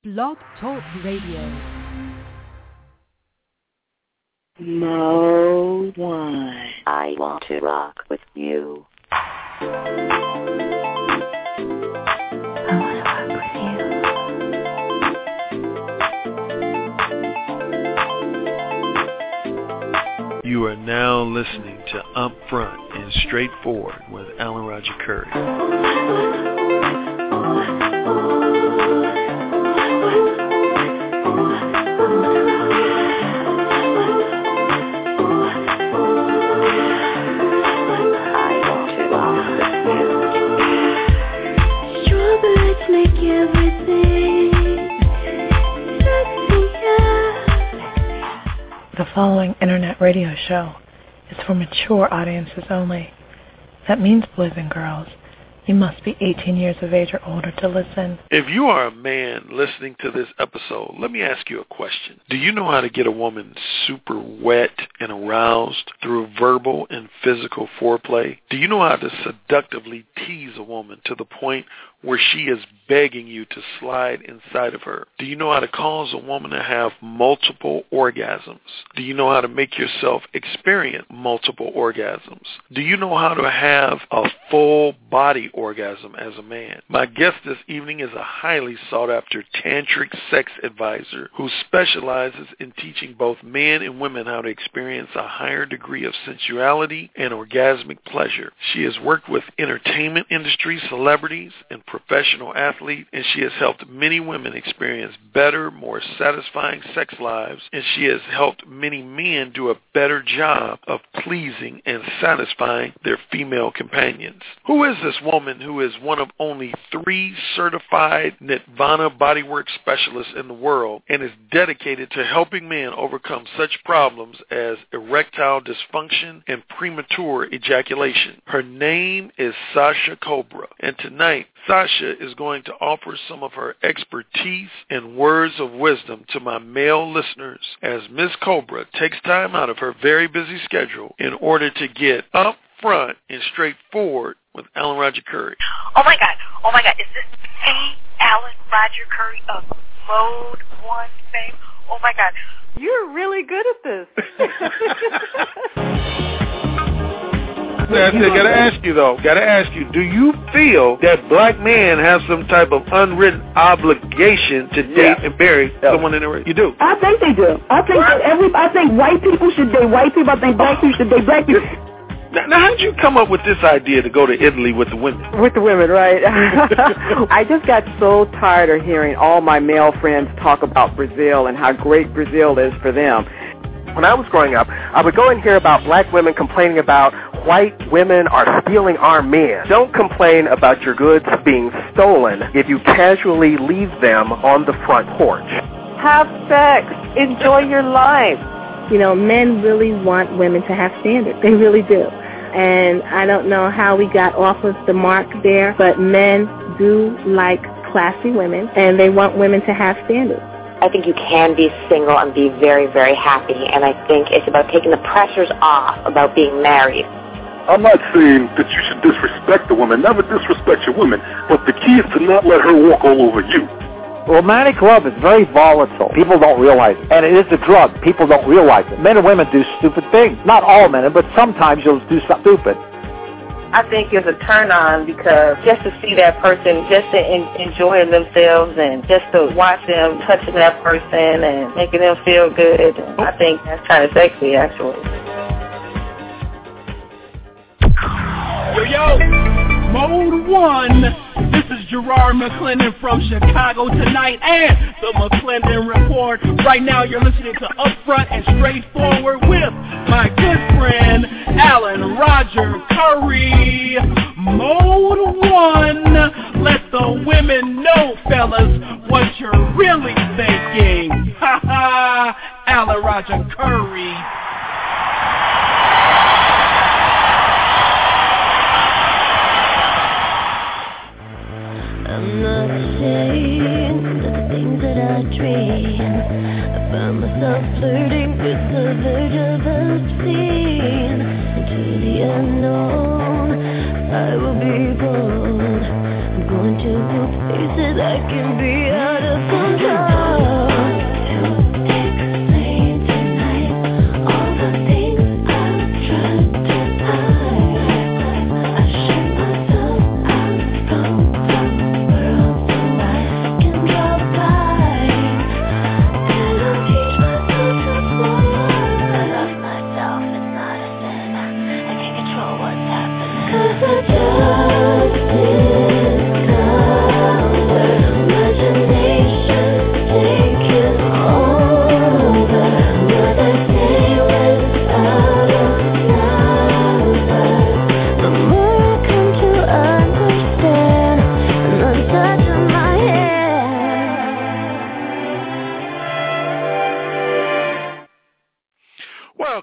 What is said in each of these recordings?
Blog Talk Radio. Mode 1. I want to rock with you. I want to rock with you. You are now listening to Upfront and Straightforward with Alan Roger Curry. The following internet radio show is for mature audiences only. That means, boys and girls, you must be 18 years of age or older to listen. If you are a man listening to this episode, let me ask you a question. Do you know how to get a woman super wet and aroused through verbal and physical foreplay? Do you know how to seductively tease a woman to the point where she is begging you to slide inside of her? Do you know how to cause a woman to have multiple orgasms? Do you know how to make yourself experience multiple orgasms? Do you know how to have a full body orgasm as a man? My guest this evening is a highly sought-after tantric sex advisor who specializes in teaching both men and women how to experience a higher degree of sensuality and orgasmic pleasure. She has worked with entertainment industry celebrities and professional athletes, and she has helped many women experience better, more satisfying sex lives, and she has helped many men do a better job of pleasing and satisfying their female companions. Who is this woman who is one of only 3 certified Nirvana bodywork specialists in the world and is dedicated to helping men overcome such problems as erectile dysfunction and premature ejaculation? Her name is Sasha Cobra, and tonight Sasha is going to offer some of her expertise and words of wisdom to my male listeners as Ms. Cobra takes time out of her very busy schedule in order to get up front and straightforward with Alan Roger Curry. Oh my God, is this Alan Roger Curry of Mode 1 fame? Oh my God. You're really good at this. Gotta ask you, do you feel that black men have some type of unwritten obligation to date and marry someone in their race? You do? I think they do. I think white people should date white people. I think black people should date black people. Now, how did you come up with this idea to go to Italy with the women? With the women, right? I just got so tired of hearing all my male friends talk about Brazil and how great Brazil is for them. When I was growing up, I would go and hear about black women complaining about white women are stealing our men. Don't complain about your goods being stolen if you casually leave them on the front porch. Have sex. Enjoy your life. You know, men really want women to have standards. They really do. And I don't know how we got off of the mark there, but men do like classy women, and they want women to have standards. I think you can be single and be very, very happy, and I think it's about taking the pressures off about being married. I'm not saying that you should disrespect a woman. Never disrespect your woman, but the key is to not let her walk all over you. Romantic love is very volatile. People don't realize it. And it is a drug. People don't realize it. Men and women do stupid things. Not all men, but sometimes you'll do something stupid. I think it's a turn-on because just to see that person, just to enjoy themselves and just to watch them touching that person and making them feel good, I think that's kind of sexy, actually. Yo, Mode 1. This is Gerard McClendon from Chicago Tonight and the McClendon Report. Right now you're listening to Upfront and Straightforward with my good friend Alan Roger Curry. Mode 1. Let the women know, fellas, what you're really thinking. Ha ha, Alan Roger Curry. I'm not ashamed of the things that I dream. I found myself flirting with the verge of obscene. Into the unknown, I will be bold. I'm going to go places I can be out of control.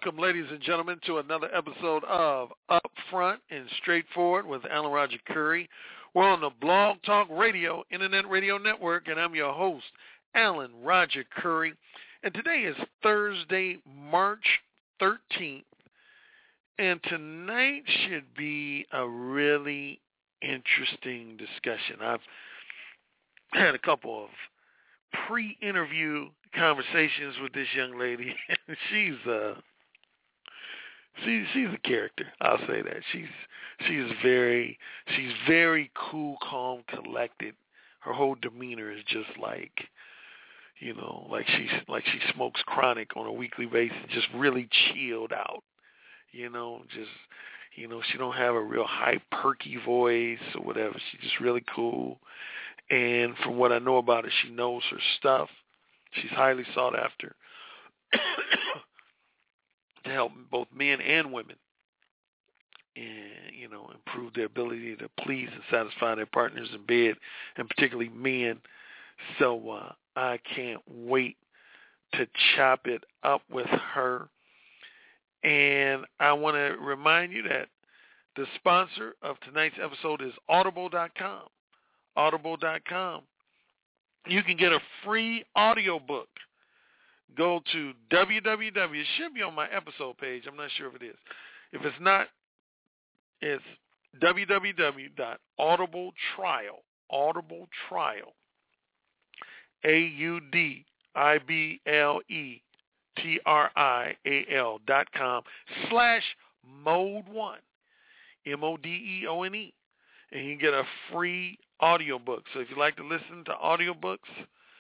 Welcome, ladies and gentlemen, to another episode of Upfront and Straightforward with Alan Roger Curry. We're on the Blog Talk Radio, Internet Radio Network, and I'm your host, Alan Roger Curry. And today is Thursday, March 13th, and tonight should be a really interesting discussion. I've had a couple of pre-interview conversations with this young lady. She's a character. I'll say that. She's very cool, calm, collected. Her whole demeanor is just like she smokes chronic on a weekly basis, just really chilled out. She don't have a real high perky voice or whatever. She's just really cool. And from what I know about her, she knows her stuff. She's highly sought after to help both men and women and, improve their ability to please and satisfy their partners in bed, and particularly men. So I can't wait to chop it up with her. And I want to remind you that the sponsor of tonight's episode is Audible.com. Audible.com. You can get a free audiobook. Go to www. It should be on my episode page. I'm not sure if it is. If it's not, it's www.audibletrial. Audibletrial. AUDIBLETRIAL.com/mode1. MODEONE. And you can get a free audiobook. So if you like to listen to audiobooks,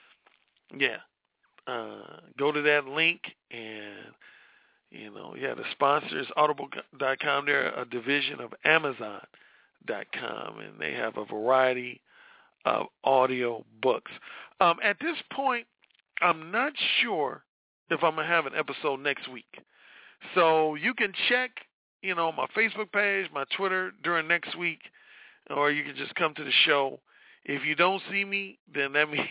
go to that link and, the sponsor is Audible.com. They're a division of Amazon.com, and they have a variety of audio books. At this point, I'm not sure if I'm going to have an episode next week. So you can check, my Facebook page, my Twitter during next week, or you can just come to the show. If you don't see me, then that means,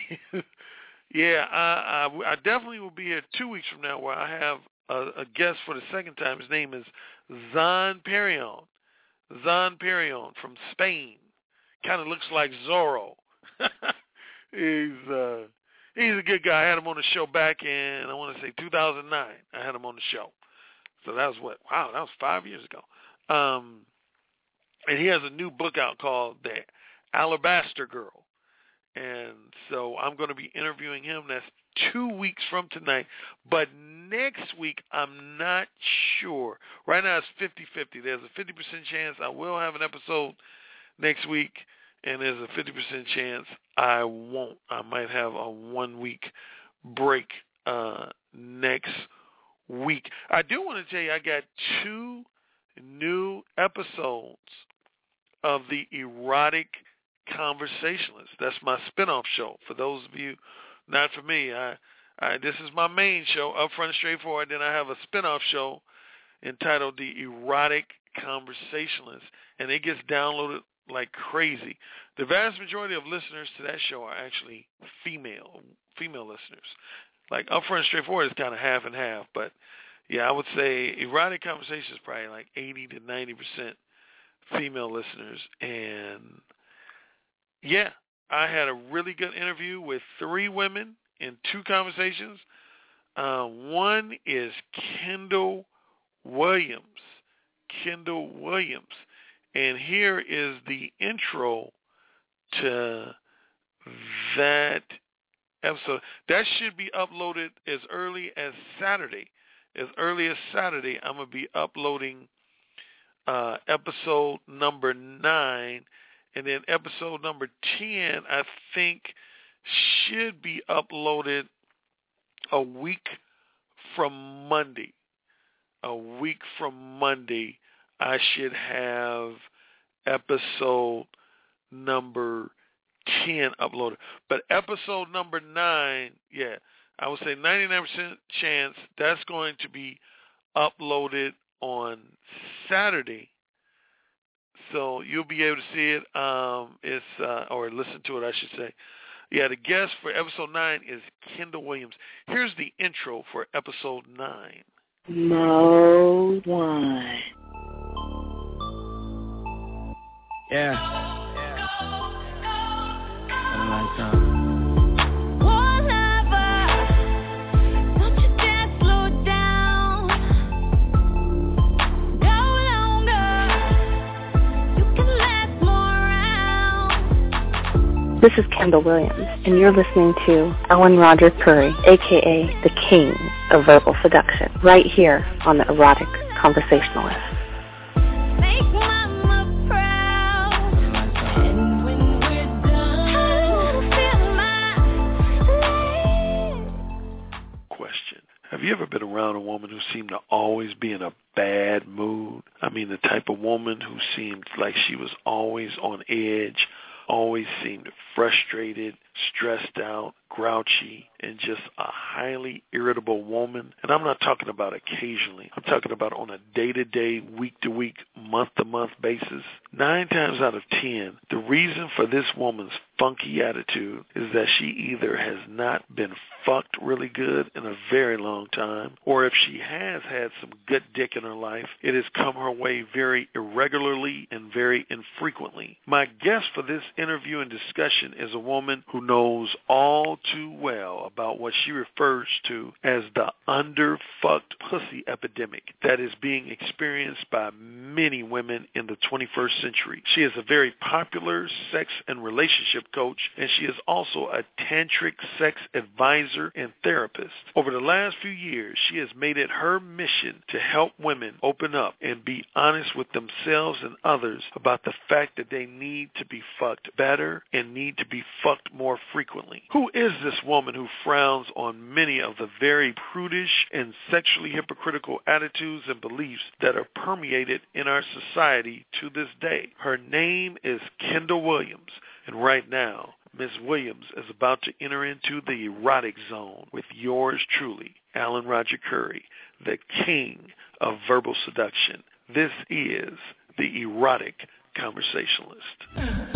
I definitely will be here 2 weeks from now, where I have a guest for the second time. His name is Zan Perion. Zan Perion from Spain. Kind of looks like Zorro. He's a good guy. I had him on the show back in, I want to say 2009. I had him on the show. So that was that was 5 years ago. And he has a new book out called The Alabaster Girl. And so I'm going to be interviewing him. That's 2 weeks from tonight. But next week, I'm not sure. Right now, it's 50-50. There's a 50% chance I will have an episode next week, and there's a 50% chance I won't. I might have a 1 week break next week. I do want to tell you I got 2 new episodes of the Erotic Conversationalist. That's my spinoff show. For those of you not for me, this is my main show, Upfront and Straightforward. Then I have a spinoff show entitled The Erotic Conversationalist, and it gets downloaded like crazy. The vast majority of listeners to that show are actually female listeners. Like Upfront and Straightforward is kind of half and half, but I would say Erotic Conversation is probably like 80 to 90% female listeners. And I had a really good interview with 3 women in 2 conversations. One is Kendall Williams. And here is the intro to that episode. That should be uploaded as early as Saturday. I'm going to be uploading episode number 9. And then episode number 10, I think, should be uploaded a week from Monday. I should have episode number 10 uploaded. But episode number 9, I would say 99% chance that's going to be uploaded on Saturday. So you'll be able to see it, or listen to it, I should say. The guest for episode 9 is Kendall Williams. Here's the intro for episode 9. Mode 1. Yeah. This is Kendall Williams, and you're listening to Alan Roger Curry, a.k.a. the King of Verbal Seduction, right here on the Erotic Conversationalist. Question. Have you ever been around a woman who seemed to always be in a bad mood? I mean, the type of woman who seemed like she was always on edge, always seemed frustrated, stressed out, grouchy, and just a highly irritable woman. And I'm not talking about occasionally. I'm talking about on a day-to-day, week-to-week, month-to-month basis. 9 times out of 10, the reason for this woman's funky attitude is that she either has not been fucked really good in a very long time, or if she has had some good dick in her life, it has come her way very irregularly and very infrequently. My guest for this interview and discussion is a woman who knows all too well about what she refers to as the underfucked pussy epidemic that is being experienced by many women in the 21st century. She is a very popular sex and relationship coach, and she is also a tantric sex advisor and therapist. Over the last few years, she has made it her mission to help women open up and be honest with themselves and others about the fact that they need to be fucked better and need to be fucked more frequently. Who is this woman who frowns on many of the very prudish and sexually hypocritical attitudes and beliefs that are permeated in our society to this day? Her name is Kendall Williams, and right now, Ms. Williams is about to enter into the erotic zone with yours truly, Alan Roger Curry, the King of Verbal Seduction. This is the Erotic Conversationalist.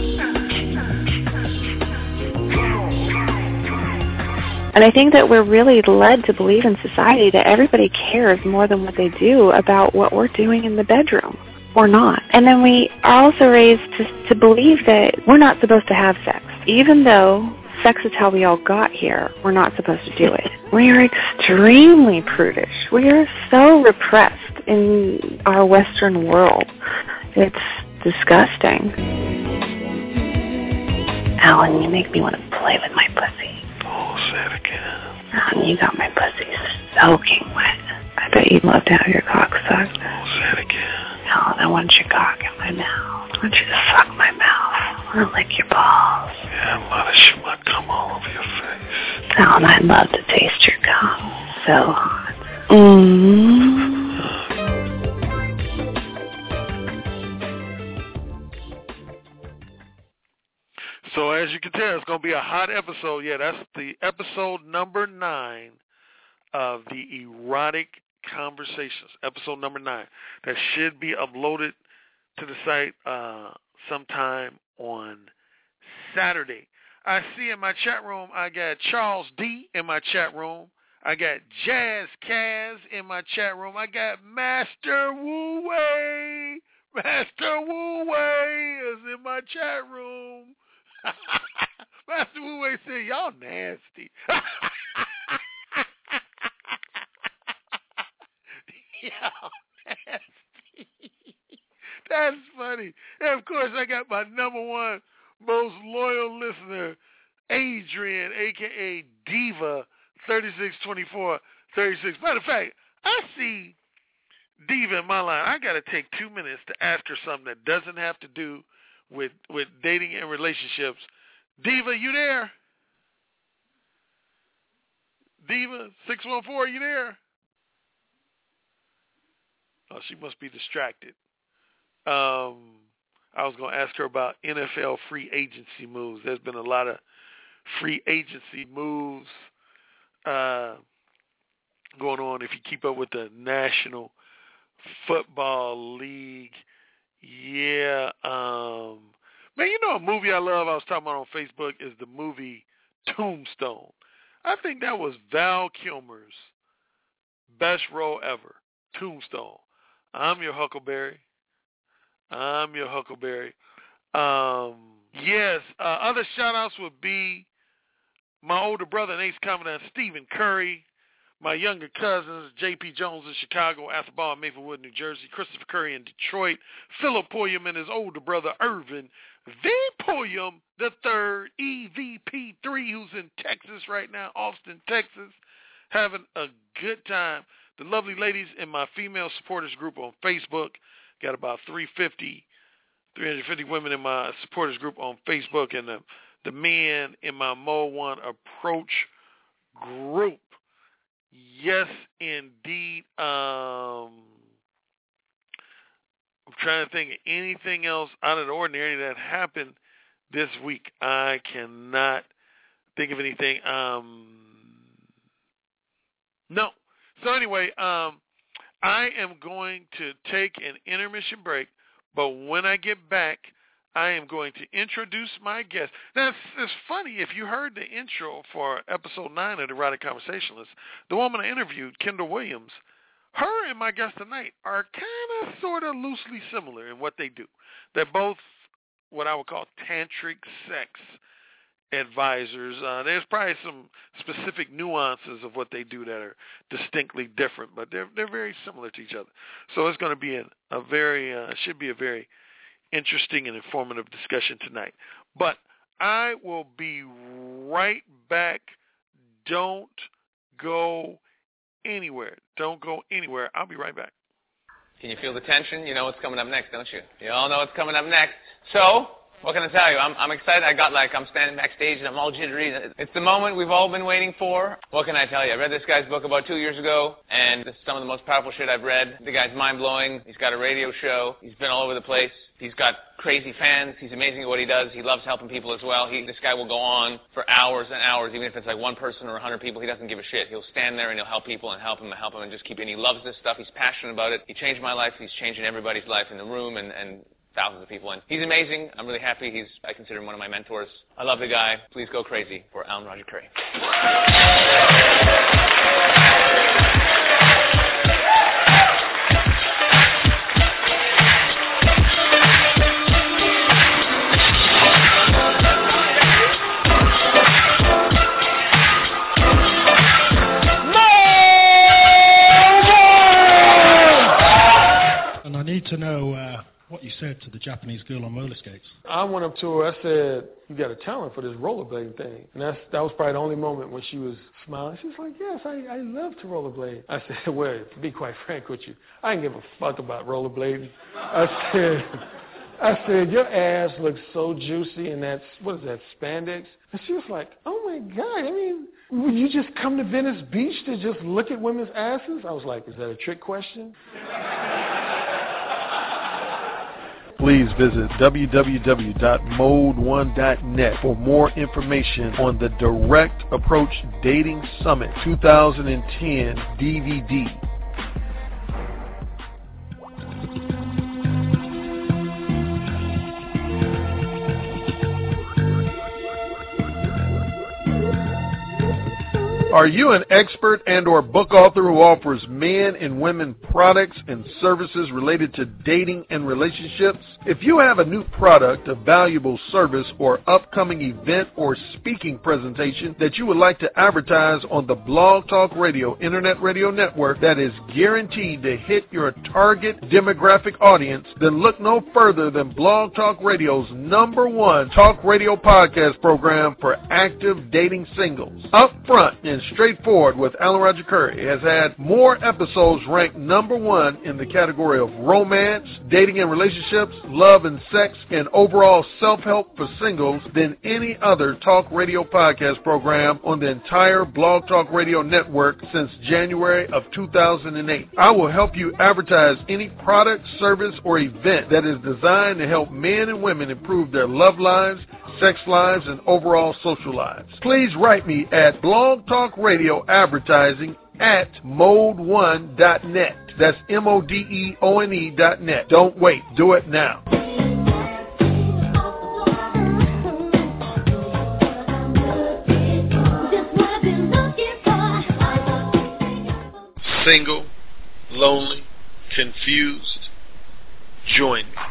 And I think that we're really led to believe in society that everybody cares more than what they do about what we're doing in the bedroom, or not. And then we are also raised to believe that we're not supposed to have sex. Even though sex is how we all got here, we're not supposed to do it. We are extremely prudish. We are so repressed in our Western world. It's disgusting. Alan, you make me want to play with my pussy. Oh, say it again. You got my pussy soaking wet. I bet you'd love to have your cock sucked. Oh, say it again. Alan, I want your cock in my mouth. I want you to suck my mouth. I want to lick your balls. Yeah, I'd love to shoot my cum all over your face. Alan, I'd love to taste your cum. So hot. Mm-hmm. So as you can tell, it's going to be a hot episode. Yeah, that's the episode number 9 of the Erotic Conversations. Episode number 9. That should be uploaded to the site sometime on Saturday. I see in my chat room, I got Charles D. in my chat room. I got Jazz Kaz in my chat room. I got Master Wu Wei. Master Wu Wei is in my chat room. Master Wu Wei said, y'all nasty. Y'all nasty. That's funny. And of course, I got my number one most loyal listener, Adrian, a.k.a. Diva, 362436. Matter of fact, I see Diva in my line. I got to take 2 minutes to ask her something that doesn't have to do with dating and relationships. Diva, you there? Diva, 614, are you there? Oh, she must be distracted. I was going to ask her about NFL free agency moves. There's been a lot of free agency moves going on if you keep up with the National Football League. Yeah. Man, you know a movie I love I was talking about on Facebook is the movie Tombstone. I think that was Val Kilmer's best role ever. Tombstone. I'm your Huckleberry. Yes, other shout-outs would be my older brother and ex-commandant Stephen Curry, my younger cousins, J.P. Jones in Chicago, Athabal, Maplewood, New Jersey, Christopher Curry in Detroit, Philip Pulliam and his older brother Irvin, V. Pulliam III, EVP3, who's in Texas right now, Austin, Texas, having a good time. The lovely ladies in my female supporters group on Facebook, got about 350 women in my supporters group on Facebook, and the men in my Mode 1 Approach group. Yes, indeed. I'm trying to think of anything else out of the ordinary that happened this week. I cannot think of anything. No. So anyway, I am going to take an intermission break, but when I get back, I am going to introduce my guest. Now, it's funny, if you heard the intro for episode 9 of The Erotic Conversationalist, the woman I interviewed, Kendall Williams, her and my guest tonight are kind of sort of loosely similar in what they do. They're both what I would call tantric sex advisors. There's probably some specific nuances of what they do that are distinctly different, but they're very similar to each other. So it's going to be should be a very interesting and informative discussion tonight. But I will be right back. Don't go anywhere. I'll be right back. Can you feel the tension? You know what's coming up next, don't you? You all know what's coming up next. So, what can I tell you? I'm excited. I'm standing backstage and I'm all jittery. It's the moment we've all been waiting for. What can I tell you? I read this guy's book about 2 years ago, and this is some of the most powerful shit I've read. The guy's mind-blowing. He's got a radio show. He's been all over the place. He's got crazy fans. He's amazing at what he does. He loves helping people as well. This guy will go on for hours and hours, even if it's like one person or 100 people. He doesn't give a shit. He'll stand there and he'll help people and help them and just keep it. And he loves this stuff. He's passionate about it. He changed my life. He's changing everybody's life in the room and thousands of people. And he's amazing. I'm really happy. I consider him one of my mentors. I love the guy. Please go crazy for Alan Roger Curry. And I need to know what you said to the Japanese girl on roller skates. I went up to her, I said, you got a talent for this rollerblading thing. And that was probably the only moment when she was smiling. She was like, yes, I love to rollerblade. I said, well, to be quite frank with you, I didn't give a fuck about rollerblading. I said, your ass looks so juicy in that, what is that, spandex? And she was like, oh my God, I mean, would you just come to Venice Beach to just look at women's asses? I was like, is that a trick question? Please visit www.mode1.net for more information on the Direct Approach Dating Summit 2010 DVD. Are you an expert and or book author who offers men and women products and services related to dating and relationships? If you have a new product, a valuable service, or upcoming event or speaking presentation that you would like to advertise on the Blog Talk Radio Internet Radio Network that is guaranteed to hit your target demographic audience, then look no further than Blog Talk Radio's #1 talk radio podcast program for active dating singles. Up front and straightforward with Alan Roger Curry has had more episodes ranked #1 in the category of romance, dating and relationships, love and sex, and overall self-help for singles than any other talk radio podcast program on the entire Blog Talk Radio network since January of 2008. I will help you advertise any product, service, or event that is designed to help men and women improve their love lives, sex lives, and overall social lives. Please write me at Blog Talk Radio Advertising at mode1.net. That's MODEONE.net. Don't wait. Do it now. Single, lonely, Confused? Join me.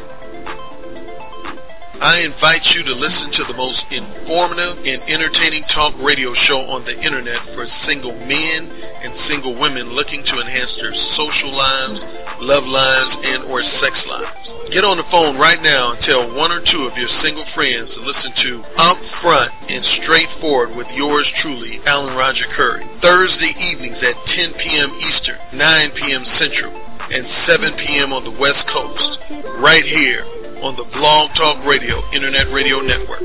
I invite you to listen to the most informative and entertaining talk radio show on the internet for single men and single women looking to enhance their social lives, love lives, and or sex lives. Get on the phone right now and tell one or two of your single friends to listen to Upfront and Straightforward with yours truly, Alan Roger Curry. Thursday evenings at 10 p.m. Eastern, 9 p.m. Central, and 7 p.m. on the West Coast, right here on the Blog Talk Radio Internet Radio Network.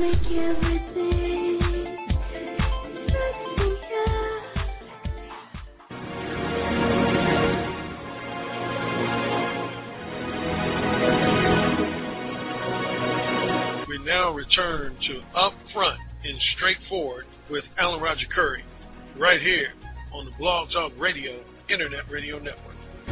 We now return to Upfront and Straightforward with Alan Roger Curry, right here on the Blog Talk Radio Internet Radio Network.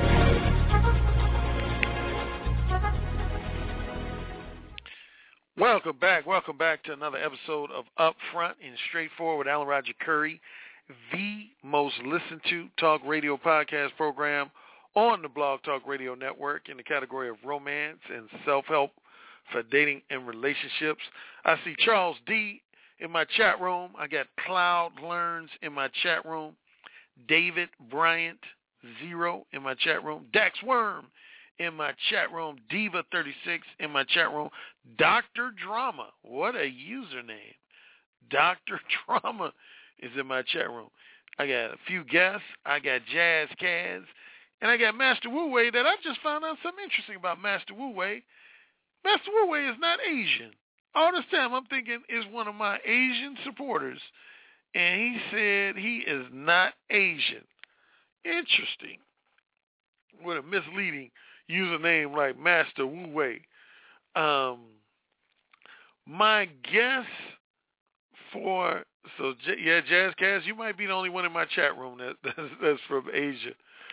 Welcome back to another episode of Upfront and Straightforward with Alan Roger Curry, the most listened to talk radio podcast program on the Blog Talk Radio Network in the category of romance and self-help for dating and relationships. I see Charles D. in my chat room. I got Cloud Learns in my chat room. David Bryant 0 in my chat room. Dax Worm in my chat room. Diva36 in my chat room. Dr. Drama, what a username. Dr. Drama is in my chat room. I got a few guests. I got Jazz Kaz. And I got Master Wu Wei that I've just found out something interesting about Master Wu Wei. Master Wu Wei is not Asian. All this time I'm thinking is one of my Asian supporters. And he said he is not Asian. Interesting. With a misleading username like Master Wu Wei. My guess for, Jazz Kaz, you might be the only one in my chat room that's from Asia.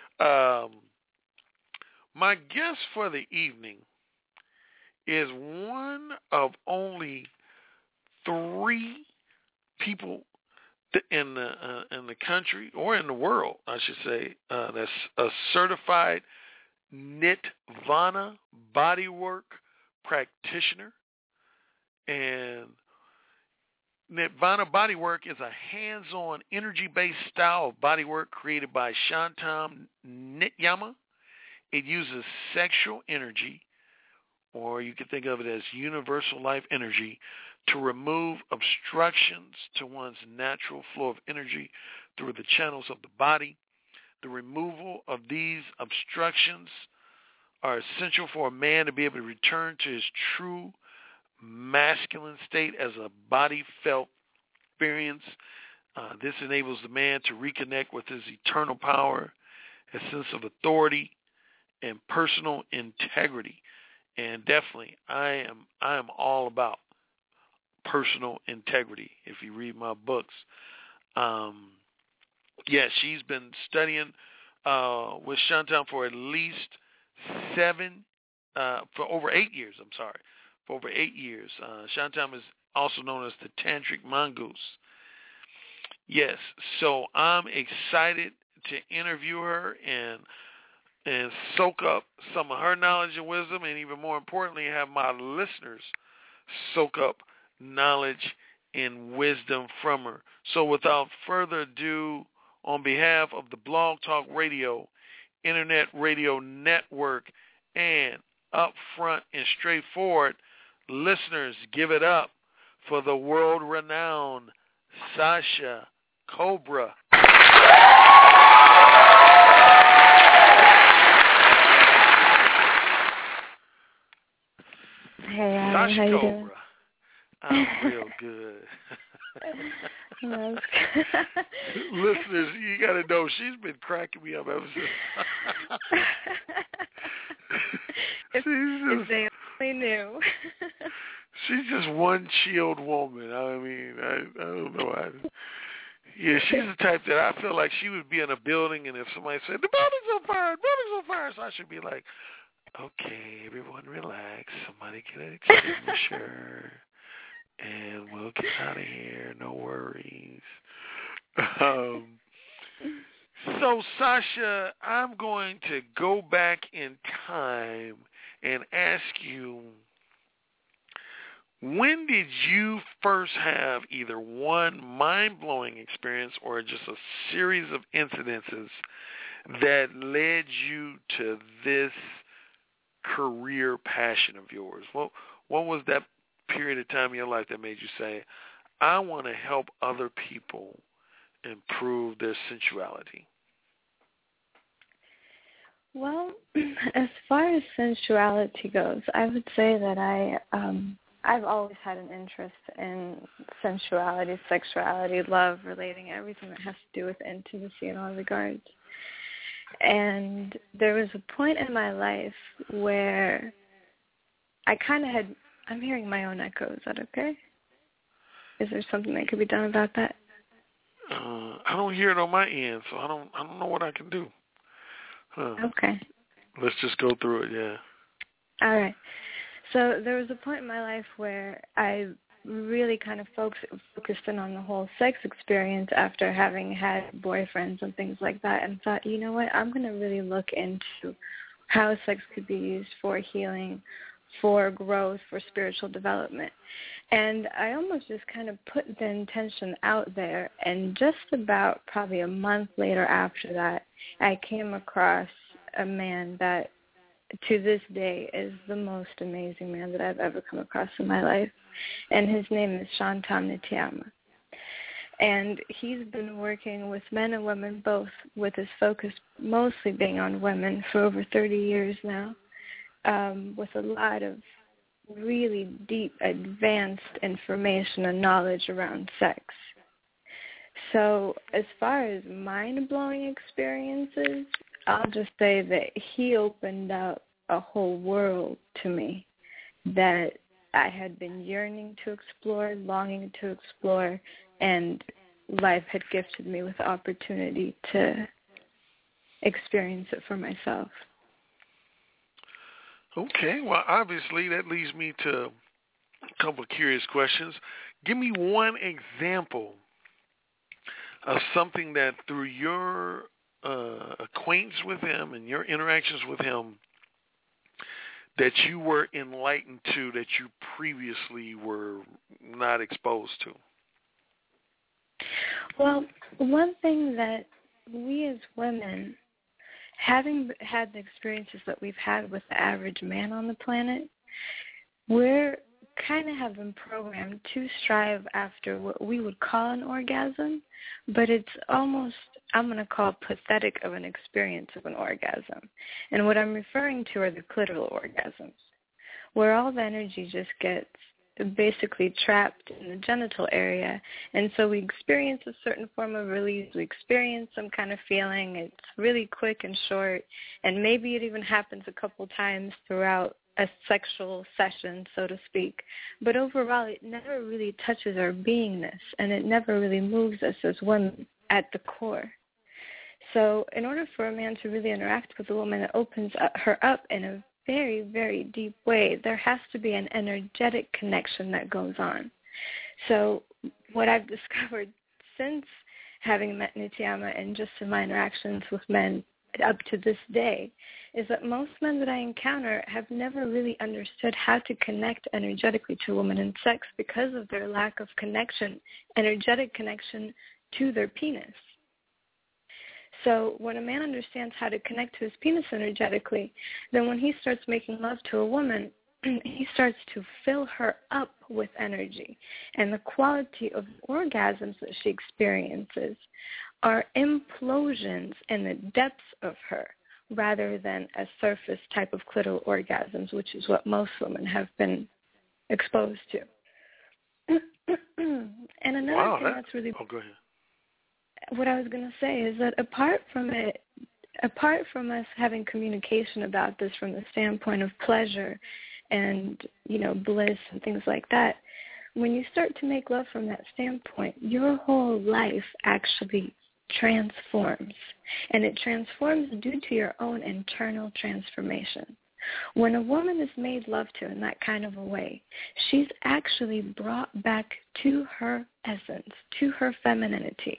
My guess for the evening is one of only 3 people in the country, or in the world, I should say, that's a certified Nirvana bodywork practitioner. And Nirvana bodywork is a hands-on, energy-based style of bodywork created by Shantam Nityama. It uses sexual energy, or you can think of it as universal life energy, to remove obstructions to one's natural flow of energy through the channels of the body. The removal of these obstructions are essential for a man to be able to return to his true masculine state as a body-felt experience. This enables the man to reconnect with his eternal power, a sense of authority, and personal integrity. And definitely, I am all about personal integrity. If you read my books, she's been studying with Shantam for at least for over 8 years. For over 8 years. Shantam is also known as the Tantric Mongoose. Yes, so I'm excited to interview her and soak up some of her knowledge and wisdom, and even more importantly, have my listeners soak up knowledge and wisdom from her. So without further ado, on behalf of the Blog Talk Radio, Internet Radio Network, and Upfront and Straightforward, listeners, give it up for the world-renowned Sasha Cobra. Hey, Sasha how you Cobra. doing? I'm real good. Listeners, you got to know, she's been cracking me up ever since. If they only knew. She's just one chilled woman. I mean, I don't know how to... Yeah, she's the type that I feel like she would be in a building, and if somebody said, the building's on fire, so I should be like, okay, everyone relax. Somebody get an extinguisher, and we'll get out of here. No worries. So, Sasha, I'm going to go back in time and ask you, when did you first have either one mind-blowing experience or just a series of incidences that led you to this career passion of yours? What was that period of time in your life that made you say, I want to help other people improve their sensuality? Well, as far as sensuality goes, I would say that I've always had an interest in sensuality, sexuality, love, relating, everything that has to do with intimacy in all regards. And there was a point in my life where I kind of had, I'm hearing my own echo. Is that okay? Is there something that could be done about that? I don't hear it on my end, so I don't know what I can do. Okay. Let's just go through it, yeah. All right. So there was a point in my life where I really kind of focused in on the whole sex experience after having had boyfriends and things like that, and thought, you know what, I'm going to really look into how sex could be used for healing, for growth, for spiritual development. And I almost just kind of put the intention out there, and just about probably a month later after that, I came across a man that to this day is the most amazing man that I've ever come across in my life. And his name is Shantam Nitiyama. And he's been working with men and women both, with his focus mostly being on women, for over 30 years now, with a lot of really deep, advanced information and knowledge around sex. So as far as mind-blowing experiences, I'll just say that he opened up a whole world to me that I had been yearning to explore, longing to explore, and life had gifted me with the opportunity to experience it for myself. Okay, well, obviously that leads me to a couple of curious questions. Give me one example of something that through your acquaintance with him and your interactions with him that you were enlightened to that you previously were not exposed to. Well, one thing that we as women, having had the experiences that we've had with the average man on the planet, we're kind of have been programmed to strive after what we would call an orgasm, but it's almost, I'm going to call pathetic of an experience of an orgasm. And what I'm referring to are the clitoral orgasms, where all the energy just gets basically trapped in the genital area. And so we experience a certain form of release. We experience some kind of feeling. It's really quick and short, and maybe it even happens a couple times throughout a sexual session, so to speak. But overall, it never really touches our beingness, and it never really moves us as women at the core. So in order for a man to really interact with a woman, it opens her up in a very, very deep way. There has to be an energetic connection that goes on. So what I've discovered since having met Nitiyama and just in my interactions with men up to this day is that most men that I encounter have never really understood how to connect energetically to a woman in sex because of their lack of connection, energetic connection to their penis. So when a man understands how to connect to his penis energetically, then when he starts making love to a woman, he starts to fill her up with energy. And the quality of orgasms that she experiences are implosions in the depths of her rather than a surface type of clitoral orgasms, which is what most women have been exposed to. And another thing that's really... Oh, go ahead. What I was going to say is that apart from us having communication about this from the standpoint of pleasure and, bliss and things like that, when you start to make love from that standpoint, your whole life actually transforms. And it transforms due to your own internal transformation. When a woman is made love to in that kind of a way, she's actually brought back to her essence, to her femininity.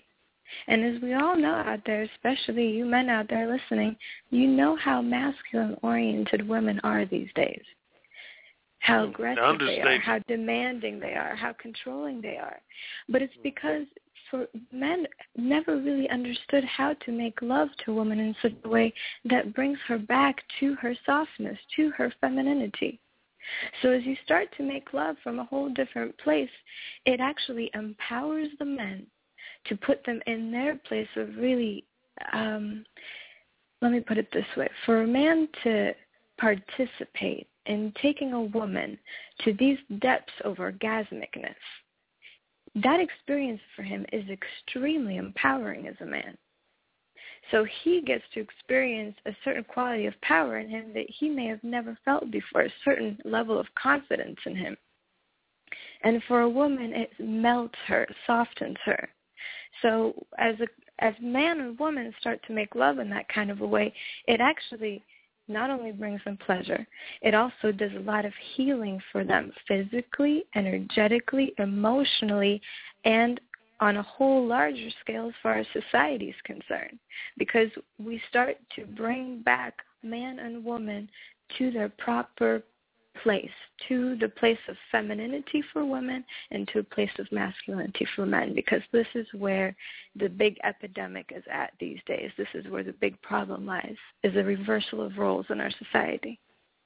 And as we all know out there, especially you men out there listening, you know how masculine-oriented women are these days. How aggressive they are, how demanding they are, how controlling they are. But it's because for men never really understood how to make love to a woman in such a way that brings her back to her softness, to her femininity. So as you start to make love from a whole different place, it actually empowers the men to put them in their place of really, let me put it this way, for a man to participate in taking a woman to these depths of orgasmicness, that experience for him is extremely empowering as a man. So he gets to experience a certain quality of power in him that he may have never felt before, a certain level of confidence in him. And for a woman, it melts her, softens her. So as man and woman start to make love in that kind of a way, it actually not only brings them pleasure, it also does a lot of healing for them physically, energetically, emotionally, and on a whole larger scale as far as society is concerned, because we start to bring back man and woman to their proper place, to the place of femininity for women and to a place of masculinity for men, because this is where the big epidemic is at these days. This is where the big problem lies, is a reversal of roles in our society.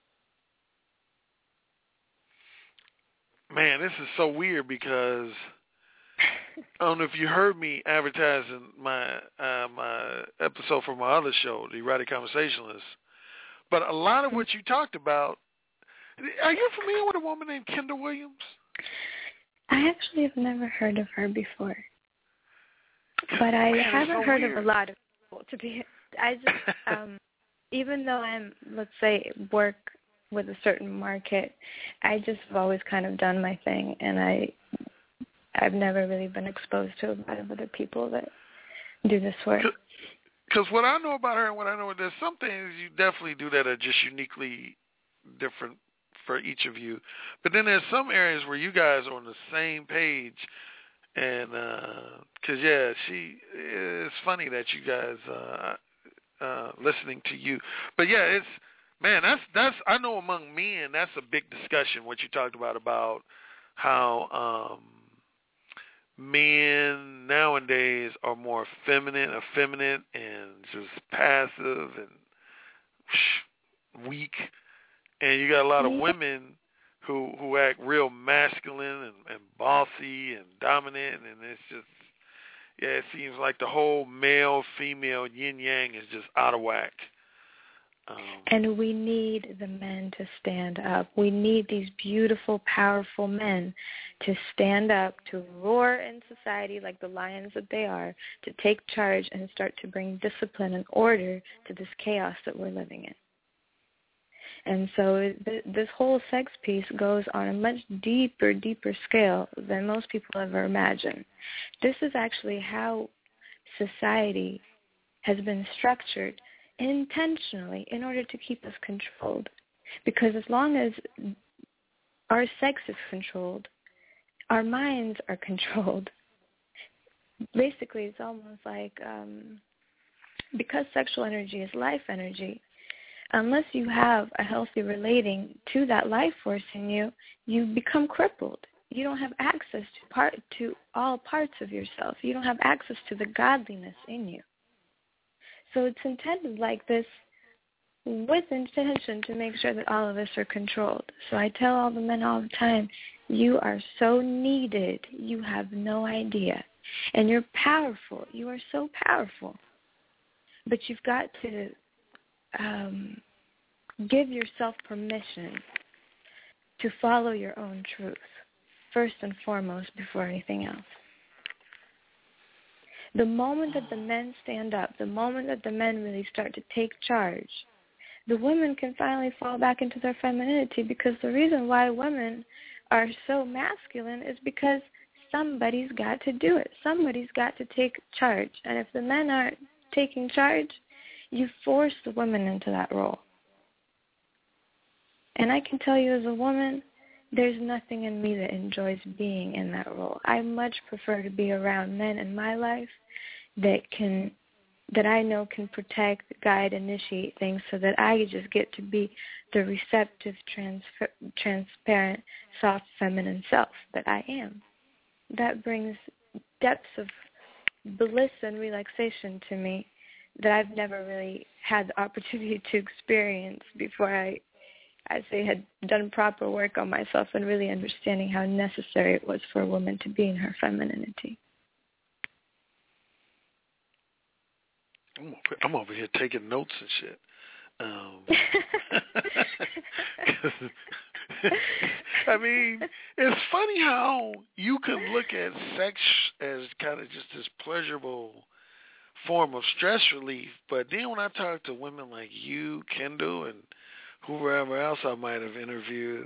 Man, this is so weird because I don't know if you heard me advertising my my episode from my other show, The Erotic Conversationalist, but a lot of what you talked about. Are you familiar with a woman named Kendall Williams? I actually have never heard of her before, but I haven't heard of a lot of people. I just even though I'm, let's say, work with a certain market, I just have always kind of done my thing, and I've never really been exposed to a lot of other people that do this work. Because what I know about her and what I know, there's some things you definitely do that are just uniquely different for each of you. But then there's some areas where you guys are on the same page. And, because, yeah, it's funny that you guys listening to you. But, yeah, it's, man, that's I know among men, that's a big discussion, what you talked about how men nowadays are more effeminate, and just passive and weak. And you got a lot of women who act real masculine and bossy and dominant, and it's just, yeah, it seems like the whole male-female yin-yang is just out of whack. And we need the men to stand up. We need these beautiful, powerful men to stand up, to roar in society like the lions that they are, to take charge and start to bring discipline and order to this chaos that we're living in. And so this whole sex piece goes on a much deeper scale than most people ever imagine. This is actually how society has been structured intentionally in order to keep us controlled. Because as long as our sex is controlled, our minds are controlled. Basically, it's almost like because sexual energy is life energy, unless you have a healthy relating to that life force in you, you become crippled. You don't have access to all parts of yourself. You don't have access to the godliness in you. So it's intended like this with intention to make sure that all of us are controlled. So I tell all the men all the time, you are so needed, you have no idea. And you're powerful. You are so powerful. But you've got to give yourself permission to follow your own truth, first and foremost, before anything else. The moment that the men stand up, the moment that the men really start to take charge, the women can finally fall back into their femininity, because the reason why women are so masculine is because somebody's got to do it. Somebody's got to take charge. And if the men aren't taking charge, you force the women into that role. And I can tell you as a woman, there's nothing in me that enjoys being in that role. I much prefer to be around men in my life that I know can protect, guide, initiate things, so that I just get to be the receptive, transparent, soft, feminine self that I am. That brings depths of bliss and relaxation to me that I've never really had the opportunity to experience before I say had done proper work on myself and really understanding how necessary it was for a woman to be in her femininity. I'm over here taking notes and shit. I mean, it's funny how you can look at sex as kind of just this pleasurable form of stress relief, but then when I talk to women like you, Kendall, and whoever else I might have interviewed,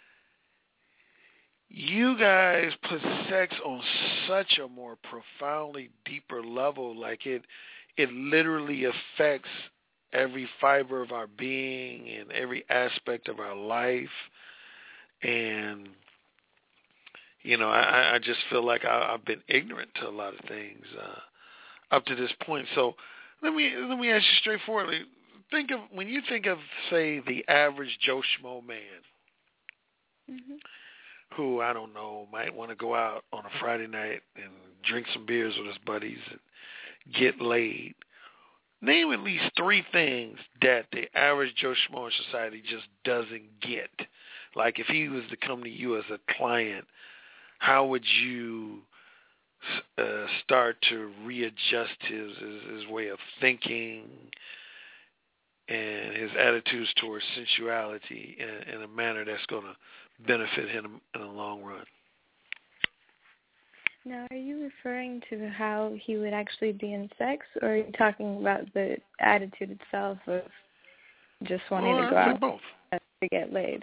you guys put sex on such a more profoundly deeper level, like it literally affects every fiber of our being and every aspect of our life. And, you know, I just feel like I've been ignorant to a lot of things up to this point. So let me ask you straightforwardly. When you think of, say, the average Joe Schmo man, who, I don't know, might want to go out on a Friday night and drink some beers with his buddies and get laid, name at least 3 things that the average Joe Schmo in society just doesn't get. Like if he was to come to you as a client, how would you start to readjust his way of thinking and his attitudes towards sensuality in a manner that's going to benefit him in the long run? Now, are you referring to how he would actually be in sex, or are you talking about the attitude itself of just wanting to go out to get laid?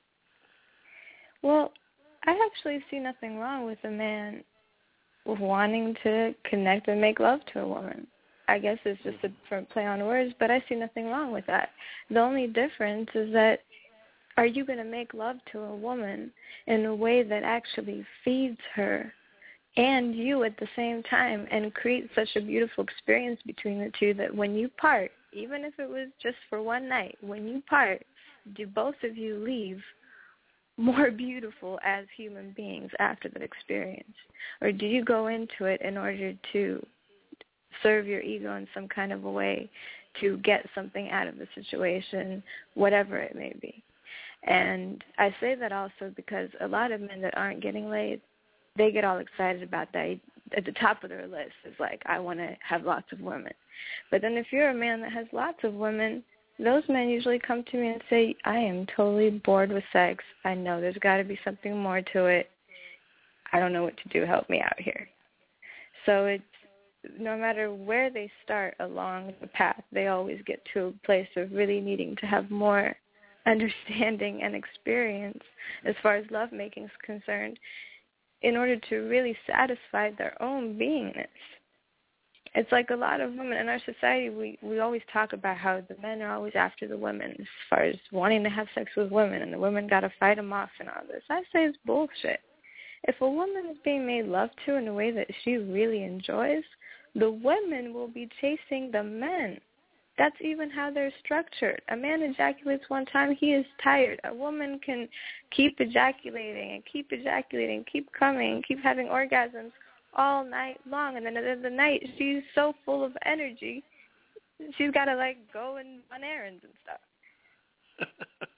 Well, I actually see nothing wrong with a man wanting to connect and make love to a woman. I guess it's just a different play on words, but I see nothing wrong with that. The only difference is that, are you going to make love to a woman in a way that actually feeds her and you at the same time and create such a beautiful experience between the two that when you part, even if it was just for one night, when you part, do both of you leave more beautiful as human beings after that experience? Or do you go into it in order to serve your ego in some kind of a way to get something out of the situation, whatever it may be? And I say that also because a lot of men that aren't getting laid, they get all excited about that. At the top of their list is like, I want to have lots of women. But then if you're a man that has lots of women, those men usually come to me and say, I am totally bored with sex. I know there's got to be something more to it. I don't know what to do. Help me out here. So it's, no matter where they start along the path, they always get to a place of really needing to have more understanding and experience as far as lovemaking is concerned in order to really satisfy their own beingness. It's like a lot of women in our society, we always talk about how the men are always after the women as far as wanting to have sex with women, and the women got to fight them off and all this. I say it's bullshit. If a woman is being made love to in a way that she really enjoys, the women will be chasing the men. That's even how they're structured. A man ejaculates one time, he is tired. A woman can keep ejaculating and keep coming, and keep having orgasms all night long. And then at the end of the night, she's so full of energy, she's got to, like, go and run errands and stuff.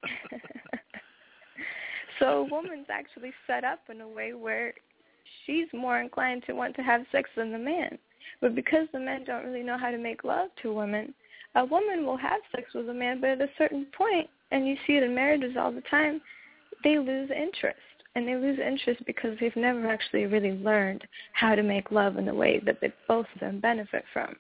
So a woman's actually set up in a way where she's more inclined to want to have sex than the man. But because the men don't really know how to make love to women, a woman will have sex with a man, but at a certain point, and you see it in marriages all the time, they lose interest. And they lose interest because they've never actually really learned how to make love in a way that they both of them benefit from.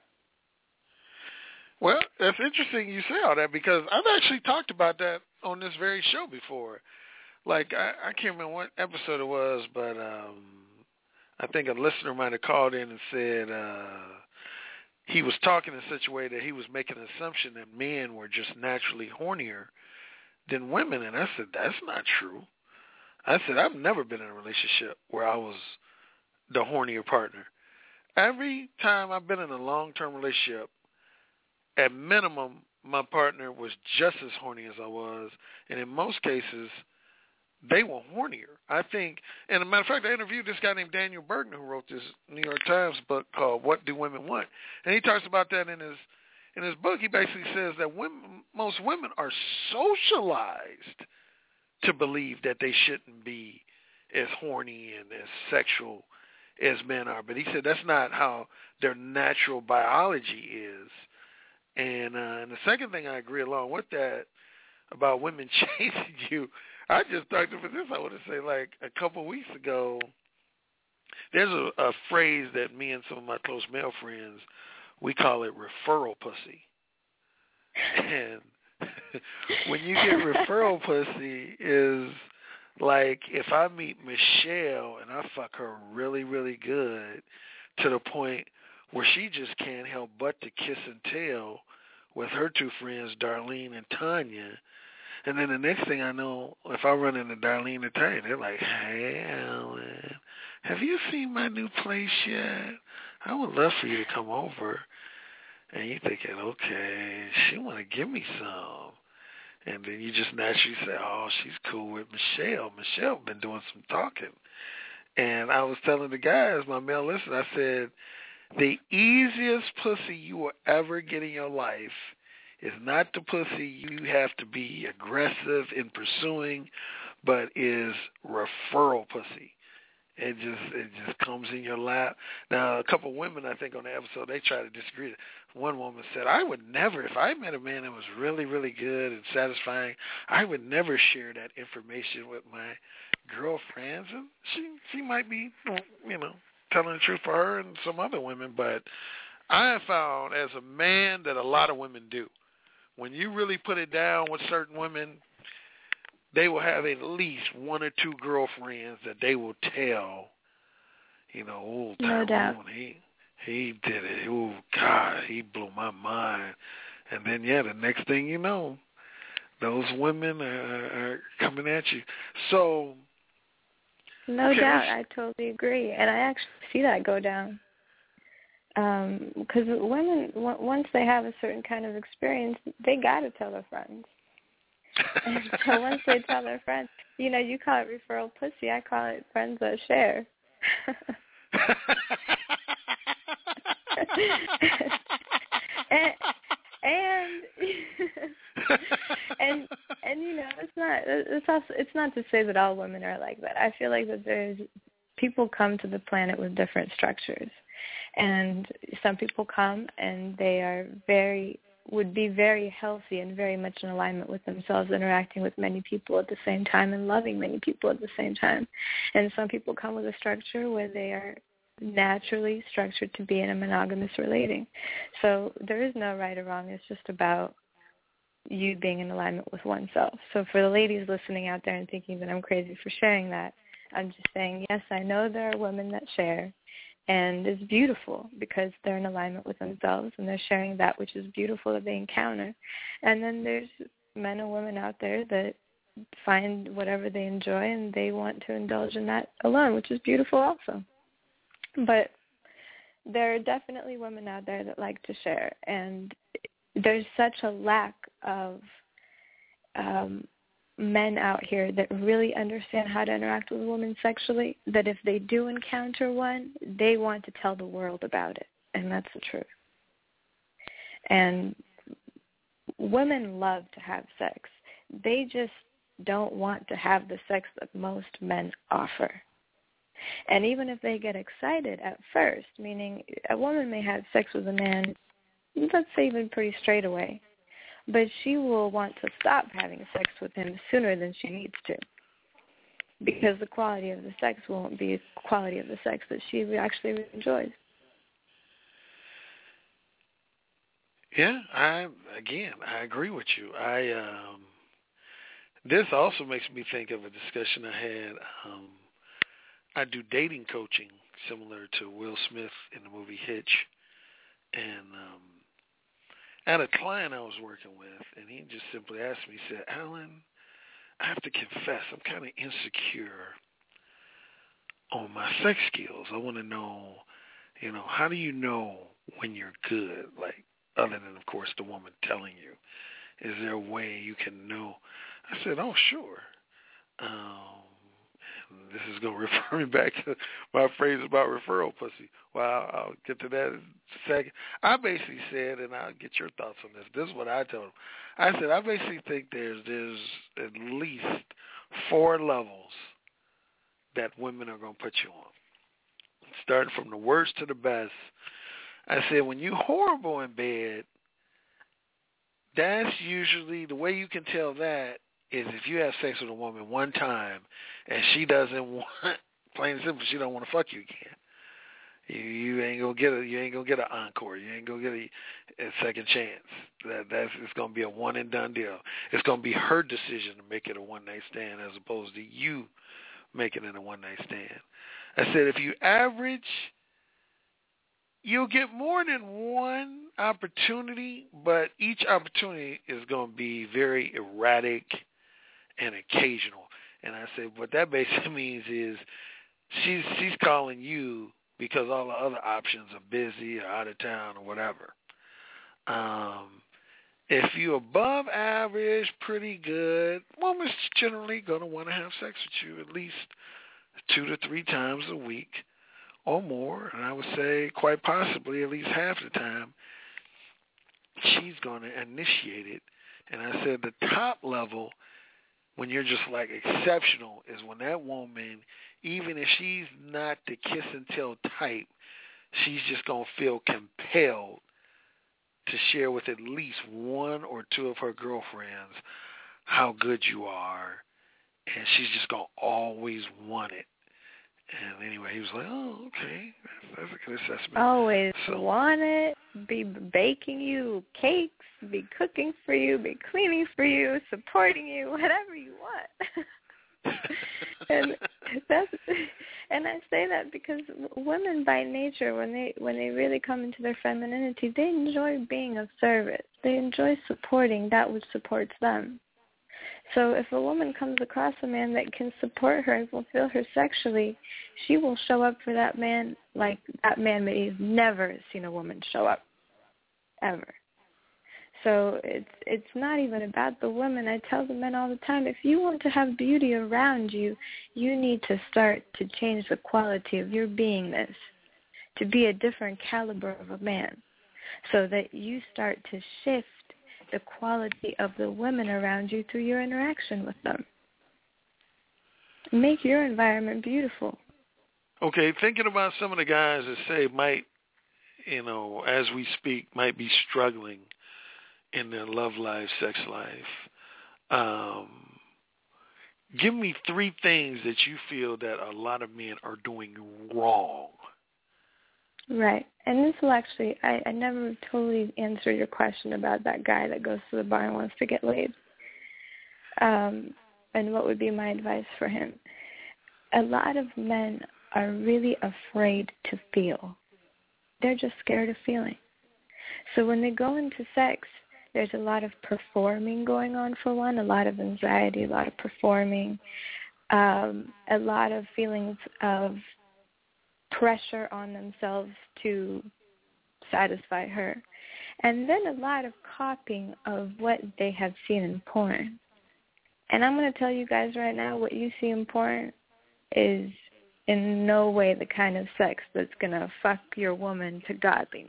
Well, that's interesting you say all that, because I've actually talked about that on this very show before. Like, I can't remember what episode it was, but I think a listener might have called in and said he was talking in such a way that he was making an assumption that men were just naturally hornier than women. And I said, that's not true. I said, I've never been in a relationship where I was the hornier partner. every time I've been in a long-term relationship, at minimum, my partner was just as horny as I was, and in most cases, they were hornier. I think, and as a matter of fact, I interviewed this guy named Daniel Bergner who wrote this New York Times book called "What Do Women Want?" And he talks about that in his book. He basically says that most women are socialized to believe that they shouldn't be as horny and as sexual as men are. But he said that's not how their natural biology is. And the second thing I agree along with that about women chasing you, I just talked about this, I want to say, like a couple of weeks ago, there's a phrase that me and some of my close male friends, we call it referral pussy. And when you get referral pussy is like if I meet Michelle and I fuck her really, really good to the point where she just can't help but to kiss and tell with her two friends, Darlene and Tanya. And then the next thing I know, if I run into Darlene and Tanya, they're like, "Hey, Alan, have you seen my new place yet? I would love for you to come over." And you're thinking, okay, she want to give me some. And then you just naturally say, oh, she's cool with Michelle. Michelle been doing some talking. And I was telling the guys, my male listener, I said, the easiest pussy you will ever get in your life is not the pussy you have to be aggressive in pursuing, but is referral pussy. It just comes in your lap. Now, a couple of women, I think, on the episode, they try to disagree. One woman said, I would never, if I met a man that was really, really good and satisfying, I would never share that information with my girlfriends. And she might be, telling the truth for her and some other women, but I have found as a man that a lot of women do. When you really put it down with certain women, they will have at least one or two girlfriends that they will tell, oh, Tyrone, he did it. Oh, God, he blew my mind. And then, the next thing you know, those women are coming at you. So, no doubt, I totally agree. And I actually see that go down. Because women, once they have a certain kind of experience, they got to tell their friends. And so once they tell their friends, you call it referral pussy, I call it friends that share. and it's not to say that all women are like that. I feel like that people come to the planet with different structures, and some people come and they would be very healthy and very much in alignment with themselves, interacting with many people at the same time and loving many people at the same time. And some people come with a structure where they are naturally structured to be in a monogamous relating. So there is no right or wrong. It's just about you being in alignment with oneself. So for the ladies listening out there and thinking that I'm crazy for sharing that, I'm just saying, yes, I know there are women that share. And it's beautiful because they're in alignment with themselves and they're sharing that which is beautiful that they encounter. And then there's men and women out there that find whatever they enjoy and they want to indulge in that alone, which is beautiful also. But there are definitely women out there that like to share. And there's such a lack of men out here that really understand how to interact with a woman sexually, that if they do encounter one, they want to tell the world about it. And that's the truth. And women love to have sex. They just don't want to have the sex that most men offer. And even if they get excited at first, meaning a woman may have sex with a man, let's say even pretty straight away, but she will want to stop having sex with him sooner than she needs to, because the quality of the sex won't be the quality of the sex that she actually enjoys. Yeah, I agree with you. This also makes me think of a discussion I had. I do dating coaching similar to Will Smith in the movie Hitch, and I had a client I was working with, and he just simply asked me, he said, Alan, I have to confess, I'm kind of insecure on my sex skills. I want to know You know, how do you know when you're good? Like, other than, of course, the woman telling you. Is there a way you can know? I said, oh, sure. This is going to refer me back to my phrase about referral pussy. Well, I'll get to that in a second. I basically said, and I'll get your thoughts on this. This is what I told him. I said, I basically think there's at least 4 levels that women are going to put you on. Starting from the worst to the best. I said, when you're horrible in bed, that's usually, the way you can tell that is if you have sex with a woman one time and she doesn't want, plain and simple, she don't want to fuck you again. You ain't gonna get an encore. You ain't gonna get a second chance. It's gonna be a one and done deal. It's gonna be her decision to make it a one night stand as opposed to you making it a one night stand. I said if you average, you'll get more than one opportunity, but each opportunity is going to be very erratic and occasional. And I said, what that basically means is she's calling you because all the other options are busy or out of town or whatever. If you're above average, pretty good, woman's generally going to want to have sex with you at least 2 to 3 times a week or more. And I would say quite possibly at least half the time she's going to initiate it. And I said the top level, when you're just like exceptional, is when that woman, even if she's not the kiss and tell type, she's just going to feel compelled to share with at least 1 or 2 of her girlfriends how good you are. And she's just going to always want it. And anyway, he was like, oh, okay. That's a good assessment. Always want it, be baking you cakes, be cooking for you, be cleaning for you, supporting you, whatever you want. and I say that because women by nature, when they really come into their femininity, they enjoy being of service. They enjoy supporting that which supports them. So if a woman comes across a man that can support her and fulfill her sexually, she will show up for that man like that man may have never seen a woman show up, ever. So it's not even about the women. I tell the men all the time, if you want to have beauty around you, you need to start to change the quality of your beingness to be a different caliber of a man so that you start to shift the quality of the women around you through your interaction with them. Make your environment beautiful. Okay, thinking about some of the guys that say might, as we speak, might be struggling in their love life, sex life. Give me 3 things that you feel that a lot of men are doing wrong. Right. And this will actually, I never totally answered your question about that guy that goes to the bar and wants to get laid. And what would be my advice for him? A lot of men are really afraid to feel. They're just scared of feeling. So when they go into sex, there's a lot of performing going on for one, a lot of anxiety, a lot of performing, a lot of feelings of pressure on themselves to satisfy her. And then a lot of copying of what they have seen in porn. And I'm going to tell you guys right now, what you see in porn is in no way the kind of sex that's going to fuck your woman to godliness.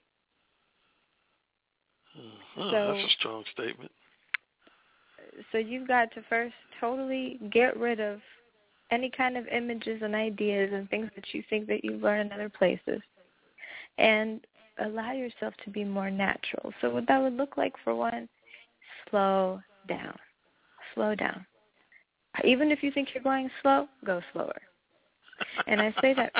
That's a strong statement. So you've got to first totally get rid of any kind of images and ideas and things that you think that you've learned in other places, and allow yourself to be more natural. So what that would look like, for one, slow down. Slow down. Even if you think you're going slow, go slower. And I say that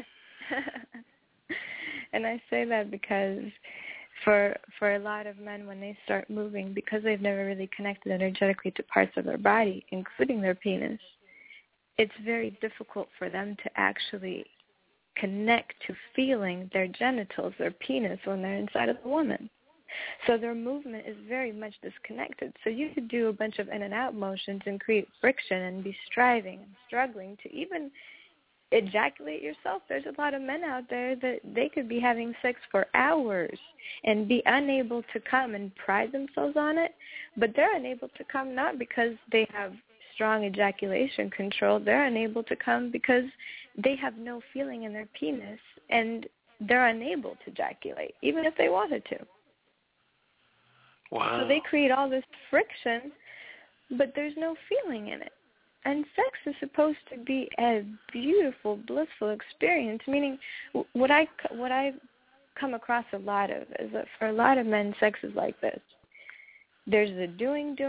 because for a lot of men, when they start moving, because they've never really connected energetically to parts of their body, including their penis, it's very difficult for them to actually connect to feeling their genitals, their penis, when they're inside of the woman. So their movement is very much disconnected. So you could do a bunch of in and out motions and create friction and be striving and struggling to even ejaculate yourself. There's a lot of men out there that they could be having sex for hours and be unable to come and pride themselves on it, but they're unable to come not because they have strong ejaculation control. They're unable to come because they have no feeling in their penis and they're unable to ejaculate, even if they wanted to. Wow. So they create all this friction, but there's no feeling in it. And sex is supposed to be a beautiful, blissful experience, meaning what I come across a lot of is that for a lot of men, sex is like this. There's the doing,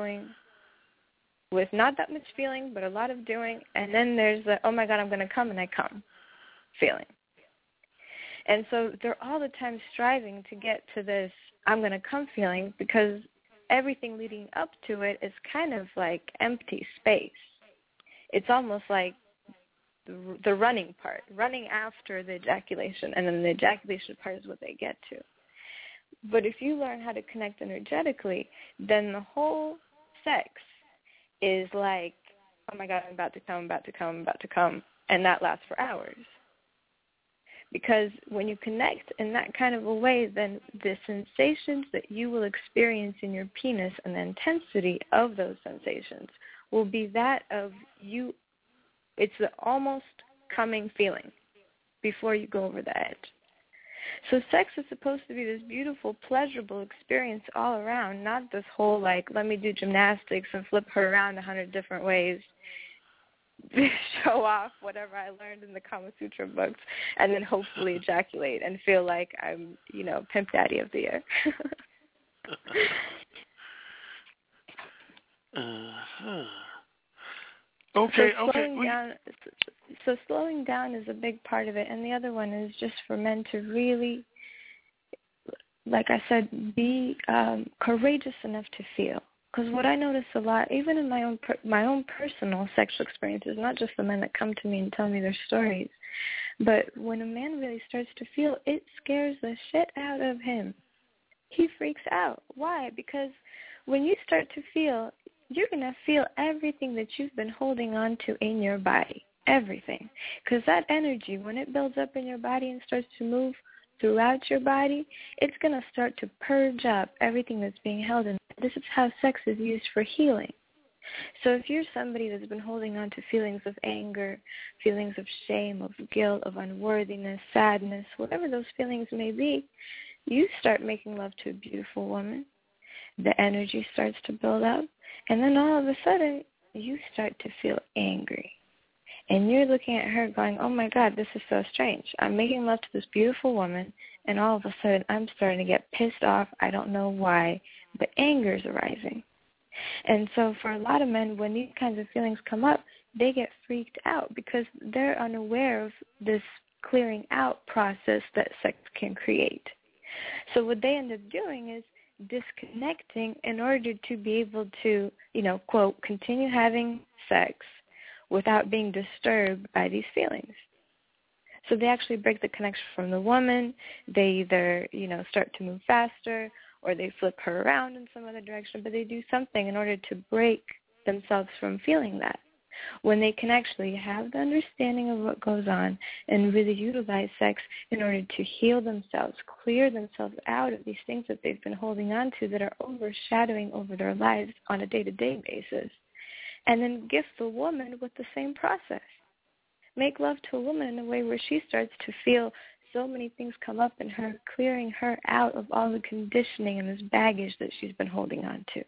with not that much feeling, but a lot of doing, and then there's the, oh my God, I'm going to come, and I come feeling. And so they're all the time striving to get to this I'm going to come feeling, because everything leading up to it is kind of like empty space. It's almost like the running part, running after the ejaculation, and then the ejaculation part is what they get to. But if you learn how to connect energetically, then the whole sex is like, oh my God, I'm about to come, and that lasts for hours. Because when you connect in that kind of a way, then the sensations that you will experience in your penis and the intensity of those sensations will be that of you. It's the almost coming feeling before you go over the edge. So sex is supposed to be this beautiful, pleasurable experience all around, not this whole, like, let me do gymnastics and flip her around 100 different ways, show off whatever I learned in the Kama Sutra books, and then hopefully ejaculate and feel like I'm, Pimp Daddy of the Year. Okay. So slowing down is a big part of it, and the other one is just for men to really, like I said, be courageous enough to feel. Because what I notice a lot, even in my own personal sexual experiences, not just the men that come to me and tell me their stories, but when a man really starts to feel, it scares the shit out of him. He freaks out. Why? Because when you start to feel, you're going to feel everything that you've been holding on to in your body, everything. Because that energy, when it builds up in your body and starts to move throughout your body, it's going to start to purge up everything that's being held in. This is how sex is used for healing. So if you're somebody that's been holding on to feelings of anger, feelings of shame, of guilt, of unworthiness, sadness, whatever those feelings may be, you start making love to a beautiful woman. The energy starts to build up, and then all of a sudden, you start to feel angry. And you're looking at her going, oh, my God, this is so strange. I'm making love to this beautiful woman, and all of a sudden I'm starting to get pissed off. I don't know why, but anger is arising. And so for a lot of men, when these kinds of feelings come up, they get freaked out because they're unaware of this clearing out process that sex can create. So what they end up doing is disconnecting in order to be able to, quote, continue having sex without being disturbed by these feelings. So they actually break the connection from the woman. They either, start to move faster, or they flip her around in some other direction, but they do something in order to break themselves from feeling that. When they can actually have the understanding of what goes on and really utilize sex in order to heal themselves, clear themselves out of these things that they've been holding on to that are overshadowing over their lives on a day-to-day basis, and then gift the woman with the same process. Make love to a woman in a way where she starts to feel so many things come up in her, clearing her out of all the conditioning and this baggage that she's been holding on to.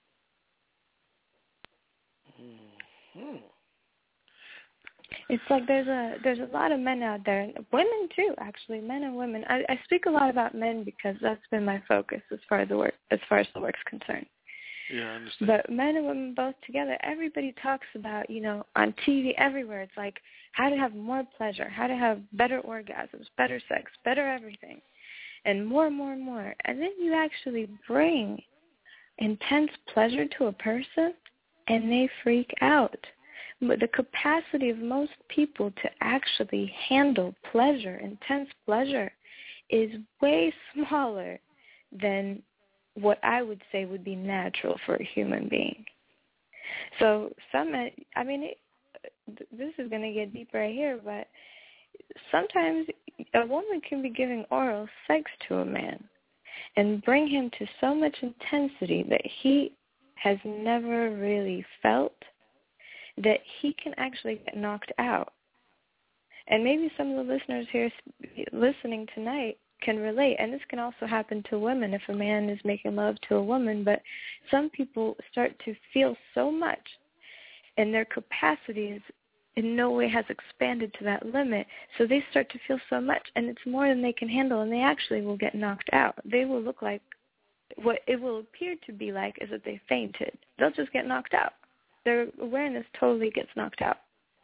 Mm-hmm. It's like there's a lot of men out there, and women too, actually, men and women. I speak a lot about men because that's been my focus as far as the work's concerned. Yeah, I understand. But men and women both together, everybody talks about, on TV, everywhere. It's like how to have more pleasure, how to have better orgasms, better sex, better everything, and more and more and more. And then you actually bring intense pleasure to a person, and they freak out. But the capacity of most people to actually handle pleasure, intense pleasure, is way smaller than what I would say would be natural for a human being. So this is going to get deep right here, but sometimes a woman can be giving oral sex to a man and bring him to so much intensity that he has never really felt, that he can actually get knocked out. And maybe some of the listeners here listening tonight can relate, and this can also happen to women if a man is making love to a woman, but some people start to feel so much, and their capacity is in no way has expanded to that limit, so they start to feel so much, and it's more than they can handle, and they actually will get knocked out. They will look like, what it will appear to be like is that they fainted. They'll just get knocked out. Their awareness totally gets knocked out.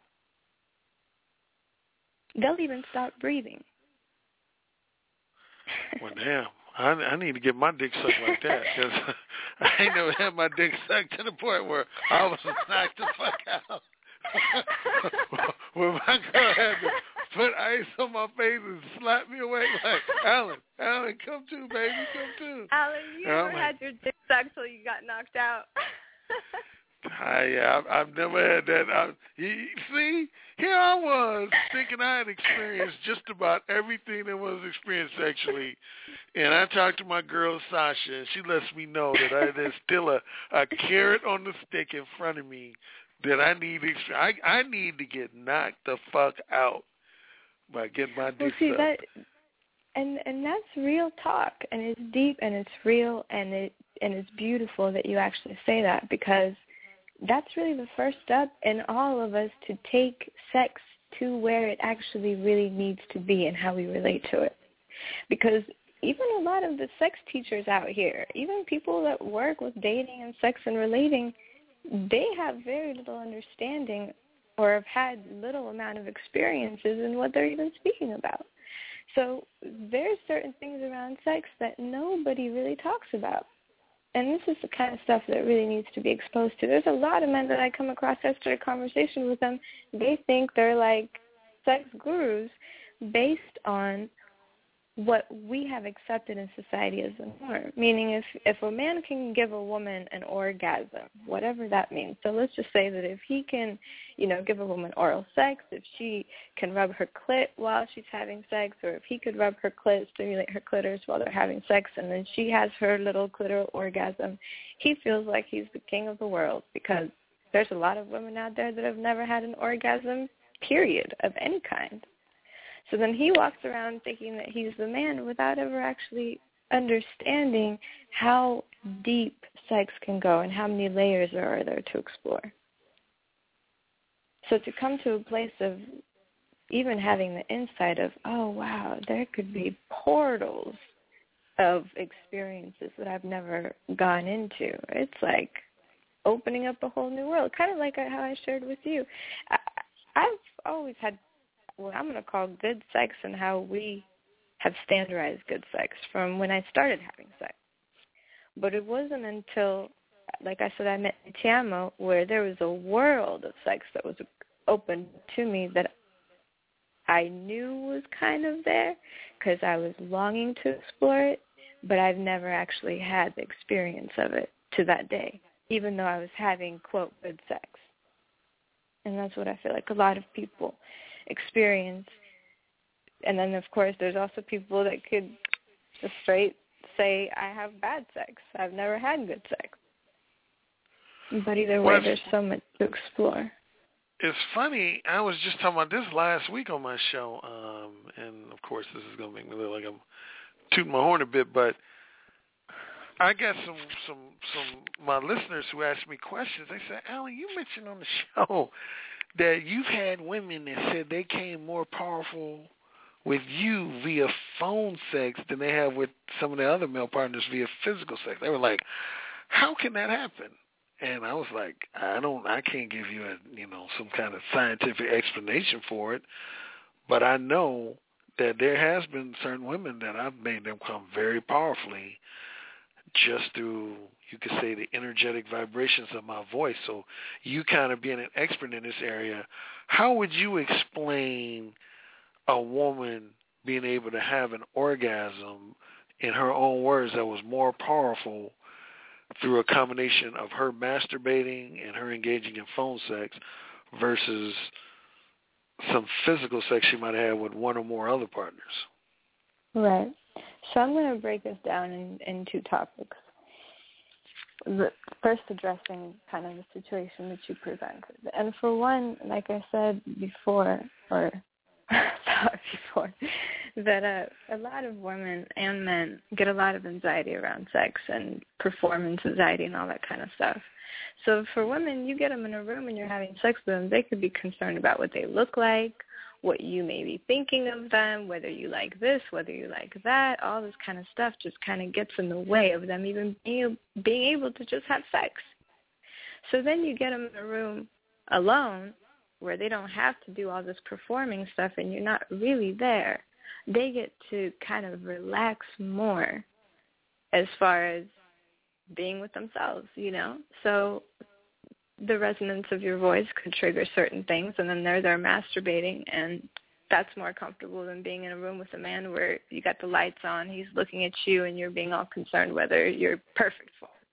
They'll even stop breathing. Well, damn. I need to get my dick sucked like that, because I ain't never had my dick sucked to the point where I was knocked the fuck out. When my girl had to put ice on my face and slap me awake like, Alan, come to, baby, come to. Alan, you never had your dick sucked till you got knocked out. I've never had that. See, here I was thinking I had experienced just about everything that was experienced sexually, and I talked to my girl Sasha, and she lets me know that there's still a carrot on the stick in front of me that I need to get knocked the fuck out by getting my dick sucked. That, and that's real talk, and it's deep, and it's real, and it's beautiful that you actually say that, because that's really the first step in all of us to take sex to where it actually really needs to be and how we relate to it. Because even a lot of the sex teachers out here, even people that work with dating and sex and relating, they have very little understanding or have had little amount of experiences in what they're even speaking about. So there's certain things around sex that nobody really talks about. And this is the kind of stuff that really needs to be exposed to. There's a lot of men that I come across, I started a conversation with them, they think they're like sex gurus based on what we have accepted in society as a norm. Meaning if a man can give a woman an orgasm, whatever that means. So let's just say that if he can, give a woman oral sex, if she can rub her clit while she's having sex, or if he could rub her clit, stimulate her clitoris while they're having sex, and then she has her little clitoral orgasm, he feels like he's the king of the world, because there's a lot of women out there that have never had an orgasm, period, of any kind. So then he walks around thinking that he's the man without ever actually understanding how deep sex can go and how many layers there are there to explore. So to come to a place of even having the insight of, oh, wow, there could be portals of experiences that I've never gone into. It's like opening up a whole new world, kind of like how I shared with you. I've always had what I'm going to call good sex and how we have standardized good sex from when I started having sex. But it wasn't until, like I said, I met Tiamo, where there was a world of sex that was open to me that I knew was kind of there because I was longing to explore it, but I've never actually had the experience of it to that day, even though I was having, quote, good sex. And that's what I feel like a lot of people experience. And then, of course, there's also people that could just straight say, I have bad sex. I've never had good sex. But either way, there's so much to explore. It's funny. I was just talking about this last week on my show, and, of course, this is going to make me look like I'm tooting my horn a bit, but I got some my listeners who asked me questions. They said, Alan, you mentioned on the show that you've had women that said they came more powerful with you via phone sex than they have with some of their other male partners via physical sex. They were like, how can that happen? And I was like, I can't give you some kind of scientific explanation for it, but I know that there has been certain women that I've made them come very powerfully just through, you could say, the energetic vibrations of my voice. So you kind of being an expert in this area, how would you explain a woman being able to have an orgasm, in her own words, that was more powerful through a combination of her masturbating and her engaging in phone sex versus some physical sex she might have with one or more other partners. Right. So I'm going to break this down in two topics. First, addressing kind of the situation that you presented. And for one, like I said before, or thought before, that a lot of women and men get a lot of anxiety around sex and performance anxiety and all that kind of stuff. So for women, you get them in a room and you're having sex with them, they could be concerned about what they look like, what you may be thinking of them, whether you like this, whether you like that. All this kind of stuff just kind of gets in the way of them even being able to just have sex. So then you get them in a room alone where they don't have to do all this performing stuff and you're not really there. They get to kind of relax more as far as being with themselves, you know. So the resonance of your voice could trigger certain things, and then they're masturbating, and that's more comfortable than being in a room with a man where you got the lights on, he's looking at you, and you're being all concerned whether you're perfect for him.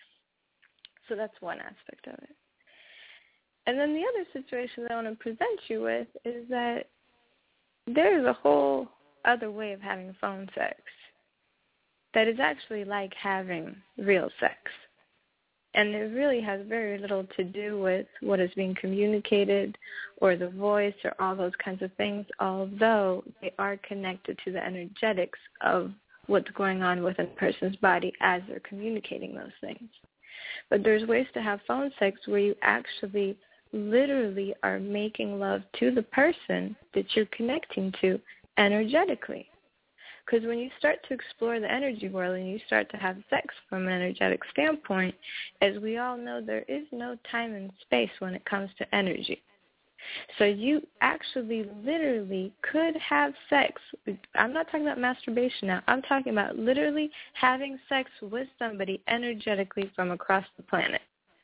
So that's one aspect of it. And then the other situation that I want to present you with is that there's a whole other way of having phone sex that is actually like having real sex. And it really has very little to do with what is being communicated or the voice or all those kinds of things, although they are connected to the energetics of what's going on within a person's body as they're communicating those things. But there's ways to have phone sex where you actually literally are making love to the person that you're connecting to energetically. Because when you start to explore the energy world and you start to have sex from an energetic standpoint, as we all know, there is no time and space when it comes to energy. So you actually literally could have sex. I'm not talking about masturbation now. I'm talking about literally having sex with somebody energetically from across the planet.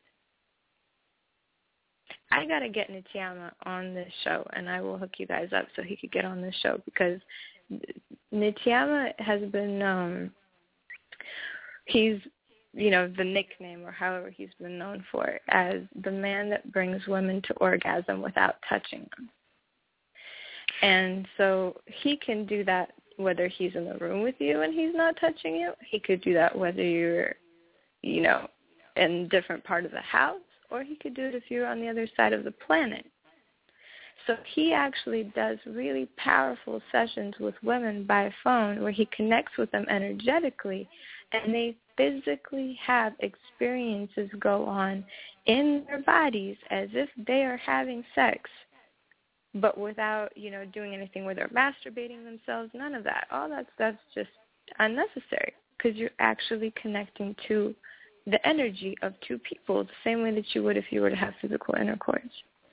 I got to get Nitiyama on this show, and I will hook you guys up so he could get on this show, because Nitiyama has been known, he's, you know, the nickname or however he's been known for, as the man that brings women to orgasm without touching them. And so he can do that whether he's in the room with you and he's not touching you. He could do that whether you're, you know, in a different part of the house, or he could do it if you're on the other side of the planet. So he actually does really powerful sessions with women by phone where he connects with them energetically, and they physically have experiences go on in their bodies as if they are having sex, but without, you know, doing anything where they're masturbating themselves, none of that. All that stuff's just unnecessary because you're actually connecting to the energy of two people the same way that you would if you were to have physical intercourse.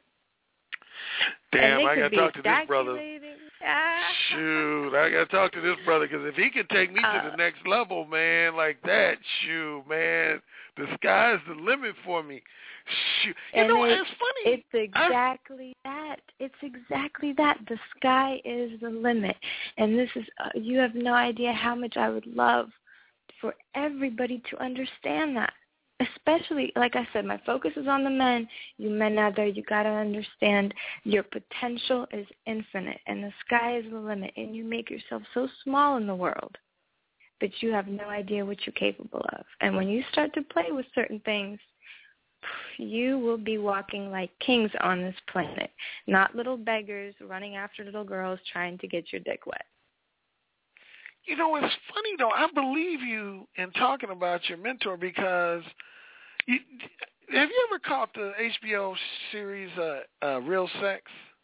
Damn, I got to talk to this brother. Shoot, I got to talk to this brother, because if he can take me to the next level, man, like that, shoot, man, the sky's the limit for me. Shoot. You know, it's funny. It's exactly that. It's exactly that. The sky is the limit. And this is, you have no idea how much I would love for everybody to understand that. Especially, like I said, my focus is on the men. You men out there, you got to understand your potential is infinite, and the sky is the limit, and you make yourself so small in the world that you have no idea what you're capable of. And when you start to play with certain things, you will be walking like kings on this planet, not little beggars running after little girls trying to get your dick wet. You know, it's funny, though. I believe you in talking about your mentor, because have you ever caught the HBO series Real Sex?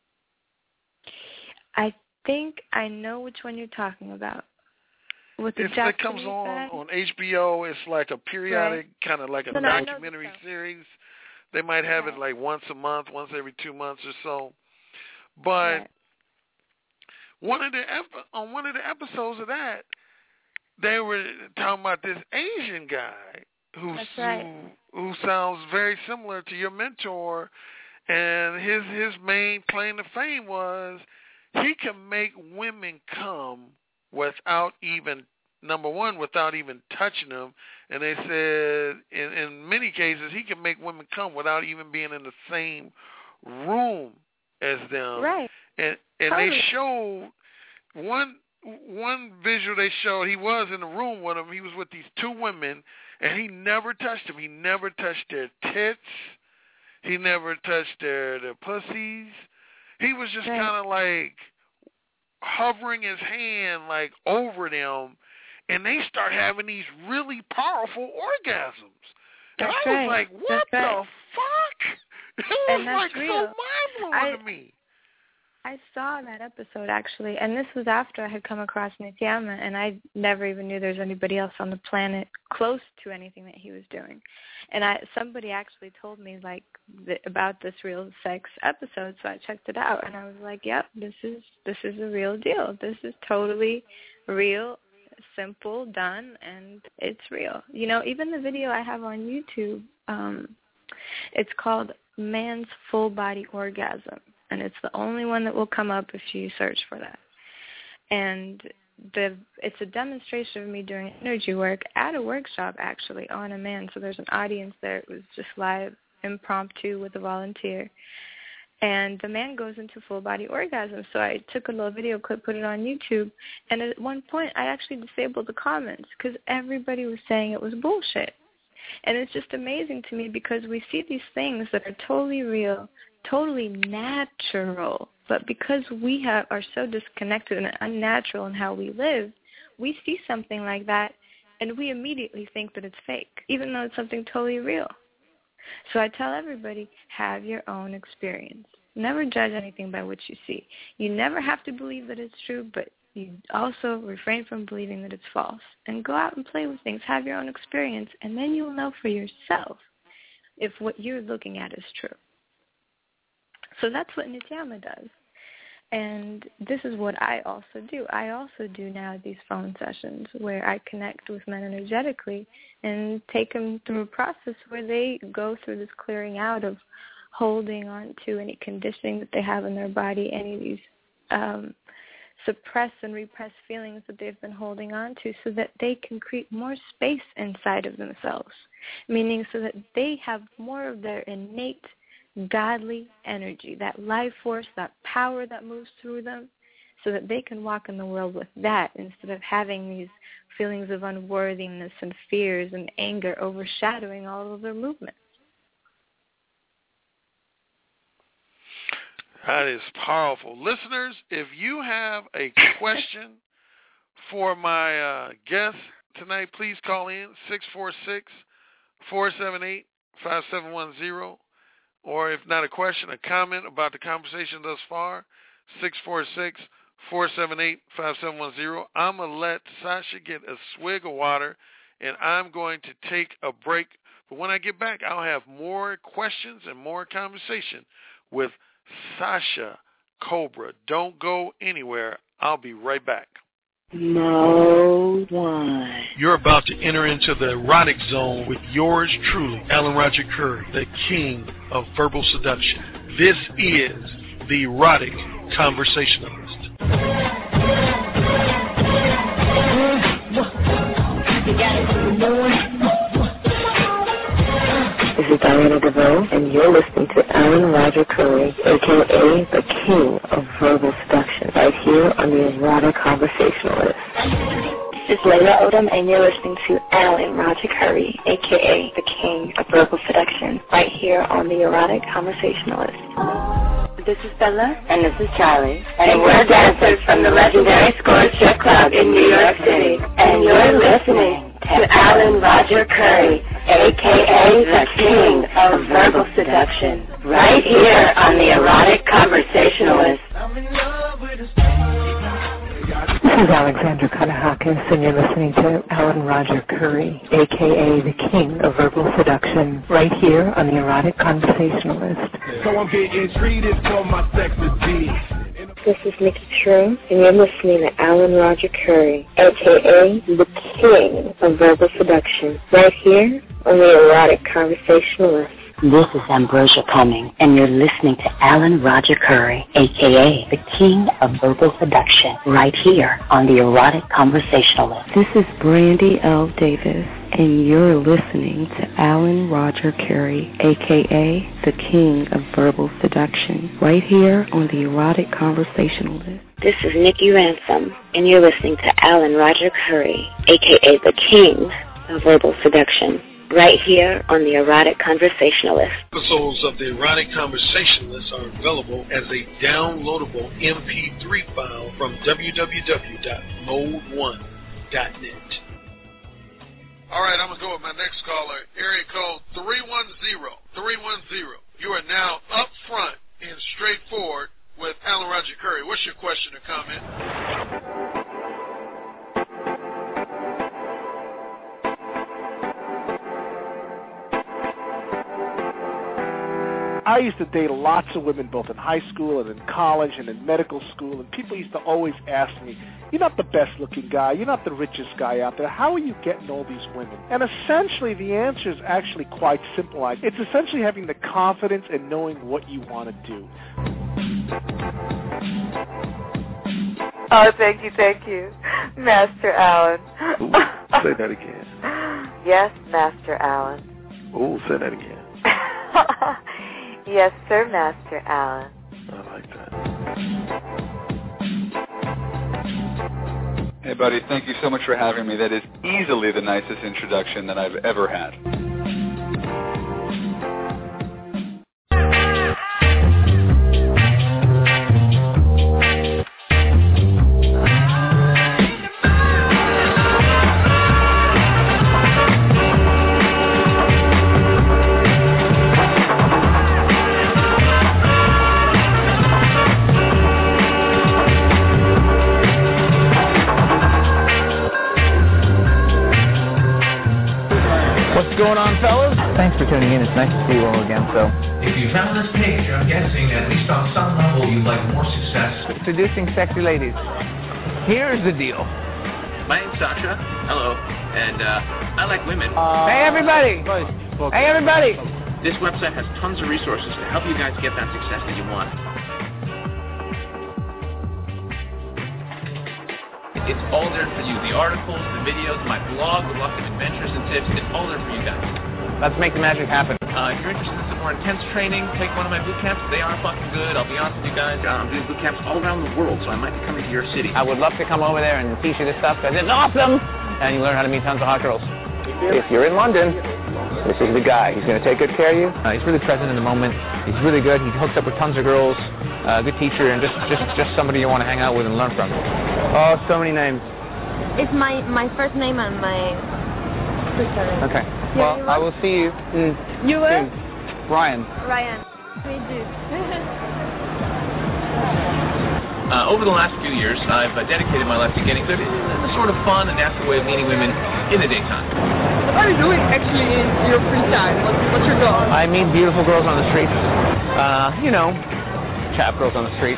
I think I know which one you're talking about. With the it comes on HBO. It's like a periodic, kind of like a documentary series. They might have it like once a month, once every 2 months or so. But on one of the episodes of that, they were talking about this Asian guy who sounds very similar to your mentor, and his main claim to fame was he can make women come without even, number one, without even touching them, and they said in many cases he can make women come without even being in the same room as them. Right. And totally. they showed one visual they showed, he was in the room with them. He was with these two women, and he never touched them. He never touched their tits. He never touched their pussies. He was just kind of like hovering his hand like over them, and they start having these really powerful orgasms. And I was like, what the fuck? It was like real. so mind-blowing to me. I saw that episode, actually, and this was after I had come across Nityama, and I never even knew there was anybody else on the planet close to anything that he was doing. And somebody actually told me, like, about this real sex episode, so I checked it out, and I was like, yep, this is a real deal. This is totally real, simple, done, and it's real. You know, even the video I have on YouTube, it's called Man's Full Body Orgasm. And it's the only one that will come up if you search for that. And it's a demonstration of me doing energy work at a workshop, actually, on a man. So there's an audience there. It was just live, impromptu with a volunteer. And the man goes into full-body orgasm. So I took a little video clip, put it on YouTube. And at one point, I actually disabled the comments because everybody was saying it was bullshit. And it's just amazing to me because we see these things that are totally real, totally natural, but because we are so disconnected and unnatural in how we live, we see something like that and we immediately think that it's fake, even though it's something totally real. So I tell everybody, have your own experience. Never judge anything by what you see. You never have to believe that it's true, but you also refrain from believing that it's false. And go out and play with things. Have your own experience, and then you'll know for yourself if what you're looking at is true. So that's what Nityama does. And this is what I also do. I also do now these phone sessions where I connect with men energetically and take them through a process where they go through this clearing out of holding on to any conditioning that they have in their body, any of these suppressed and repressed feelings that they've been holding on to, so that they can create more space inside of themselves, meaning so that they have more of their innate godly energy, that life force, that power that moves through them, so that they can walk in the world with that instead of having these feelings of unworthiness and fears and anger overshadowing all of their movements. That is powerful. Listeners, if you have a question for my guest tonight, please call in 646-478-5710. Or if not a question, a comment about the conversation thus far, 646-478-5710. I'm going to let Sasha get a swig of water, and I'm going to take a break. But when I get back, I'll have more questions and more conversation with Sasha Cobra. Don't go anywhere. I'll be right back. Mode 1. You're about to enter into the erotic zone with yours truly, Alan Roger Curry, the king of verbal seduction. This is the Erotic Conversationalist. This is Diana DeVoe, and you're listening to Alan Roger Curry, a.k.a. the king of verbal seduction, right here on the Erotic Conversationalist. This is Layla Odom, and you're listening to Alan Roger Curry, a.k.a. the king of verbal seduction, right here on the Erotic Conversationalist. This is Bella. And this is Charlie. And we're dancers from the legendary Score Strip Club in New York City. And you're listening to Alan Roger Curry, a.k.a. the king of verbal seduction, right here on the Erotic Conversationalist. This is Alexandra Kanahakis, and you're listening to Alan Roger Curry, a.k.a. the king of verbal seduction, right here on the Erotic Conversationalist. So I'm getting treated for my sexy. This is Nikki True, and you're listening to Alan Roger Curry, a.k.a. the king of verbal seduction, right here on the Erotic Conversationalist. This is Ambrosia Cumming, and you're listening to Alan Roger Curry, a.k.a. the king of verbal seduction, right here on the Erotic Conversationalist. This is Brandy L. Davis, and you're listening to Alan Roger Curry, a.k.a. the King of Verbal Seduction, right here on the Erotic Conversationalist. This is Nikki Ransom, and you're listening to Alan Roger Curry, a.k.a. the King of Verbal Seduction, right here on the Erotic Conversationalist. Episodes of the Erotic Conversationalist are available as a downloadable MP3 file from www.mode1.net. All right, I'm going to go with my next caller, area code 310. You are now up front and straightforward with Alan Roger Curry. What's your question or comment? I used to date lots of women both in high school and in college and in medical school, and people used to always ask me, you're not the best looking guy, you're not the richest guy out there, how are you getting all these women? And essentially the answer is actually quite simple. It's essentially having the confidence and knowing what you want to do. Oh, thank you, Master Alan. Ooh, say that again. Yes, Master Alan. Ooh, say that again. Yes, sir, Master Alan. I like that. Hey, buddy, thank you so much for having me. That is easily the nicest introduction that I've ever had. What's going on, fellas? Thanks for tuning in. It's nice to see you all again. So, if you found this page, I'm guessing at least on some level you'd like more success. Seducing sexy ladies. Here's the deal. My name's Sasha. Hello. And I like women. Hey, everybody. Hey, everybody. This website has tons of resources to help you guys get that success that you want. It's all there for you. The articles, the videos, my blog with lots of adventures and tips. It's all there for you guys. Let's make the magic happen. If you're interested in some more intense training, take one of my boot camps. They are fucking good. I'll be honest with you guys. I'm doing boot camps all around the world, so I might be coming to your city. I would love to come over there and teach you this stuff because it's awesome. And you learn how to meet tons of hot girls. If you're in London, this is the guy. He's going to take good care of you. He's really present in the moment. He's really good. He hooks up with tons of girls. Good teacher, and just somebody you want to hang out with and learn from. Oh, so many names. It's my first name and my sister name. Okay. Well, I will see you. You will? Ryan. Me too. Over the last few years, I've dedicated my life to getting good in a sort of fun and natural way of meeting women in the daytime. What are you doing actually in your free time? What's your goal? I meet beautiful girls on the street. Chap girls on the street.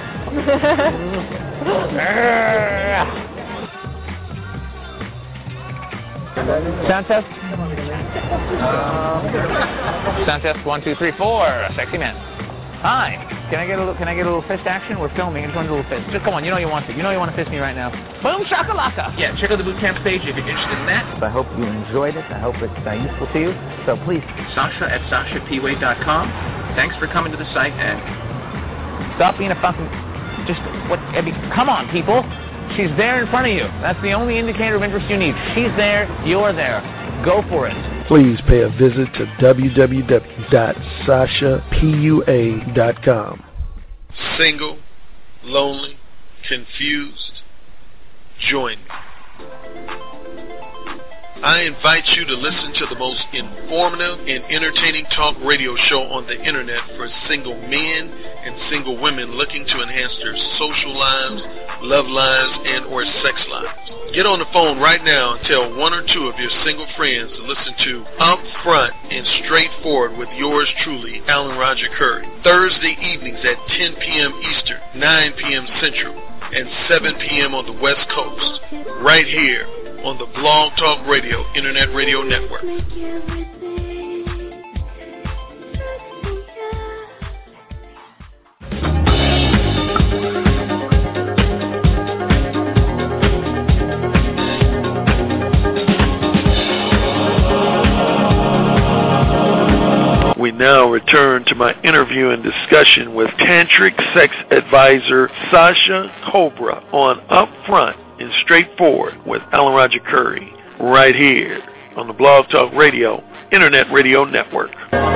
Sound test? Sound test, 1, 2, 3, 4. Sexy man. Hi. Can I get a little fist action? We're filming. I just want a little fist. Just come on. You know you want to. You know you want to fist me right now. Boom shakalaka. Yeah, check out the boot camp page if you're interested in that. I hope you enjoyed it. I hope it's useful to you. So please. Sasha at SashaPway.com. Thanks for coming to the site and stop being a fucking. Come on, people. She's there in front of you. That's the only indicator of interest you need. She's there. You're there. Go for it. Please pay a visit to www.sashapua.com. Single, lonely, confused? Join me. I invite you to listen to the most informative and entertaining talk radio show on the internet for single men and single women looking to enhance their social lives, love lives, and or sex lives. Get on the phone right now and tell one or two of your single friends to listen to Up Front and Straightforward with yours truly, Alan Roger Curry. Thursday evenings at 10 p.m. Eastern, 9 p.m. Central, and 7 p.m. on the West Coast. Right here on the Blog Talk Radio Internet Radio Network. now return to my interview and discussion with tantric sex advisor Sasha Cobra on Upfront and Straightforward with Alan Roger Currie, right here on the Blog Talk Radio Internet Radio Network.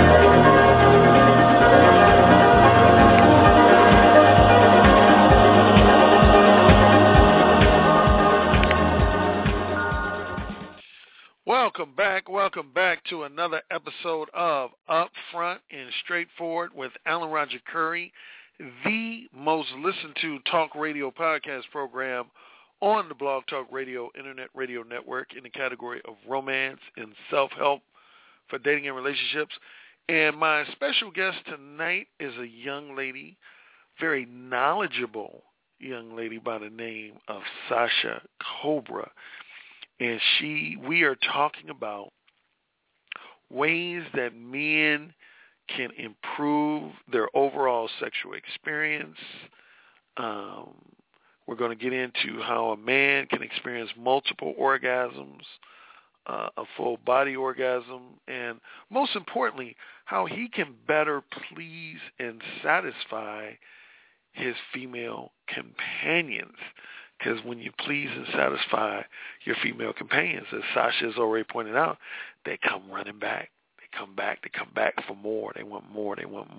Welcome back to another episode of Upfront and Straightforward with Alan Roger Currie, the most listened to talk radio podcast program on the Blog Talk Radio Internet Radio Network in the category of romance and self-help for dating and relationships. And my special guest tonight is a young lady, very knowledgeable young lady by the name of Sasha Cobra. And we are talking about ways that men can improve their overall sexual experience. We're going to get into how a man can experience multiple orgasms, a full body orgasm, and most importantly, how he can better please and satisfy his female companions. Because when you please and satisfy your female companions, as Sasha has already pointed out, they come running back. They come back for more. They want more.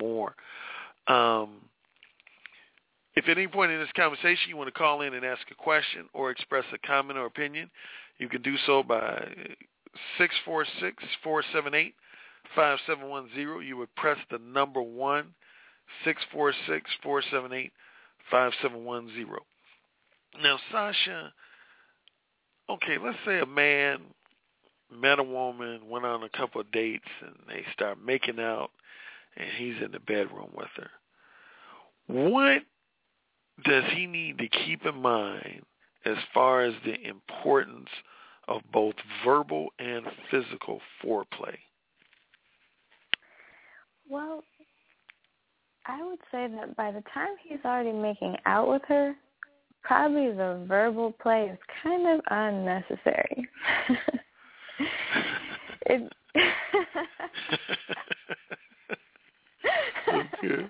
If at any point in this conversation you want to call in and ask a question or express a comment or opinion, you can do so by 646-478-5710. You would press the number 1, 646-478-5710. Now, Sasha, okay, let's say a man met a woman, went on a couple of dates, and they start making out, and he's in the bedroom with her. What does he need to keep in mind as far as the importance of both verbal and physical foreplay? Well, I would say that by the time he's already making out with her, probably the verbal play is kind of unnecessary. Okay.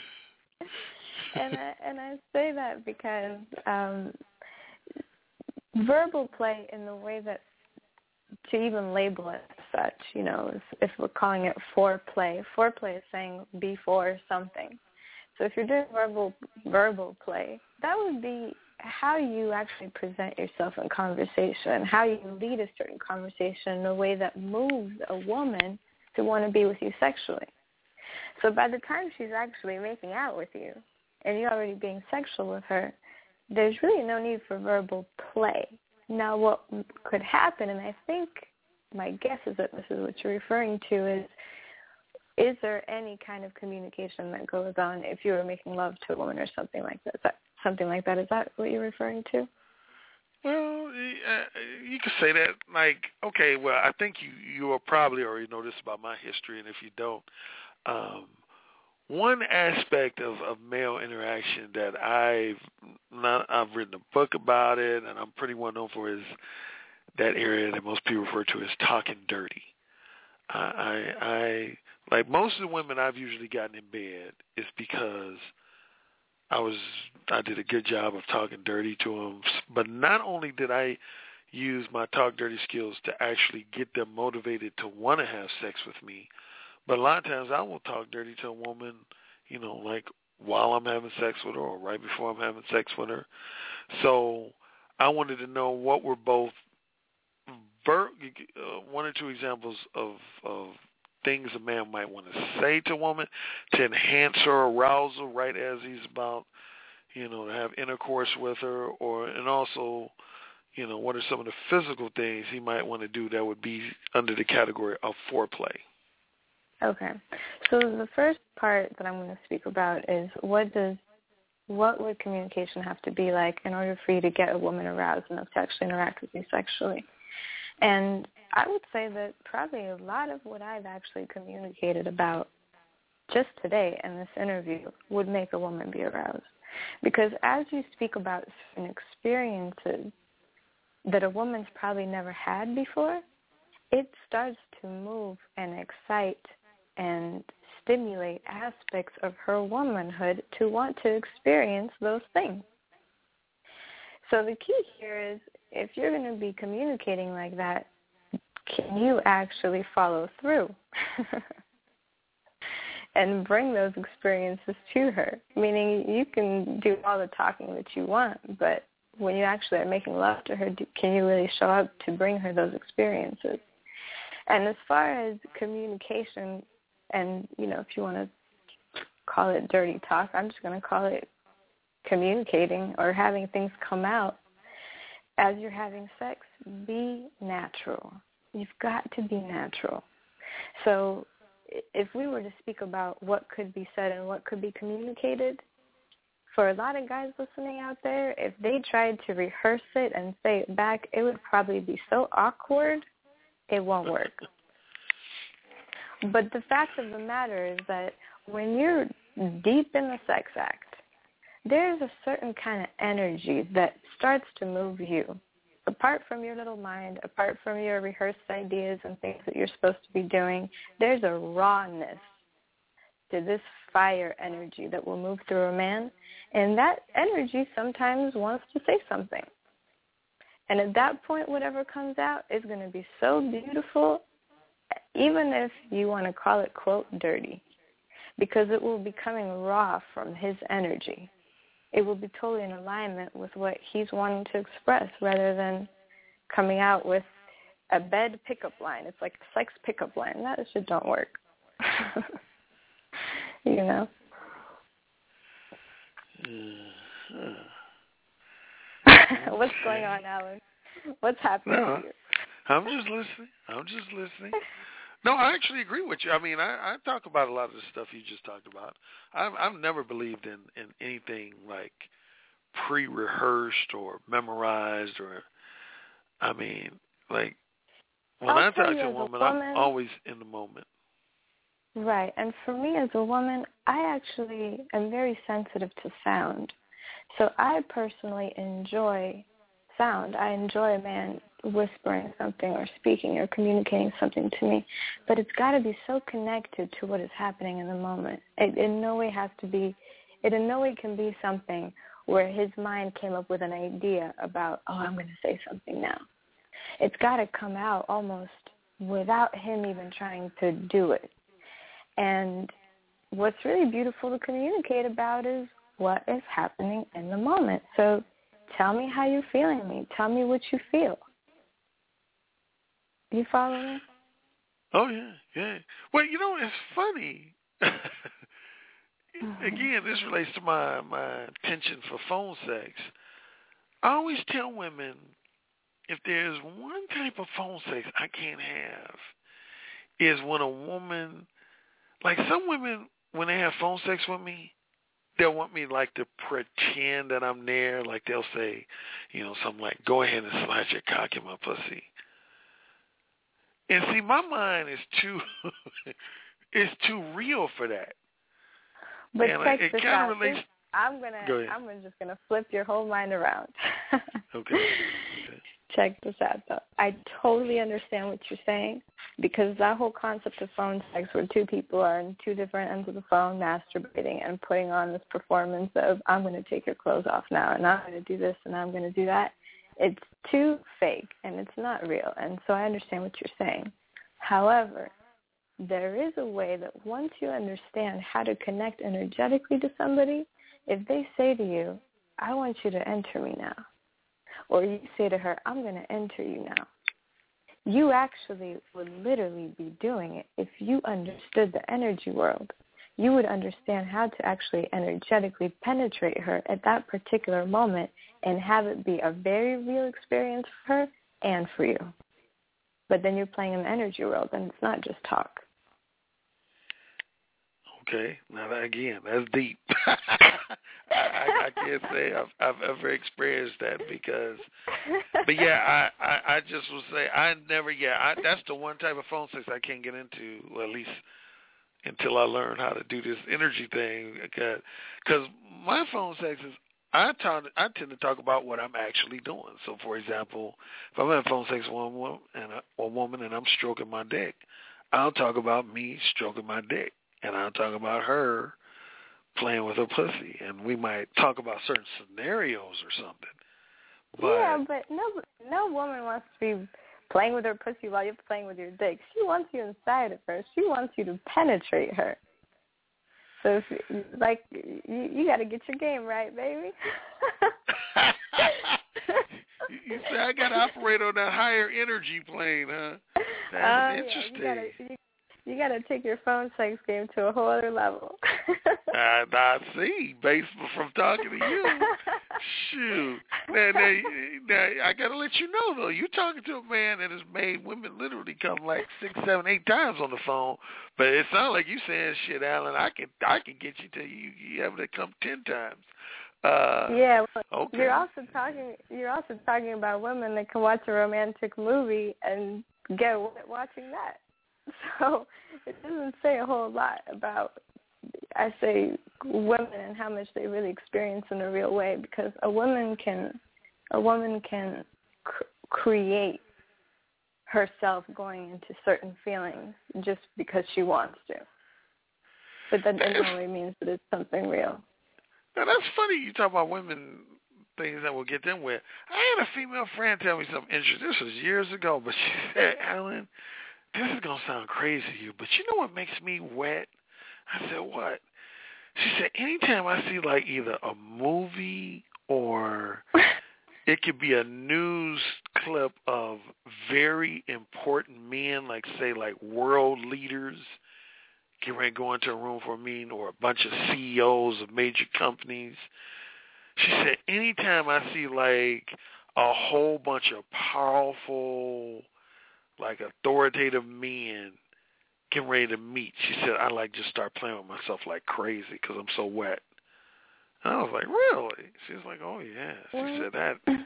And I say that because verbal play, in the way that to even label it as such, you know, if we're calling it foreplay is saying before something. So if you're doing verbal play, that would be how you actually present yourself in conversation, how you lead a certain conversation in a way that moves a woman to want to be with you sexually. So by the time she's actually making out with you and you're already being sexual with her, there's really no need for verbal play. Now, what could happen, and I think my guess is that this is what you're referring to, is there any kind of communication that goes on if you were making love to a woman or something like that? Is that what you're referring to? Well, you could say that. Like, okay, well, I think you will probably already know this about my history, and if you don't, one aspect of male interaction that I've written a book about it, and I'm pretty well known for, is that area that most people refer to as talking dirty. I like most of the women I've usually gotten in bed is because I did a good job of talking dirty to them. But not only did I use my talk dirty skills to actually get them motivated to want to have sex with me, but a lot of times I will talk dirty to a woman, you know, like while I'm having sex with her or right before I'm having sex with her. So I wanted to know what were both one or two examples of things a man might want to say to a woman to enhance her arousal right as he's about, you know, to have intercourse with her, and also, you know, what are some of the physical things he might want to do that would be under the category of foreplay. Okay. So the first part that I'm going to speak about is what would communication have to be like in order for you to get a woman aroused enough to actually interact with you sexually? And I would say that probably a lot of what I've actually communicated about just today in this interview would make a woman be aroused. Because as you speak about certain experiences that a woman's probably never had before, it starts to move and excite and stimulate aspects of her womanhood to want to experience those things. So the key here is, if you're going to be communicating like that, can you actually follow through and bring those experiences to her? Meaning, you can do all the talking that you want, but when you actually are making love to her, can you really show up to bring her those experiences? And as far as communication, and, if you want to call it dirty talk, I'm just going to call it communicating or having things come out as you're having sex. Be natural. You've got to be natural. So if we were to speak about what could be said and what could be communicated, for a lot of guys listening out there, if they tried to rehearse it and say it back, it would probably be so awkward, it won't work. But the fact of the matter is that when you're deep in the sex act, there's a certain kind of energy that starts to move you. Apart from your little mind, apart from your rehearsed ideas and things that you're supposed to be doing, there's a rawness to this fire energy that will move through a man. And that energy sometimes wants to say something. And at that point, whatever comes out is going to be so beautiful, even if you want to call it, quote, dirty, because it will be coming raw from his energy. It will be totally in alignment with what he's wanting to express, rather than coming out with a bed pickup line. It's like a sex pickup line. That shit don't work. What's going on, Alan? What's happening to you? I'm just listening. No, I actually agree with you. I mean, I talk about a lot of the stuff you just talked about. I've never believed in anything like pre-rehearsed or memorized, or, I mean, like, when I talk to a woman, I'm always in the moment. Right. And for me as a woman, I actually am very sensitive to sound. So I personally enjoy sound. I enjoy a man whispering something or speaking or communicating something to me. But it's got to be so connected to what is happening in the moment. It in no way can be something where his mind came up with an idea about, I'm going to say something now. It's got to come out almost without him even trying to do it. And what's really beautiful to communicate about is what is happening in the moment. So tell me how you're feeling me. Tell me what you feel. You follow me? Oh, yeah. Well, it's funny. Again, this relates to my penchant for phone sex. I always tell women, if there's one type of phone sex I can't have, is when a woman, like some women, when they have phone sex with me, they'll want me like to pretend that I'm there. Like they'll say, something like, go ahead and slide your cock in my pussy. And see, my mind is it's too real for that. But and check it this kind out. of relates. I'm just gonna flip your whole mind around. Okay. Check this out, though. I totally understand what you're saying, because that whole concept of phone sex, where two people are on two different ends of the phone masturbating and putting on this performance of, I'm going to take your clothes off now, and I'm going to do this, and I'm going to do that, it's too fake, and it's not real. And so I understand what you're saying. However, there is a way that once you understand how to connect energetically to somebody, if they say to you, I want you to enter me now, or you say to her, I'm going to enter you now, you actually would literally be doing it. If you understood the energy world, you would understand how to actually energetically penetrate her at that particular moment and have it be a very real experience for her and for you. But then you're playing in the energy world, and it's not just talk. Okay, now that, again, that's deep. I can't say I've ever experienced that but yeah, I just will say that's the one type of phone sex I can't get into, well, at least until I learn how to do this energy thing, because my phone sex is, I tend to talk about what I'm actually doing. So, for example, if I'm having phone sex with a woman and I'm stroking my dick, I'll talk about me stroking my dick. and I'll talk about her playing with her pussy, and we might talk about certain scenarios or something. But no woman wants to be playing with her pussy while you're playing with your dick. She wants you inside of her. She wants you to penetrate her. So, you got to get your game right, baby. You say I got to operate on that higher energy plane, huh? That's interesting. Yeah, you got to take your phone sex game to a whole other level. I see, based from talking to you. Shoot. Now, I got to let you know, though, you're talking to a man that has made women literally come like 6, 7, 8 times on the phone. But it sounds like you saying, shit, Alan, I can get you till you have to come 10 times. Well, okay. You're also talking about women that can watch a romantic movie and get wet watching that. So it doesn't say a whole lot about, I say, women and how much they really experience in a real way, because a woman can create herself going into certain feelings just because she wants to. But that doesn't always mean that it's something real. Now, that's funny you talk about women, things that will get them wet. I had a female friend tell me something interesting. This was years ago, but she said, Alan, this is going to sound crazy to you, but you know what makes me wet? I said, what? She said, anytime I see like either a movie or it could be a news clip of very important men, like say like world leaders, get ready to go into a room for a meeting, or a bunch of CEOs of major companies. She said, anytime I see like a whole bunch of powerful, like authoritative men getting ready to meet, she said, I like just start playing with myself like crazy because I'm so wet. And I was like, really? She was like, oh, yeah. She said that.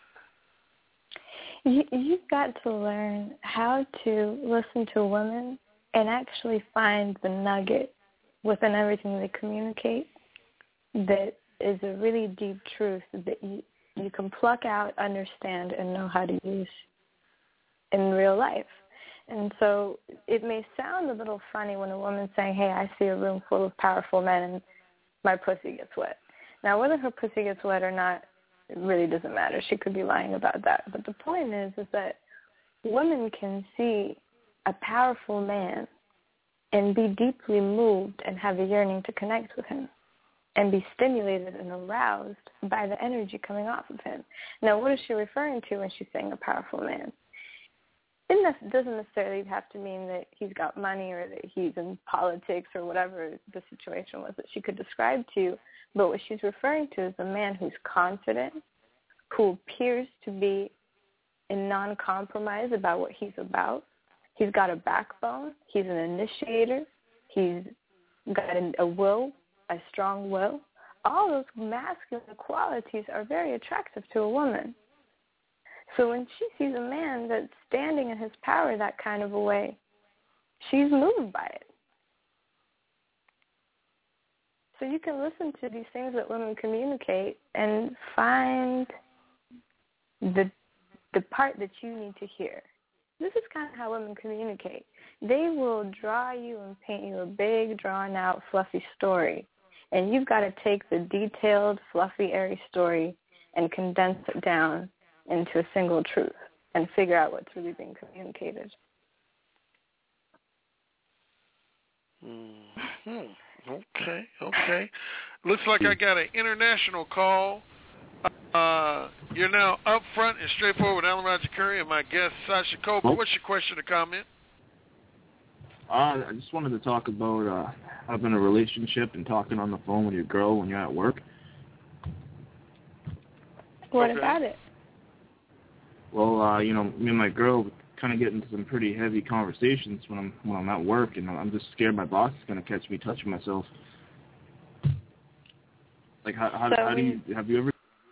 You've got to learn how to listen to women and actually find the nugget within everything they communicate that is a really deep truth that you can pluck out, understand, and know how to use in real life. And so it may sound a little funny when a woman's saying, hey, I see a room full of powerful men and my pussy gets wet. Now, whether her pussy gets wet or not, it really doesn't matter. She could be lying about that. But the point is that women can see a powerful man and be deeply moved and have a yearning to connect with him and be stimulated and aroused by the energy coming off of him. Now, what is she referring to when she's saying a powerful man? It doesn't necessarily have to mean that he's got money or that he's in politics or whatever the situation was that she could describe to you. But what she's referring to is a man who's confident, who appears to be in non-compromise about what he's about. He's got a backbone. He's an initiator. He's got a will, a strong will. All those masculine qualities are very attractive to a woman. So when she sees a man that's standing in his power that kind of a way, she's moved by it. So you can listen to these things that women communicate and find the part that you need to hear. This is kind of how women communicate. They will draw you and paint you a big, drawn-out, fluffy story. And you've got to take the detailed, fluffy, airy story and condense it down into a single truth and figure out what's really being communicated. Okay. Looks like I got an international call. You're now up front and straightforward with Alan Roger Currie and my guest, Sasha Cobra. What's your question or comment? I just wanted to talk about having a relationship and talking on the phone with your girl when you're at work. What about it? Well, me and my girl kind of get into some pretty heavy conversations when I'm at work, and I'm just scared my boss is going to catch me touching myself. Like, how do you, have you ever?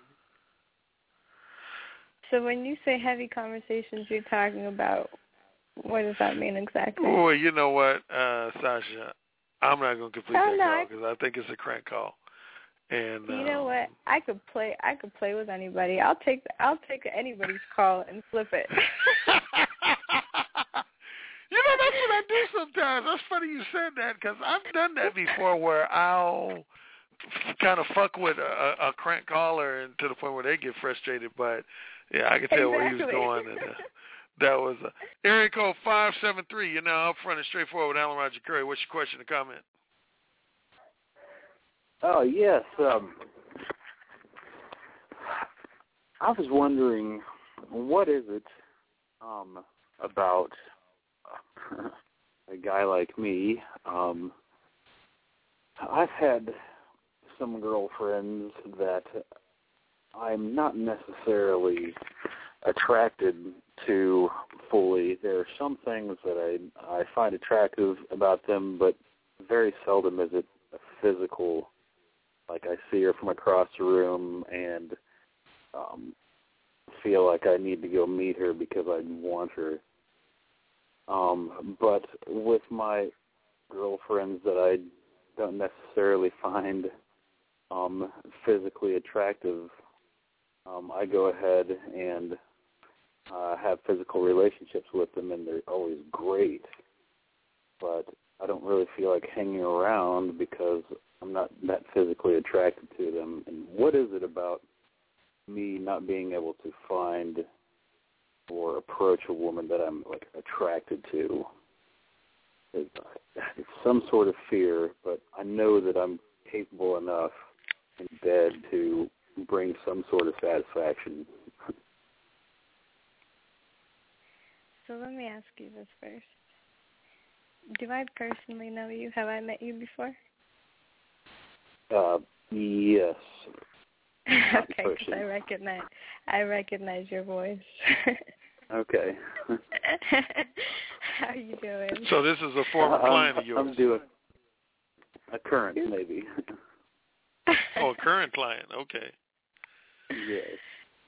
So when you say heavy conversations, you're talking about, what does that mean exactly? Well, you know what, Sasha, I'm not going to complete that call because I think it's a crank call. And you know what? I could play with anybody. I'll take anybody's call and flip it. You know, that's what I do sometimes. guys, that's funny you said that because I've done that before where I'll kind of fuck with a crank caller and to the point where they get frustrated. But, yeah, I can tell where he was going. And that was area code 573. You're now up front and straightforward with Alan Roger Curry. What's your question or comment? Oh, yes. I was wondering, what is it about a guy like me? I've had some girlfriends that I'm not necessarily attracted to fully. There are some things that I find attractive about them, but very seldom is it a physical, like I see her from across the room and feel like I need to go meet her because I want her. But with my girlfriends that I don't necessarily find physically attractive, I go ahead and have physical relationships with them, and they're always great. But I don't really feel like hanging around because I'm not that physically attracted to them. And what is it about me not being able to find or approach a woman that I'm like attracted to? It's some sort of fear, but I know that I'm capable enough in bed to bring some sort of satisfaction. So let me ask you this first. Do I personally know you? Have I met you before? Yes. Okay, because I recognize your voice. Okay. How are you doing? So this is a former client of yours. I'm doing a current, maybe. Oh, a current client. Okay. Yes.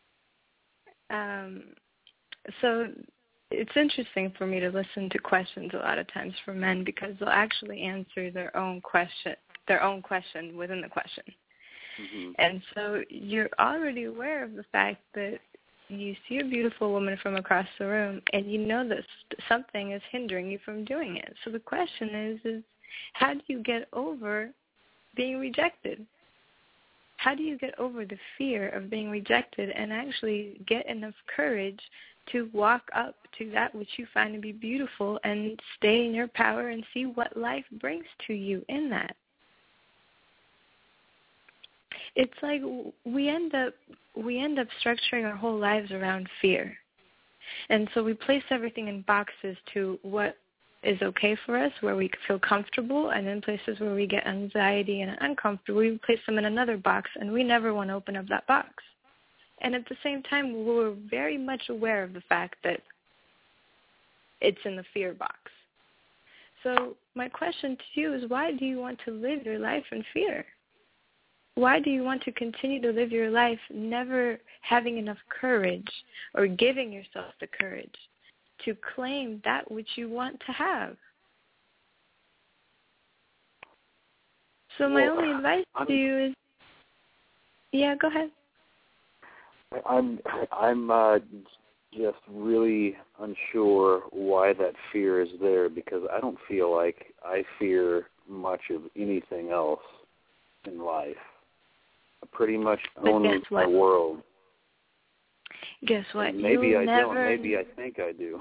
So it's interesting for me to listen to questions a lot of times from men because they'll actually answer their own question within the question. Mm-hmm. And so you're already aware of the fact that you see a beautiful woman from across the room and you know that something is hindering you from doing it. So the question is how do you get over being rejected? How do you get over the fear of being rejected and actually get enough courage to walk up to that which you find to be beautiful and stay in your power and see what life brings to you in that? It's like we end up structuring our whole lives around fear. And so we place everything in boxes to what is okay for us, where we feel comfortable, and in places where we get anxiety and uncomfortable, we place them in another box, and we never want to open up that box. And at the same time, we're very much aware of the fact that it's in the fear box. So my question to you is, why do you want to live your life in fear? Why do you want to continue to live your life never having enough courage or giving yourself the courage to claim that which you want to have? So my only advice to you is, yeah, go ahead. I'm just really unsure why that fear is there, because I don't feel like I fear much of anything else in life. I pretty much own my world. Guess what? Maybe I don't. Maybe I think I do.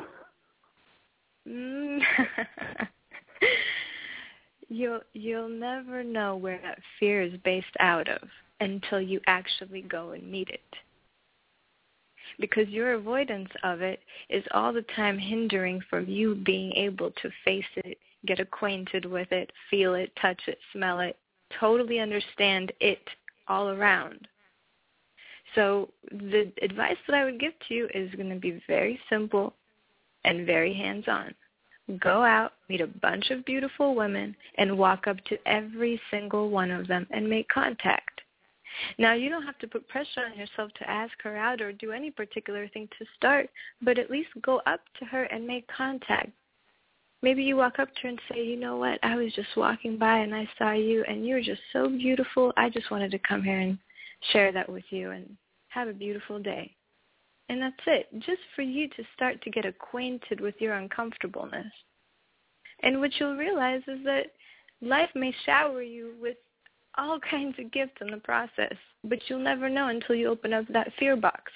You'll never know where that fear is based out of until you actually go and meet it. Because your avoidance of it is all the time hindering from you being able to face it, get acquainted with it, feel it, touch it, smell it, totally understand it all around. So the advice that I would give to you is going to be very simple and very hands-on. Go out, meet a bunch of beautiful women, and walk up to every single one of them and make contact. Now, you don't have to put pressure on yourself to ask her out or do any particular thing to start, but at least go up to her and make contact. Maybe you walk up to her and say, you know what, I was just walking by and I saw you and you're just so beautiful. I just wanted to come here and share that with you and have a beautiful day. And that's it, just for you to start to get acquainted with your uncomfortableness. And what you'll realize is that life may shower you with all kinds of gifts in the process, but you'll never know until you open up that fear box.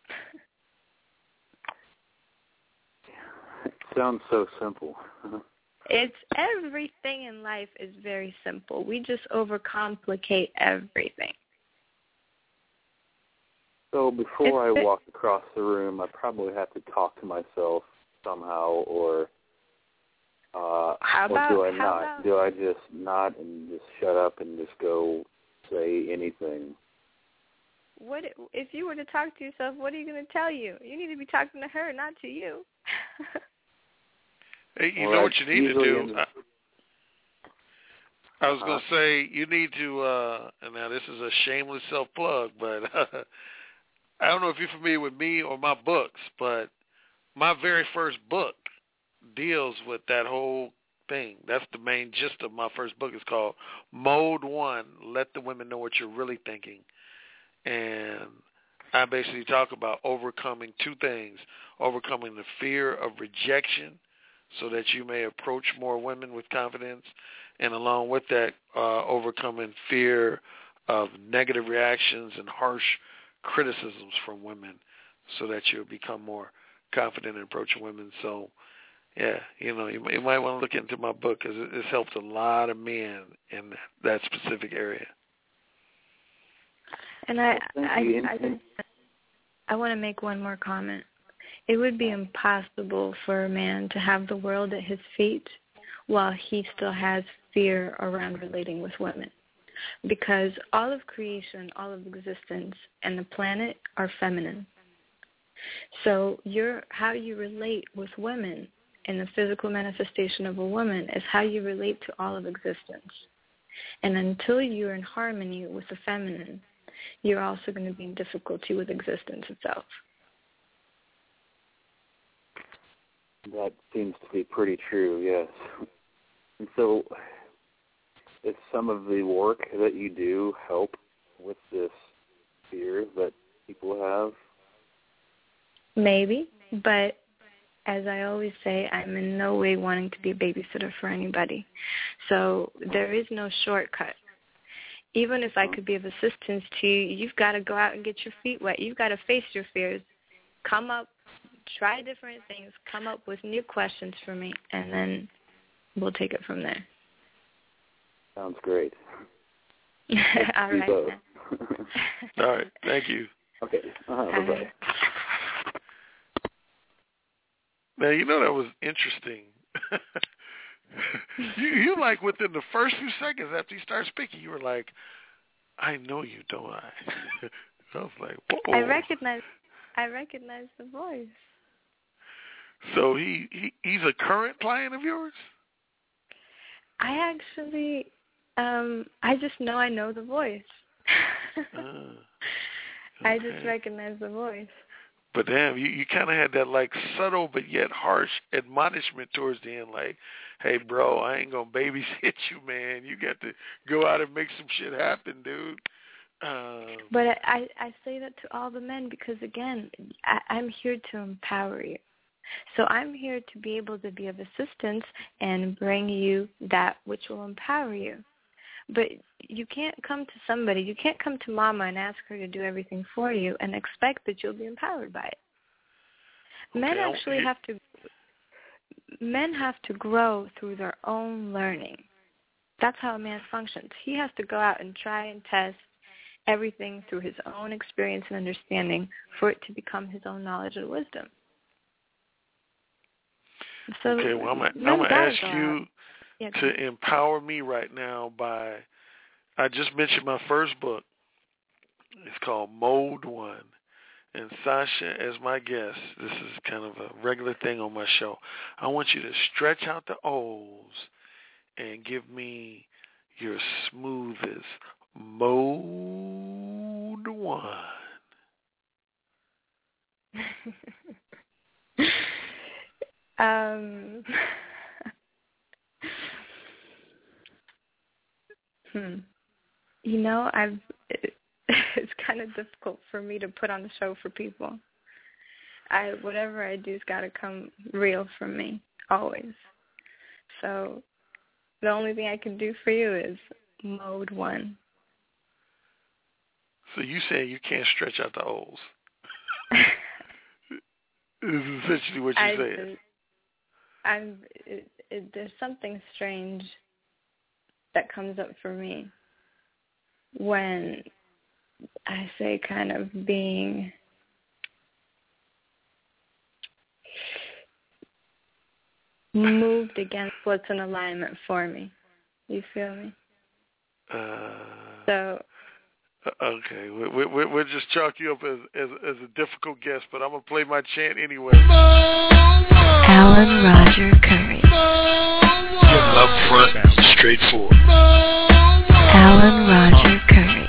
It sounds so simple. It's everything in life is very simple. We just overcomplicate everything. So before I walk across the room, I probably have to talk to myself somehow, or do I just not and just shut up and just go say anything? What if you were to talk to yourself? What are you going to tell you? You need to be talking to her, not to you. Hey, you know what you need to do? I was going to say you need to, and now this is a shameless self-plug, but I don't know if you're familiar with me or my books, but my very first book deals with that whole thing. That's the main gist of my first book. It's called Mode 1, Let the Women Know What You're Really Thinking. And I basically talk about overcoming two things: overcoming the fear of rejection so that you may approach more women with confidence, and along with that, overcoming fear of negative reactions and harsh criticisms from women so that you'll become more confident in approaching women. So, yeah, you might want to look into my book because it's helped a lot of men in that specific area. And I want to make one more comment. It would be impossible for a man to have the world at his feet while he still has fear around relating with women. Because all of creation, all of existence, and the planet are feminine. So how you relate with women in the physical manifestation of a woman is how you relate to all of existence. And until you're in harmony with the feminine, you're also going to be in difficulty with existence itself. That seems to be pretty true, yes. And so, does some of the work that you do help with this fear that people have? Maybe, but as I always say, I'm in no way wanting to be a babysitter for anybody. So there is no shortcut. Even if I could be of assistance to you, you've got to go out and get your feet wet. You've got to face your fears. Come up, try different things, come up with new questions for me, and then we'll take it from there. Sounds great. All right. All right. Thank you. Okay. Bye-bye. Now, that was interesting. you like within the first few seconds after you started speaking, you were like, I know you, don't I? I was like, whoa. I recognize the voice. So he's a current client of yours? I actually, I just know I know the voice. Okay. I just recognize the voice. But damn, you kind of had that like subtle but yet harsh admonishment towards the end, like, hey, bro, I ain't going to babysit you, man. You got to go out and make some shit happen, dude. But I say that to all the men because, again, I'm here to empower you. So I'm here to be able to be of assistance and bring you that which will empower you. But you can't come to somebody, you can't come to mama and ask her to do everything for you and expect that you'll be empowered by it. Men actually have to grow through their own learning. That's how a man functions. He has to go out and try and test everything through his own experience and understanding for it to become his own knowledge and wisdom. So okay, well, I'm going to ask you to empower me right now by, I just mentioned my first book. It's called Mode 1. And Sasha, as my guest, this is kind of a regular thing on my show. I want you to stretch out the O's and give me your smoothest Mode 1. It's kind of difficult for me to put on the show for people. Whatever I do has got to come real from me, always. So the only thing I can do for you is mode 1. So you saying you can't stretch out the O's? This is essentially what you're saying. There's something strange that comes up for me when I say kind of being moved against what's in alignment for me. You feel me? So. Okay, we'll just chalk you up as a difficult guest, but I'm gonna play my chant anyway. Alan Roger Curry. Up front, straightforward. Alan Roger Curry.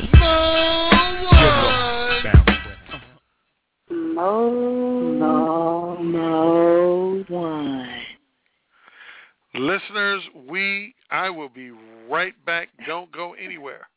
Mode 1. Listeners, I will be right back. Don't go anywhere.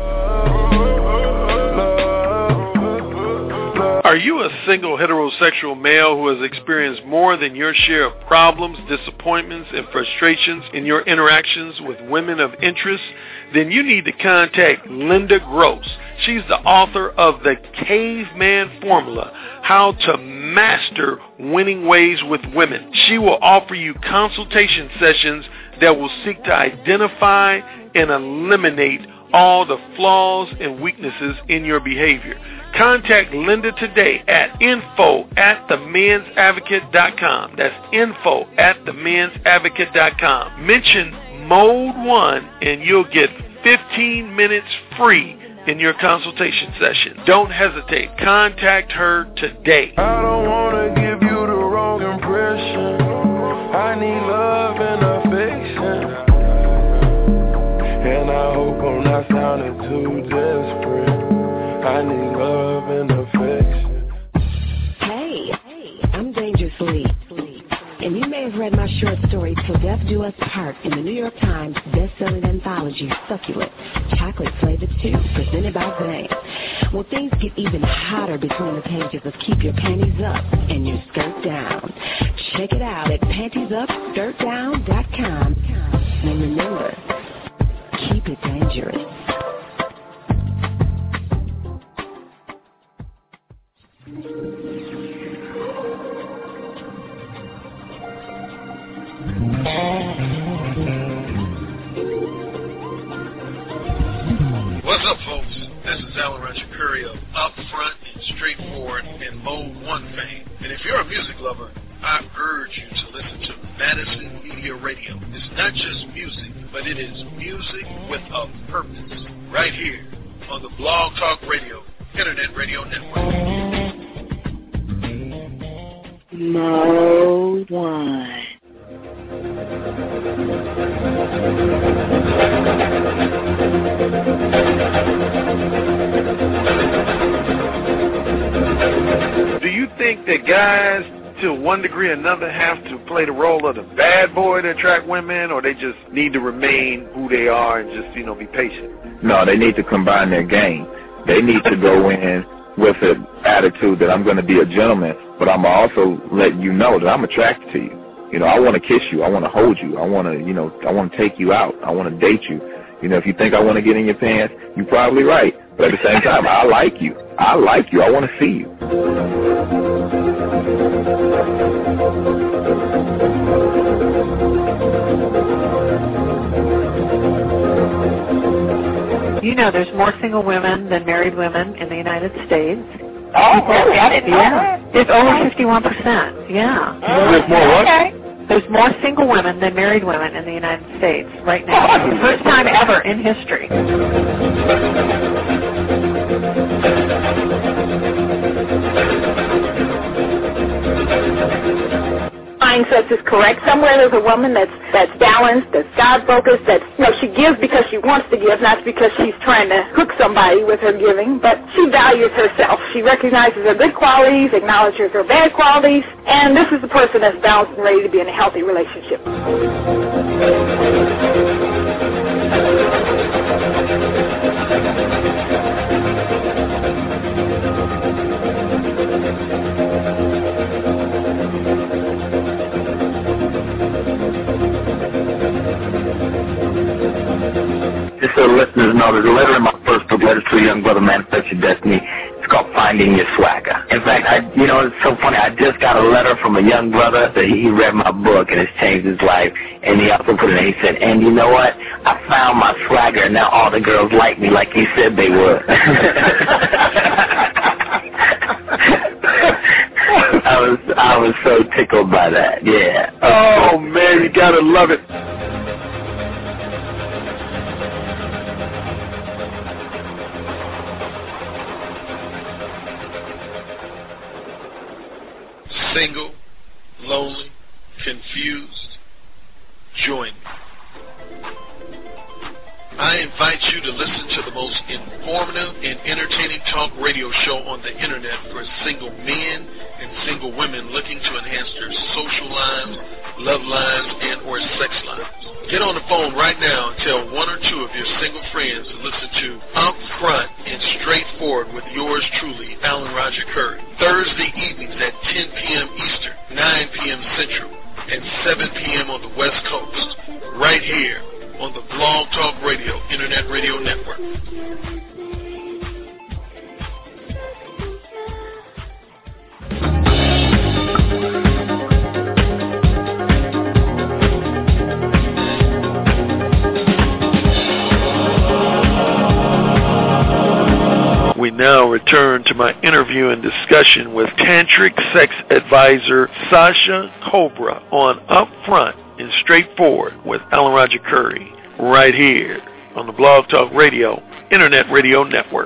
Are you a single heterosexual male who has experienced more than your share of problems, disappointments, and frustrations in your interactions with women of interest? Then you need to contact Linda Gross. She's the author of The Caveman Formula, How to Master Winning Ways with Women. She will offer you consultation sessions that will seek to identify and eliminate all the flaws and weaknesses in your behavior. Contact Linda today at info@themensadvocate.com. That's info@themensadvocate.com. Mention Mode 1 and you'll get 15 minutes free in your consultation session. Don't hesitate. Contact her today. I don't want to give you the wrong impression. I need love and affection. And I hope I'm not sounding too desperate. I need love and affection. Hey, I'm Dangerously. And you may have read my short story, Till Death Do Us Part, in the New York Times best-selling anthology, Succulent, Chocolate Flavored 2, presented by Bang. Well, things get even hotter between the pages of Keep Your Panties Up and Your Skirt Down. Check it out at pantiesupskirtdown.com. And remember, keep it dangerous. What's up, folks? This is Alan Roger Curry of Upfront and Straightforward and Mode 1 fame. And if you're a music lover, I urge you to listen to Madison Media Radio. It's not just music, but it is music with a purpose. Right here on the Blog Talk Radio, Internet Radio Network. Mode 1. Do you think that guys, to one degree or another, have to play the role of the bad boy to attract women, or they just need to remain who they are and just, be patient? No, they need to combine their game. They need to go in with an attitude that I'm going to be a gentleman, but I'm also letting you know that I'm attracted to you. I want to kiss you. I want to hold you. I want to, I want to take you out. I want to date you. If you think I want to get in your pants, you're probably right. But at the same time, I like you. I like you. I want to see you. There's more single women than married women in the United States. Oh, really? I didn't know that. It's over 51%. Yeah. There's more what? Okay. There's more single women than married women in the United States right now. It's the first time ever in history. Mindset is correct. Somewhere there's a woman that's balanced, that's God-focused, that's she gives because she wants to give, not because she's trying to hook somebody with her giving, but she values herself. She recognizes her good qualities, acknowledges her bad qualities, and this is the person that's balanced and ready to be in a healthy relationship. just so the listeners know, there's a letter in my first book, Letters to a Young Brother, Manifest Your Destiny. It's called Finding Your Swagger. In fact, it's so funny. I just got a letter from a young brother that he read my book and it's changed his life. And he also put it in. He said, and you know what? I found my swagger and now all the girls like me like you said they would. I was so tickled by that. Yeah. Oh man, you gotta love it. Single, lonely, confused, join me. I invite you to listen to the most informative and entertaining talk radio show on the internet for single men and single women looking to enhance their social lives, love lives, and or sex lives. Get on the phone right now and tell one or two of your single friends to listen to Up Front and Straightforward with yours truly, Alan Roger Curry. Thursday evenings at 10 p.m. Eastern, 9 p.m. Central, and 7 p.m. on the West Coast, right here on the Blog Talk Radio Internet Radio Network. We now return to my interview and discussion with tantric sex advisor Sasha Cobra on Upfront and Straightforward with Alan Roger Curry, right here on the Blog Talk Radio Internet Radio Network.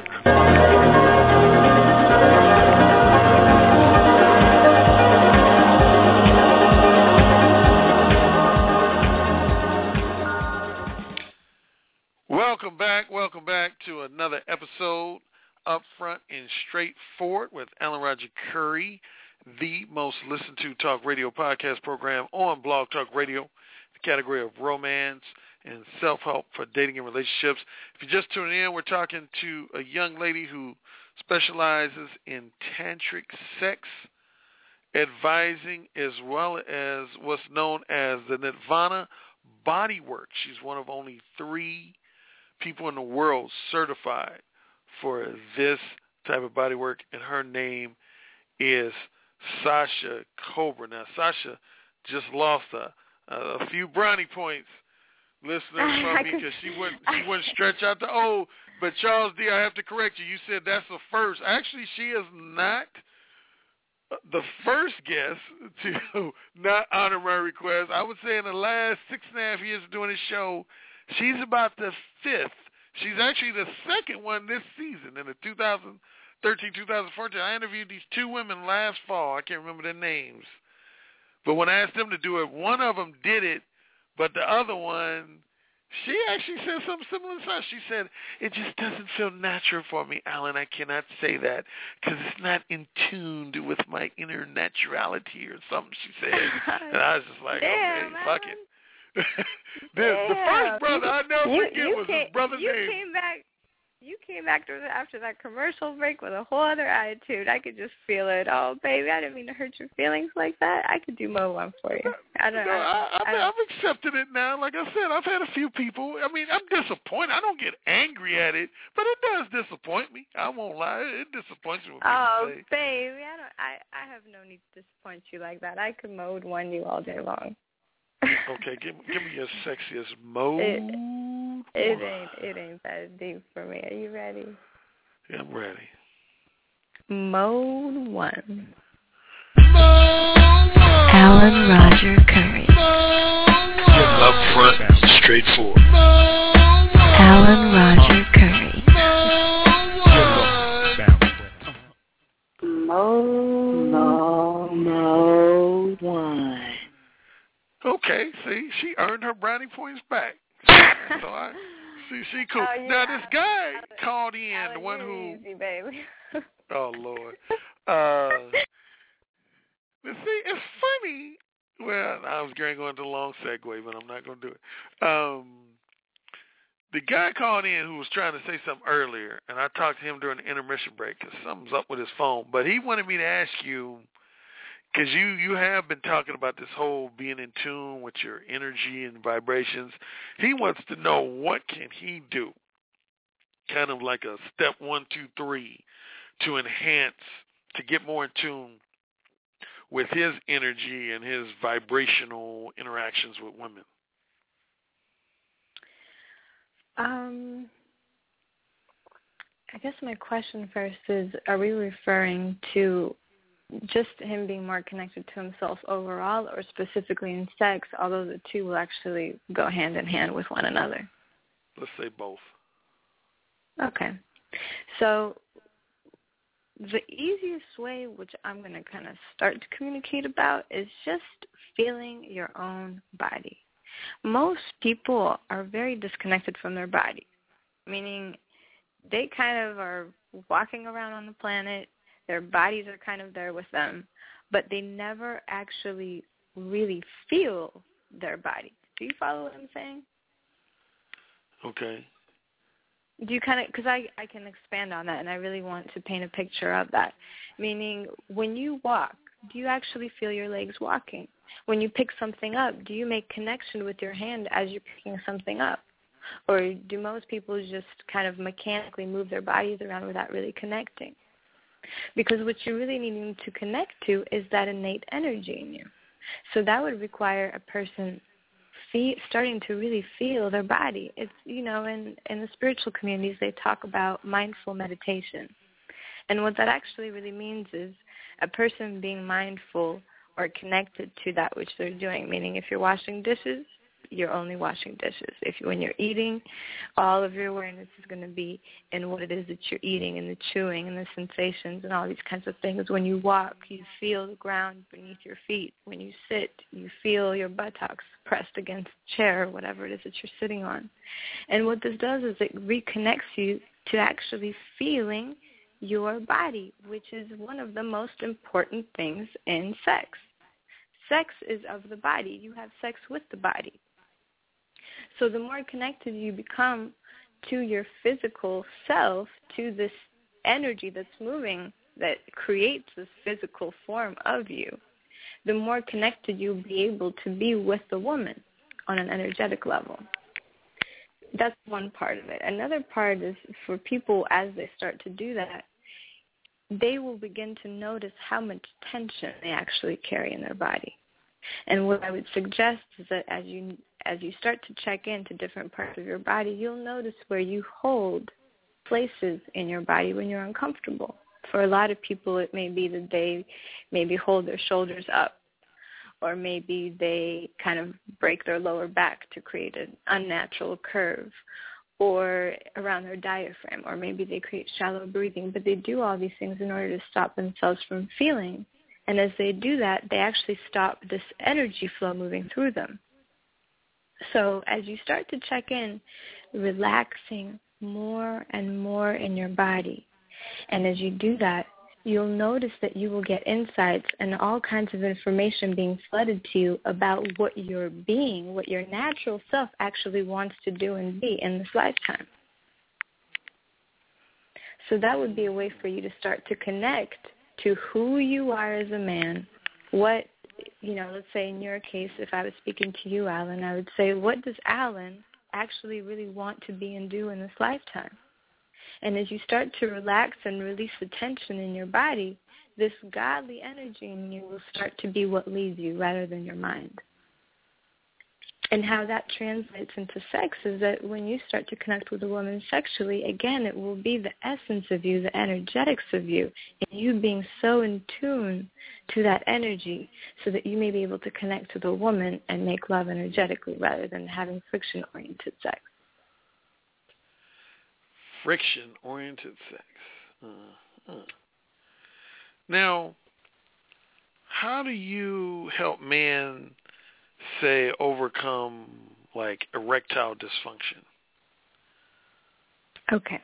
Welcome back to another episode, Upfront and Straightforward with Alan Roger Curry, the most listened to talk radio podcast program on Blog Talk Radio, the category of romance and self-help for dating and relationships. If you're just tuning in, we're talking to a young lady who specializes in tantric sex advising as well as what's known as the Nirvana Bodywork. She's one of only 3 people in the world certified for this type of bodywork, and her name is Sasha Cobra. Now, Sasha just lost a few brownie points listening from me because she wouldn't stretch out the O. But Charles D., I have to correct you. You said that's the first. Actually, she is not the first guest to not honor my request. I would say in the last 6.5 years of doing this show, she's about the 5th. She's actually the second one this season. In the 2013-2014, I interviewed these 2 women last fall. I can't remember their names. But when I asked them to do it, one of them did it, but the other one, she actually said something similar to that. She said, it just doesn't feel natural for me, Alan. I cannot say that because it's not in tune with my inner naturality or something, she said. And I was just like, okay, fuck it. The first brother I never forget was his brother's name. You came back after that commercial break with a whole other attitude. I could just feel it. Oh, baby, I didn't mean to hurt your feelings like that. I could do more one for you. I've accepted it now. Like I said, I've had a few people. I mean, I'm disappointed. I don't get angry at it, but it does disappoint me. I won't lie. It disappoints me when people say. Baby, I have no need to disappoint you like that. I could mode one you all day long. Okay, give me your sexiest mode. It ain't that deep for me. Are you ready? Yeah, I'm ready. Mode 1. Alan Roger Curry. Up front, straightforward. Alan Roger Curry. Mode 1. Okay, see, she earned her brownie points back. So she cool. Oh, yeah. Now this guy called in, Alan, the one who. Easy, baby. Oh Lord. See, it's funny. Well, I was going to go into a long segue, but I'm not going to do it. The guy called in who was trying to say something earlier, and I talked to him during the intermission break because something's up with his phone. But he wanted me to ask you, Because you have been talking about this whole being in tune with your energy and vibrations. He wants to know what can he do, kind of like a step 1, 2, 3, to enhance, to get more in tune with his energy and his vibrational interactions with women. I guess my question first is, are we referring to just him being more connected to himself overall, or specifically in sex, although the two will actually go hand in hand with one another? Let's say both. Okay. So the easiest way, which I'm going to kind of start to communicate about, is just feeling your own body. Most people are very disconnected from their body, meaning they kind of are walking around on the planet, their bodies are kind of there with them, but they never actually really feel their body. Do you follow what I'm saying? Okay. Do you kind of, because I can expand on that, and I really want to paint a picture of that. Meaning, when you walk, do you actually feel your legs walking? When you pick something up, do you make connection with your hand as you're picking something up? Or do most people just kind of mechanically move their bodies around without really connecting? Because what you're really needing to connect to is that innate energy in you. So that would require a person starting to really feel their body. It's, in the spiritual communities, they talk about mindful meditation. And what that actually really means is a person being mindful or connected to that which they're doing, meaning if you're washing dishes, you're only washing dishes. When you're eating, all of your awareness is going to be in what it is that you're eating and the chewing and the sensations and all these kinds of things. When you walk, you feel the ground beneath your feet. When you sit, you feel your buttocks pressed against the chair or whatever it is that you're sitting on. And what this does is it reconnects you to actually feeling your body, which is one of the most important things in sex. Sex is of the body. You have sex with the body. So the more connected you become to your physical self, to this energy that's moving, that creates this physical form of you, the more connected you'll be able to be with the woman on an energetic level. That's one part of it. Another part is for people, as they start to do that, they will begin to notice how much tension they actually carry in their body. And what I would suggest is that as you start to check into different parts of your body, you'll notice where you hold places in your body when you're uncomfortable. For a lot of people, it may be that they maybe hold their shoulders up, or maybe they kind of break their lower back to create an unnatural curve, or around their diaphragm, or maybe they create shallow breathing. But they do all these things in order to stop themselves from feeling. And as they do that, they actually stop this energy flow moving through them. So as you start to check in, relaxing more and more in your body, and as you do that, you'll notice that you will get insights and all kinds of information being flooded to you about what your being, what your natural self actually wants to do and be in this lifetime. So that would be a way for you to start to connect to who you are as a man. What, let's say in your case, if I was speaking to you, Alan, I would say, what does Alan actually really want to be and do in this lifetime? And as you start to relax and release the tension in your body, this godly energy in you will start to be what leads you rather than your mind. And how that translates into sex is that when you start to connect with a woman sexually, again, it will be the essence of you, the energetics of you, and you being so in tune to that energy so that you may be able to connect to the woman and make love energetically rather than having friction-oriented sex. Friction-oriented sex. Now, how do you help men, say, overcome, like, erectile dysfunction? Okay.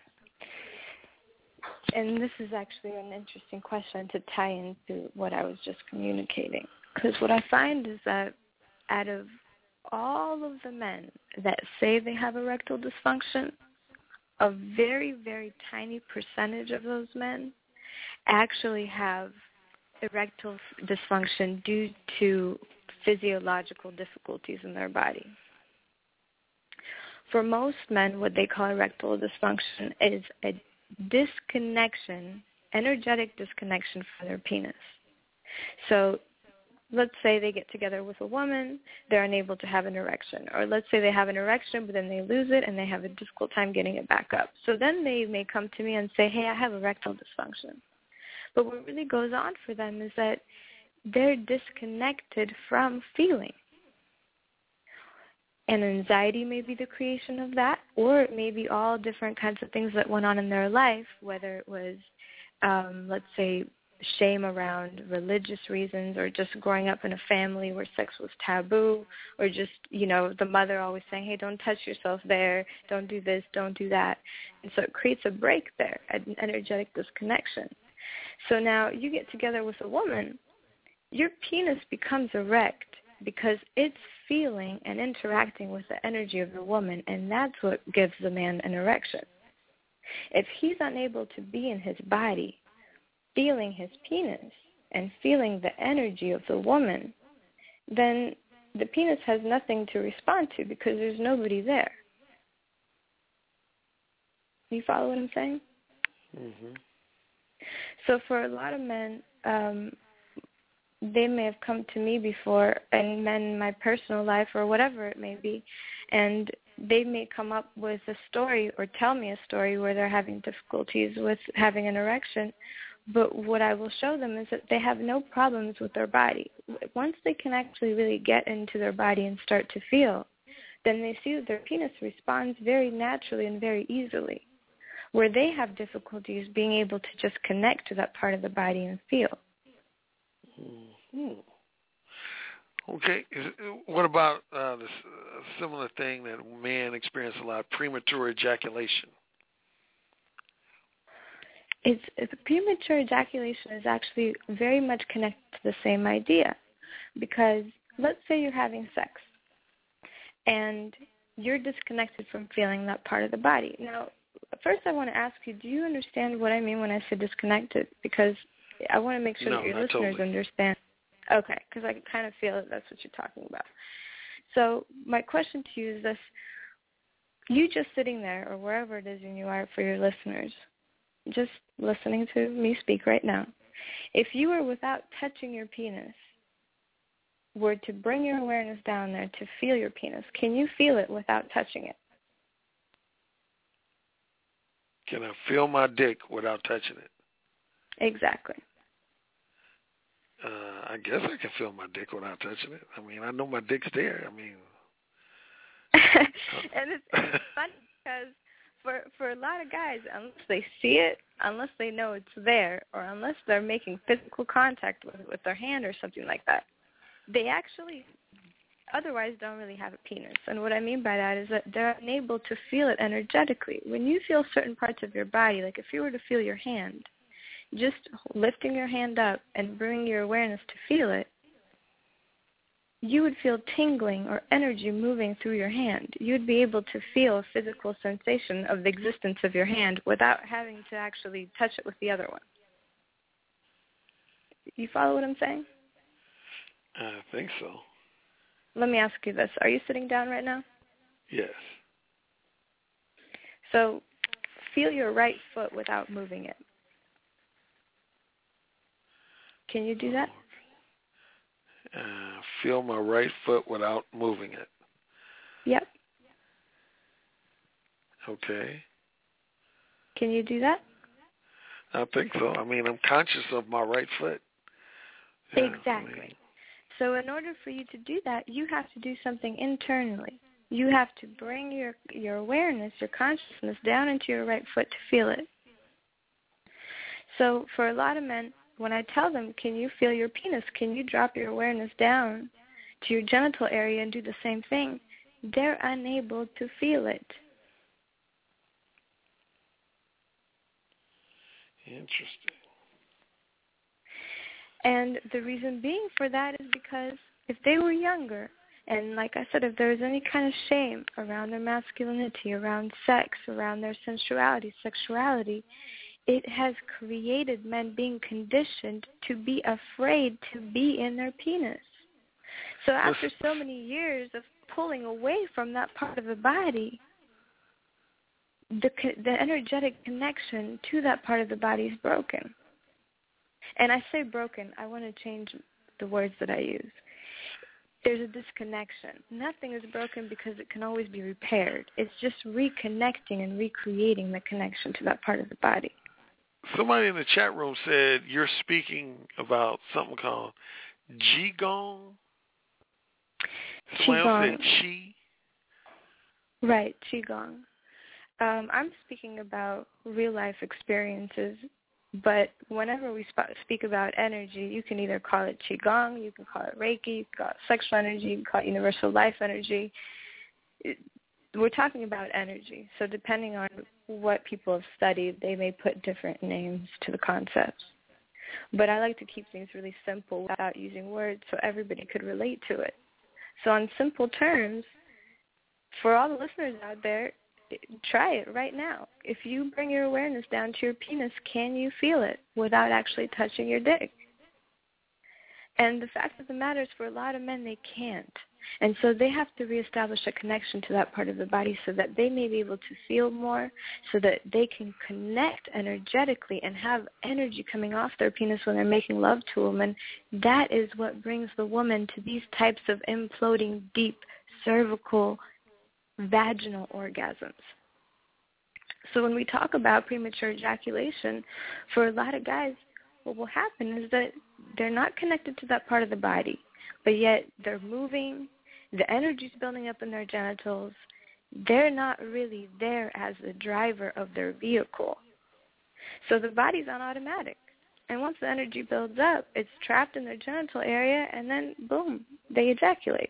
And this is actually an interesting question to tie into what I was just communicating. Because what I find is that out of all of the men that say they have erectile dysfunction, a very, very tiny percentage of those men actually have erectile dysfunction due to physiological difficulties in their body. For most men, what they call erectile dysfunction is a disconnection, energetic disconnection from their penis. So let's say they get together with a woman, they're unable to have an erection. Or let's say they have an erection, but then they lose it and they have a difficult time getting it back up. So then they may come to me and say, hey, I have erectile dysfunction. But what really goes on for them is that they're disconnected from feeling. And anxiety may be the creation of that, or it may be all different kinds of things that went on in their life, whether it was, let's say, shame around religious reasons, or just growing up in a family where sex was taboo, or just, the mother always saying, hey, don't touch yourself there, don't do this, don't do that. And so it creates a break there, an energetic disconnection. So now you get together with a woman, your penis becomes erect because it's feeling and interacting with the energy of the woman, and that's what gives the man an erection. If he's unable to be in his body, feeling his penis and feeling the energy of the woman, then the penis has nothing to respond to because there's nobody there. You follow what I'm saying? Mm-hmm. So for a lot of men, they may have come to me before, and men in my personal life or whatever it may be, and they may come up with a story or tell me a story where they're having difficulties with having an erection. But what I will show them is that they have no problems with their body. Once they can actually really get into their body and start to feel, then they see that their penis responds very naturally and very easily. Where they have difficulties being able to just connect to that part of the body and feel. Mm-hmm. Okay. What about this similar thing that men experience a lot, premature ejaculation? Premature ejaculation is actually very much connected to the same idea, because let's say you're having sex and you're disconnected from feeling that part of the body. Now, first I want to ask you, do you understand what I mean when I say disconnected? Because I want to make sure that your listeners understand. Okay, because I kind of feel that that's what you're talking about. So my question to you is this. You just sitting there or wherever it is you are for your listeners, just listening to me speak right now, if you were without touching your penis, were to bring your awareness down there to feel your penis, can you feel it without touching it? Can I feel my dick without touching it? Exactly. I guess I can feel my dick without touching it. I mean, I know my dick's there. I mean. And it's funny because for a lot of guys, unless they see it, unless they know it's there, or unless they're making physical contact with their hand or something like that, they actually otherwise don't really have a penis. And what I mean by that is that they're unable to feel it energetically. When you feel certain parts of your body, like if you were to feel your hand, just lifting your hand up and bringing your awareness to feel it, you would feel tingling or energy moving through your hand. You would be able to feel a physical sensation of the existence of your hand without having to actually touch it with the other one. You follow what I'm saying? I think so. Let me ask you this. Are you sitting down right now? Yes. So feel your right foot without moving it. Can you do that? Feel my right foot without moving it. Yep. Okay. Can you do that? I think so. I mean, I'm conscious of my right foot. Yeah, exactly. I mean, so in order for you to do that, you have to do something internally. You have to bring your awareness, your consciousness down into your right foot to feel it. So for a lot of men, when I tell them, can you feel your penis? Can you drop your awareness down to your genital area and do the same thing? They're unable to feel it. Interesting. And the reason being for that is because if they were younger, and like I said, if there was any kind of shame around their masculinity, around sex, around their sensuality, sexuality, it has created men being conditioned to be afraid to be in their penis. So after so many years of pulling away from that part of the body, the energetic connection to that part of the body is broken. And I say broken, I want to change the words that I use. There's a disconnection. Nothing is broken because it can always be repaired. It's just reconnecting and recreating the connection to that part of the body. Somebody in the chat room said you're speaking about something called Qigong. Somebody else said Qi. Right, Qigong. I'm speaking about real-life experiences, but whenever we speak about energy, you can either call it Qigong, you can call it Reiki, you can call it sexual energy, you can call it universal life energy. We're talking about energy, so depending on what people have studied, they may put different names to the concepts. But I like to keep things really simple without using words so everybody could relate to it. So on simple terms, for all the listeners out there, try it right now. If you bring your awareness down to your penis, can you feel it without actually touching your dick? And the fact of the matter is, for a lot of men, they can't. And so they have to reestablish a connection to that part of the body so that they may be able to feel more, so that they can connect energetically and have energy coming off their penis when they're making love to a woman. That is what brings the woman to these types of imploding, deep, cervical, vaginal orgasms. So when we talk about premature ejaculation, for a lot of guys, what will happen is that they're not connected to that part of the body, but yet they're moving, the energy's building up in their genitals. They're not really there as the driver of their vehicle. So the body's on automatic. And once the energy builds up, it's trapped in their genital area, and then, boom, they ejaculate.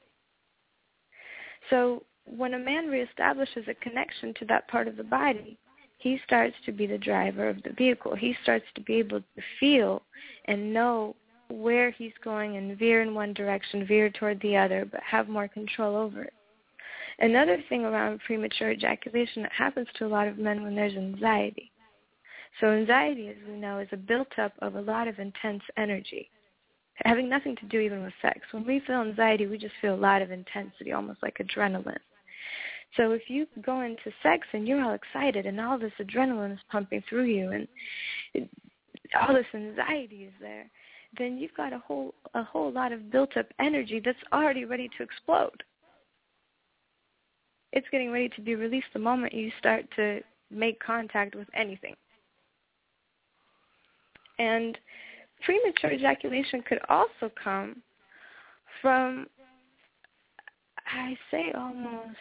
So when a man reestablishes a connection to that part of the body, he starts to be the driver of the vehicle. He starts to be able to feel and know where he's going and veer in one direction, veer toward the other, but have more control over it. Another thing around premature ejaculation that happens to a lot of men when there's anxiety. So anxiety, as we know, is a built-up of a lot of intense energy, having nothing to do even with sex. When we feel anxiety, we just feel a lot of intensity, almost like adrenaline. So if you go into sex and you're all excited and all this adrenaline is pumping through you and all this anxiety is there, then you've got a whole lot of built-up energy that's already ready to explode. It's getting ready to be released the moment you start to make contact with anything. And premature ejaculation could also come from, I say almost,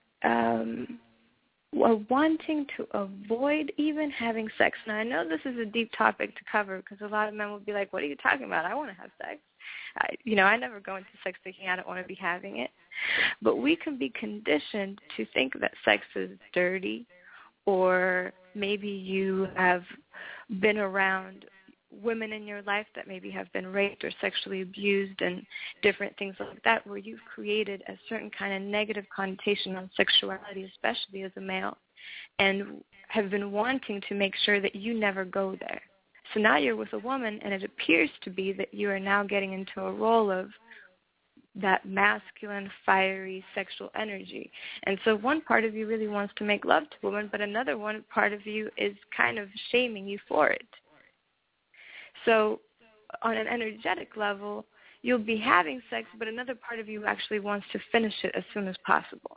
wanting to avoid even having sex. Now, I know this is a deep topic to cover because a lot of men will be like, what are you talking about? I want to have sex. I never go into sex thinking I don't want to be having it. But we can be conditioned to think that sex is dirty, or maybe you have been around women in your life that maybe have been raped or sexually abused and different things like that, where you've created a certain kind of negative connotation on sexuality, especially as a male, and have been wanting to make sure that you never go there. So now you're with a woman, and it appears to be that you are now getting into a role of that masculine, fiery, sexual energy. And so one part of you really wants to make love to a woman, but another part of you is kind of shaming you for it. So on an energetic level, you'll be having sex, but another part of you actually wants to finish it as soon as possible.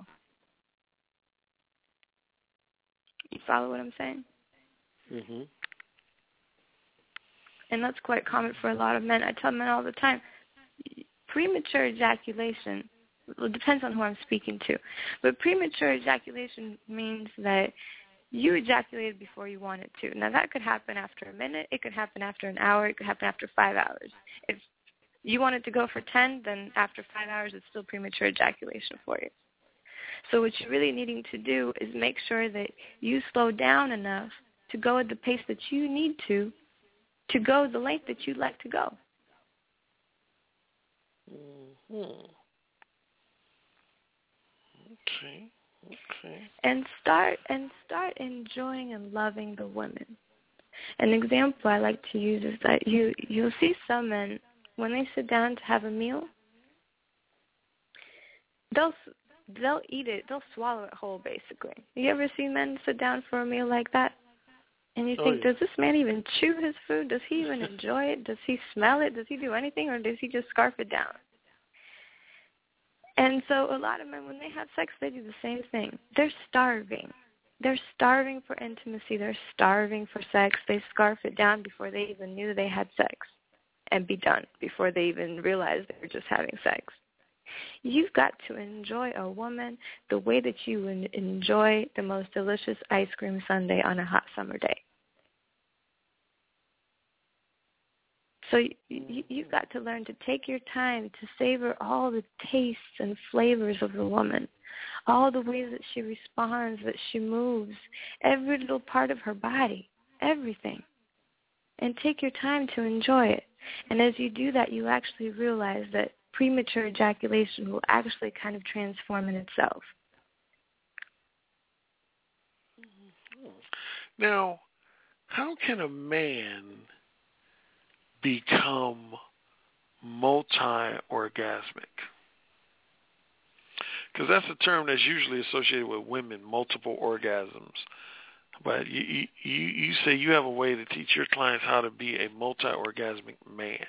You follow what I'm saying? Mm-hmm. And that's quite common for a lot of men. I tell men all the time, premature ejaculation, well, it depends on who I'm speaking to, but premature ejaculation means that you ejaculated before you wanted to. Now, that could happen after a minute. It could happen after an hour. It could happen after 5 hours. If you wanted to go for 10, then after 5 hours, it's still premature ejaculation for you. So what you're really needing to do is make sure that you slow down enough to go at the pace that you need to go the length that you'd like to go. Mm-hmm. Okay. And start enjoying and loving the women. An example I like to use is that you'll see some men, when they sit down to have a meal, they'll eat it, they'll swallow it whole, basically. You ever see men sit down for a meal like that? And you think, does this man even chew his food? Does he even enjoy it? Does he smell it? Does he do anything? Or does he just scarf it down? And so a lot of men, when they have sex, they do the same thing. They're starving. They're starving for intimacy. They're starving for sex. They scarf it down before they even knew they had sex, and be done before they even realized they were just having sex. You've got to enjoy a woman the way that you would enjoy the most delicious ice cream sundae on a hot summer day. So you've got to learn to take your time to savor all the tastes and flavors of the woman, all the ways that she responds, that she moves, every little part of her body, everything. And take your time to enjoy it. And as you do that, you actually realize that premature ejaculation will actually kind of transform in itself. Now, how can a man become multi-orgasmic? Because that's a term that's usually associated with women, multiple orgasms. But you say you have a way to teach your clients how to be a multi-orgasmic man.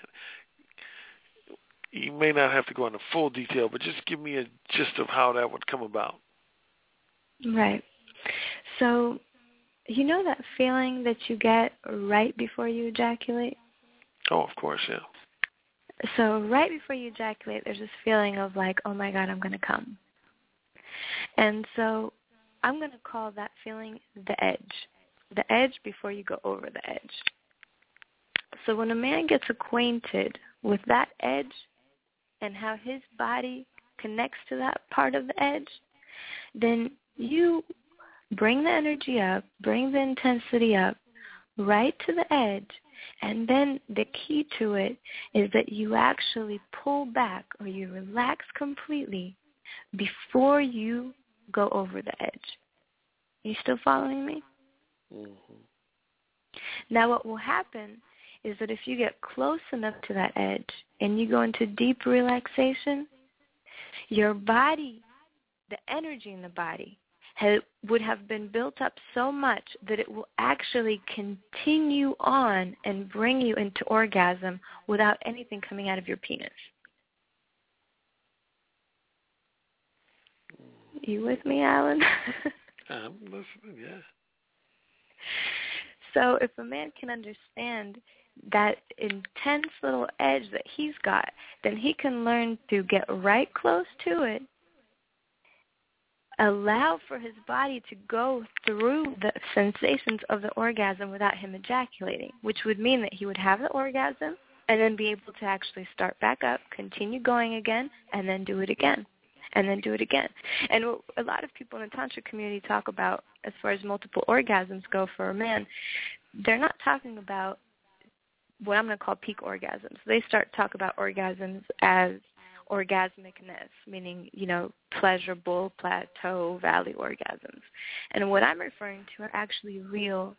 You may not have to go into full detail, but just give me a gist of how that would come about. Right. So, you know that feeling that you get right before you ejaculate? Oh, of course, yeah. So right before you ejaculate, there's this feeling of like, oh my God, I'm going to come. And so I'm going to call that feeling the edge before you go over the edge. So when a man gets acquainted with that edge and how his body connects to that part of the edge, then you bring the energy up, bring the intensity up right to the edge, and then the key to it is that you actually pull back or you relax completely before you go over the edge. Are you still following me? Mm-hmm. Now what will happen is that if you get close enough to that edge and you go into deep relaxation, your body, the energy in the body, would have been built up so much that it will actually continue on and bring you into orgasm without anything coming out of your penis. You with me, Alan? I'm listening, yeah. So if a man can understand that intense little edge that he's got, then he can learn to get right close to it, allow for his body to go through the sensations of the orgasm without him ejaculating, which would mean that he would have the orgasm and then be able to actually start back up, continue going again, and then do it again, and then do it again. And what a lot of people in the Tantra community talk about as far as multiple orgasms go for a man, they're not talking about what I'm going to call peak orgasms. They start to talk about orgasms as orgasmicness, meaning, pleasurable, plateau, valley orgasms. And what I'm referring to are actually real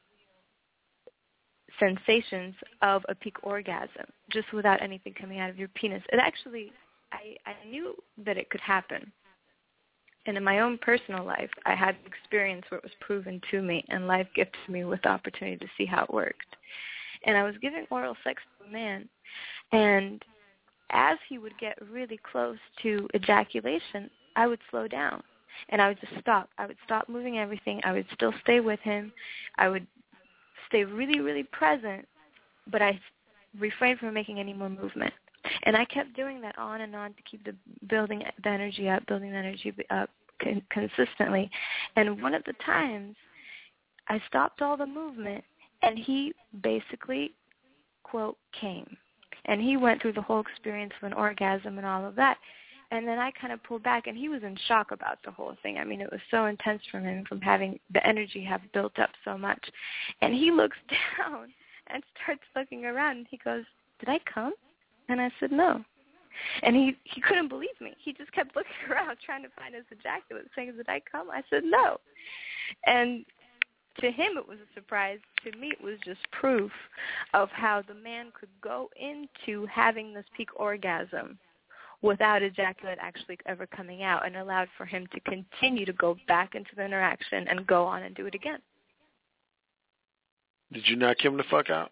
sensations of a peak orgasm, just without anything coming out of your penis. It actually, I knew that it could happen. And in my own personal life, I had an experience where it was proven to me, and life gifted me with the opportunity to see how it worked. And I was giving oral sex to a man, and as he would get really close to ejaculation, I would slow down, and I would just stop. I would stop moving everything. I would still stay with him. I would stay really, really present, but I refrained from making any more movement. And I kept doing that on and on to keep building the energy up consistently. And one of the times, I stopped all the movement, and he basically, quote, came. And he went through the whole experience of an orgasm and all of that. And then I kind of pulled back, and he was in shock about the whole thing. I mean, it was so intense from him, from having the energy have built up so much. And he looks down and starts looking around, and he goes, "Did I come?" And I said, "No." And he couldn't believe me. He just kept looking around trying to find his ejaculate, saying, "Did I come?" I said, "No." And to him it was a surprise. To me it was just proof of how the man could go into having this peak orgasm without ejaculate actually ever coming out, and allowed for him to continue to go back into the interaction and go on and do it again. Did you knock him the fuck out?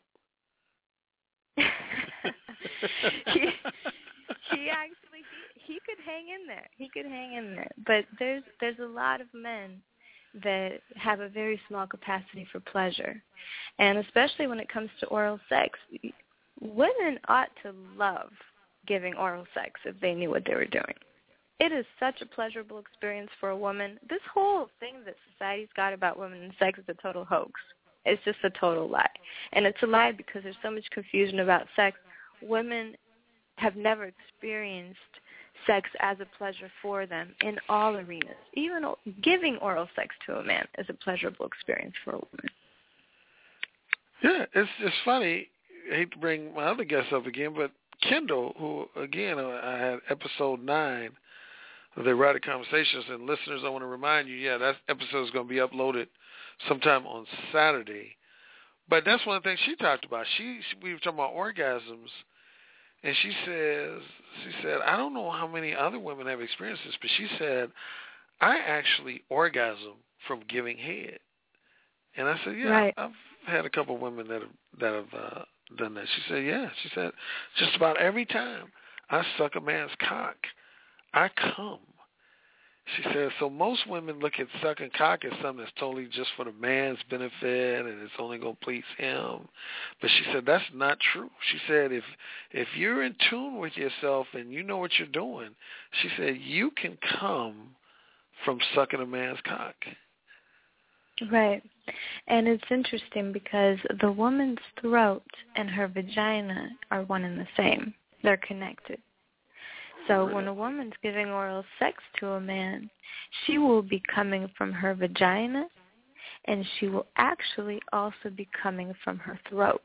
He could hang in there. He could hang in there. But there's a lot of men that have a very small capacity for pleasure. And especially when it comes to oral sex, women ought to love giving oral sex if they knew what they were doing. It is such a pleasurable experience for a woman. This whole thing that society's got about women and sex is a total hoax. It's just a total lie. And it's a lie because there's so much confusion about sex. Women have never experienced sex as a pleasure for them in all arenas. Even giving oral sex to a man is a pleasurable experience for a woman. Yeah, it's funny. I hate to bring my other guests up again, but Kendall, who, again, I had episode 9 of the Erotic Conversations, and listeners, I want to remind you, that episode is going to be uploaded sometime on Saturday. But that's one of the things she talked about. We were talking about orgasms, and she said, I don't know how many other women have experienced this, but she said, I actually orgasm from giving head. And I said, yeah, right. I've had a couple of women that have done that. She said, yeah. She said, just about every time I suck a man's cock, I come. She said, so most women look at sucking cock as something that's totally just for the man's benefit and it's only going to please him. But she said, that's not true. She said, if you're in tune with yourself and you know what you're doing, she said, you can come from sucking a man's cock. Right. And it's interesting because the woman's throat and her vagina are one and the same. They're connected. So when a woman's giving oral sex to a man, she will be coming from her vagina, and she will actually also be coming from her throat.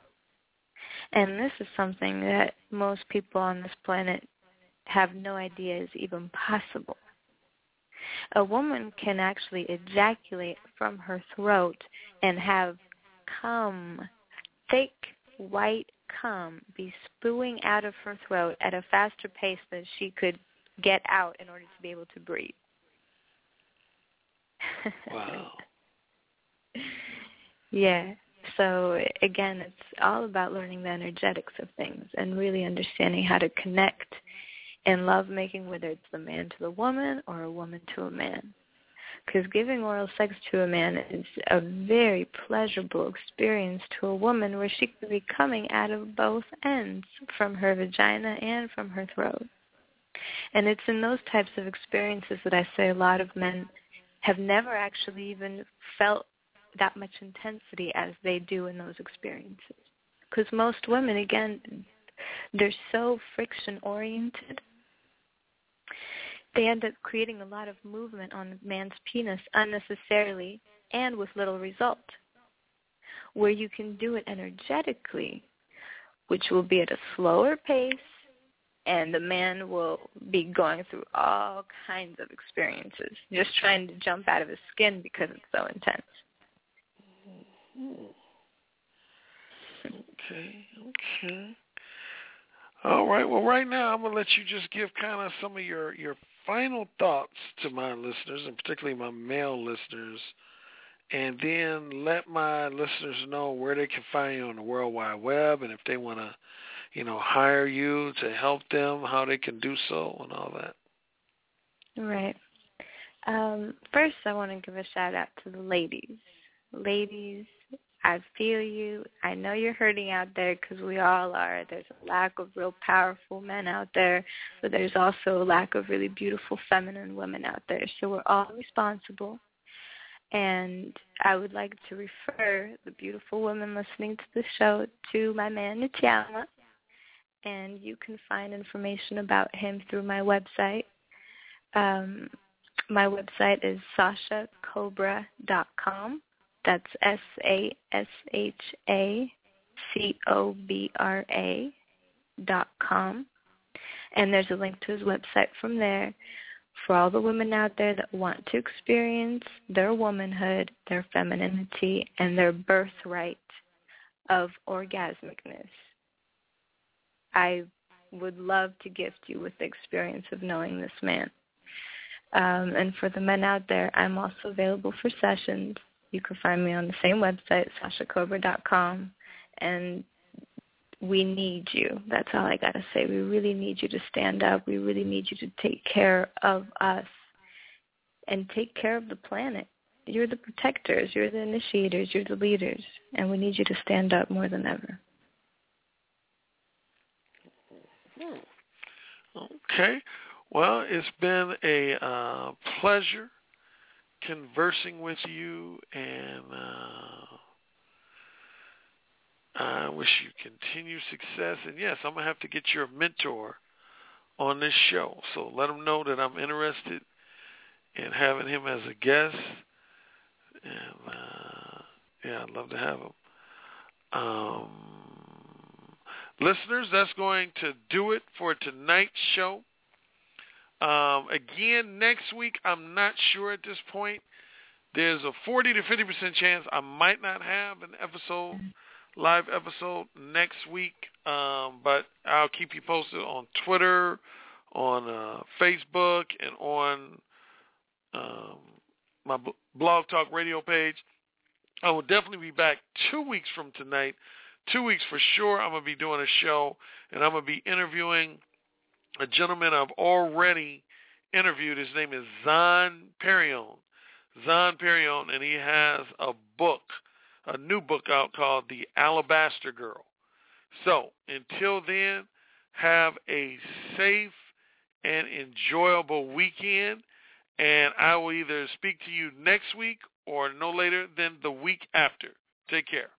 And this is something that most people on this planet have no idea is even possible. A woman can actually ejaculate from her throat and have cum, thick, white cum, be spewing out of her throat at a faster pace than she could get out in order to be able to breathe. Wow. Yeah. So, again, it's all about learning the energetics of things and really understanding how to connect in lovemaking, whether it's the man to the woman or a woman to a man. Because giving oral sex to a man is a very pleasurable experience to a woman where she could be coming out of both ends, from her vagina and from her throat. And it's in those types of experiences that I say a lot of men have never actually even felt that much intensity as they do in those experiences. Because most women, again, they're so friction-oriented. They end up creating a lot of movement on a man's penis unnecessarily and with little result. Where you can do it energetically, which will be at a slower pace, and the man will be going through all kinds of experiences, just trying to jump out of his skin because it's so intense. Okay. All right. Well, right now I'm going to let you just give kind of some of your final thoughts to my listeners, and particularly my male listeners, and then let my listeners know where they can find you on the World Wide Web, and if they want to, hire you to help them, how they can do so and all that. Right. First, I want to give a shout-out to the ladies. Ladies, I feel you. I know you're hurting out there because we all are. There's a lack of real powerful men out there, but there's also a lack of really beautiful feminine women out there. So we're all responsible. And I would like to refer the beautiful women listening to the show to my man, Ntyama. And you can find information about him through my website. My website is sashacobra.com. That's SASHACOBRA.com. And there's a link to his website from there For all the women out there that want to experience their womanhood, their femininity, and their birthright of orgasmicness, I would love to gift you with the experience of knowing this man. And for the men out there, I'm also available for sessions. You can find me on the same website, sashacobra.com, and we need you. That's all I got to say. We really need you to stand up. We really need you to take care of us and take care of the planet. You're the protectors. You're the initiators. You're the leaders. And we need you to stand up more than ever. Okay. Well, it's been a pleasure conversing with you, and I wish you continued success. And, yes, I'm going to have to get your mentor on this show. So let him know that I'm interested in having him as a guest. And, yeah, I'd love to have him. Listeners, that's going to do it for tonight's show. Again, next week, I'm not sure at this point. There's a 40 to 50% chance I might not have an episode, live episode next week, but I'll keep you posted on Twitter, on Facebook, and on my Blog Talk Radio page. I will definitely be back 2 weeks from tonight. 2 weeks for sure. I'm going to be doing a show, and I'm going to be interviewing a gentleman I've already interviewed. His name is Zon Perrion. Zon Perrion, and he has a book, a new book out called The Alabaster Girl. So, until then, have a safe and enjoyable weekend, and I will either speak to you next week or no later than the week after. Take care.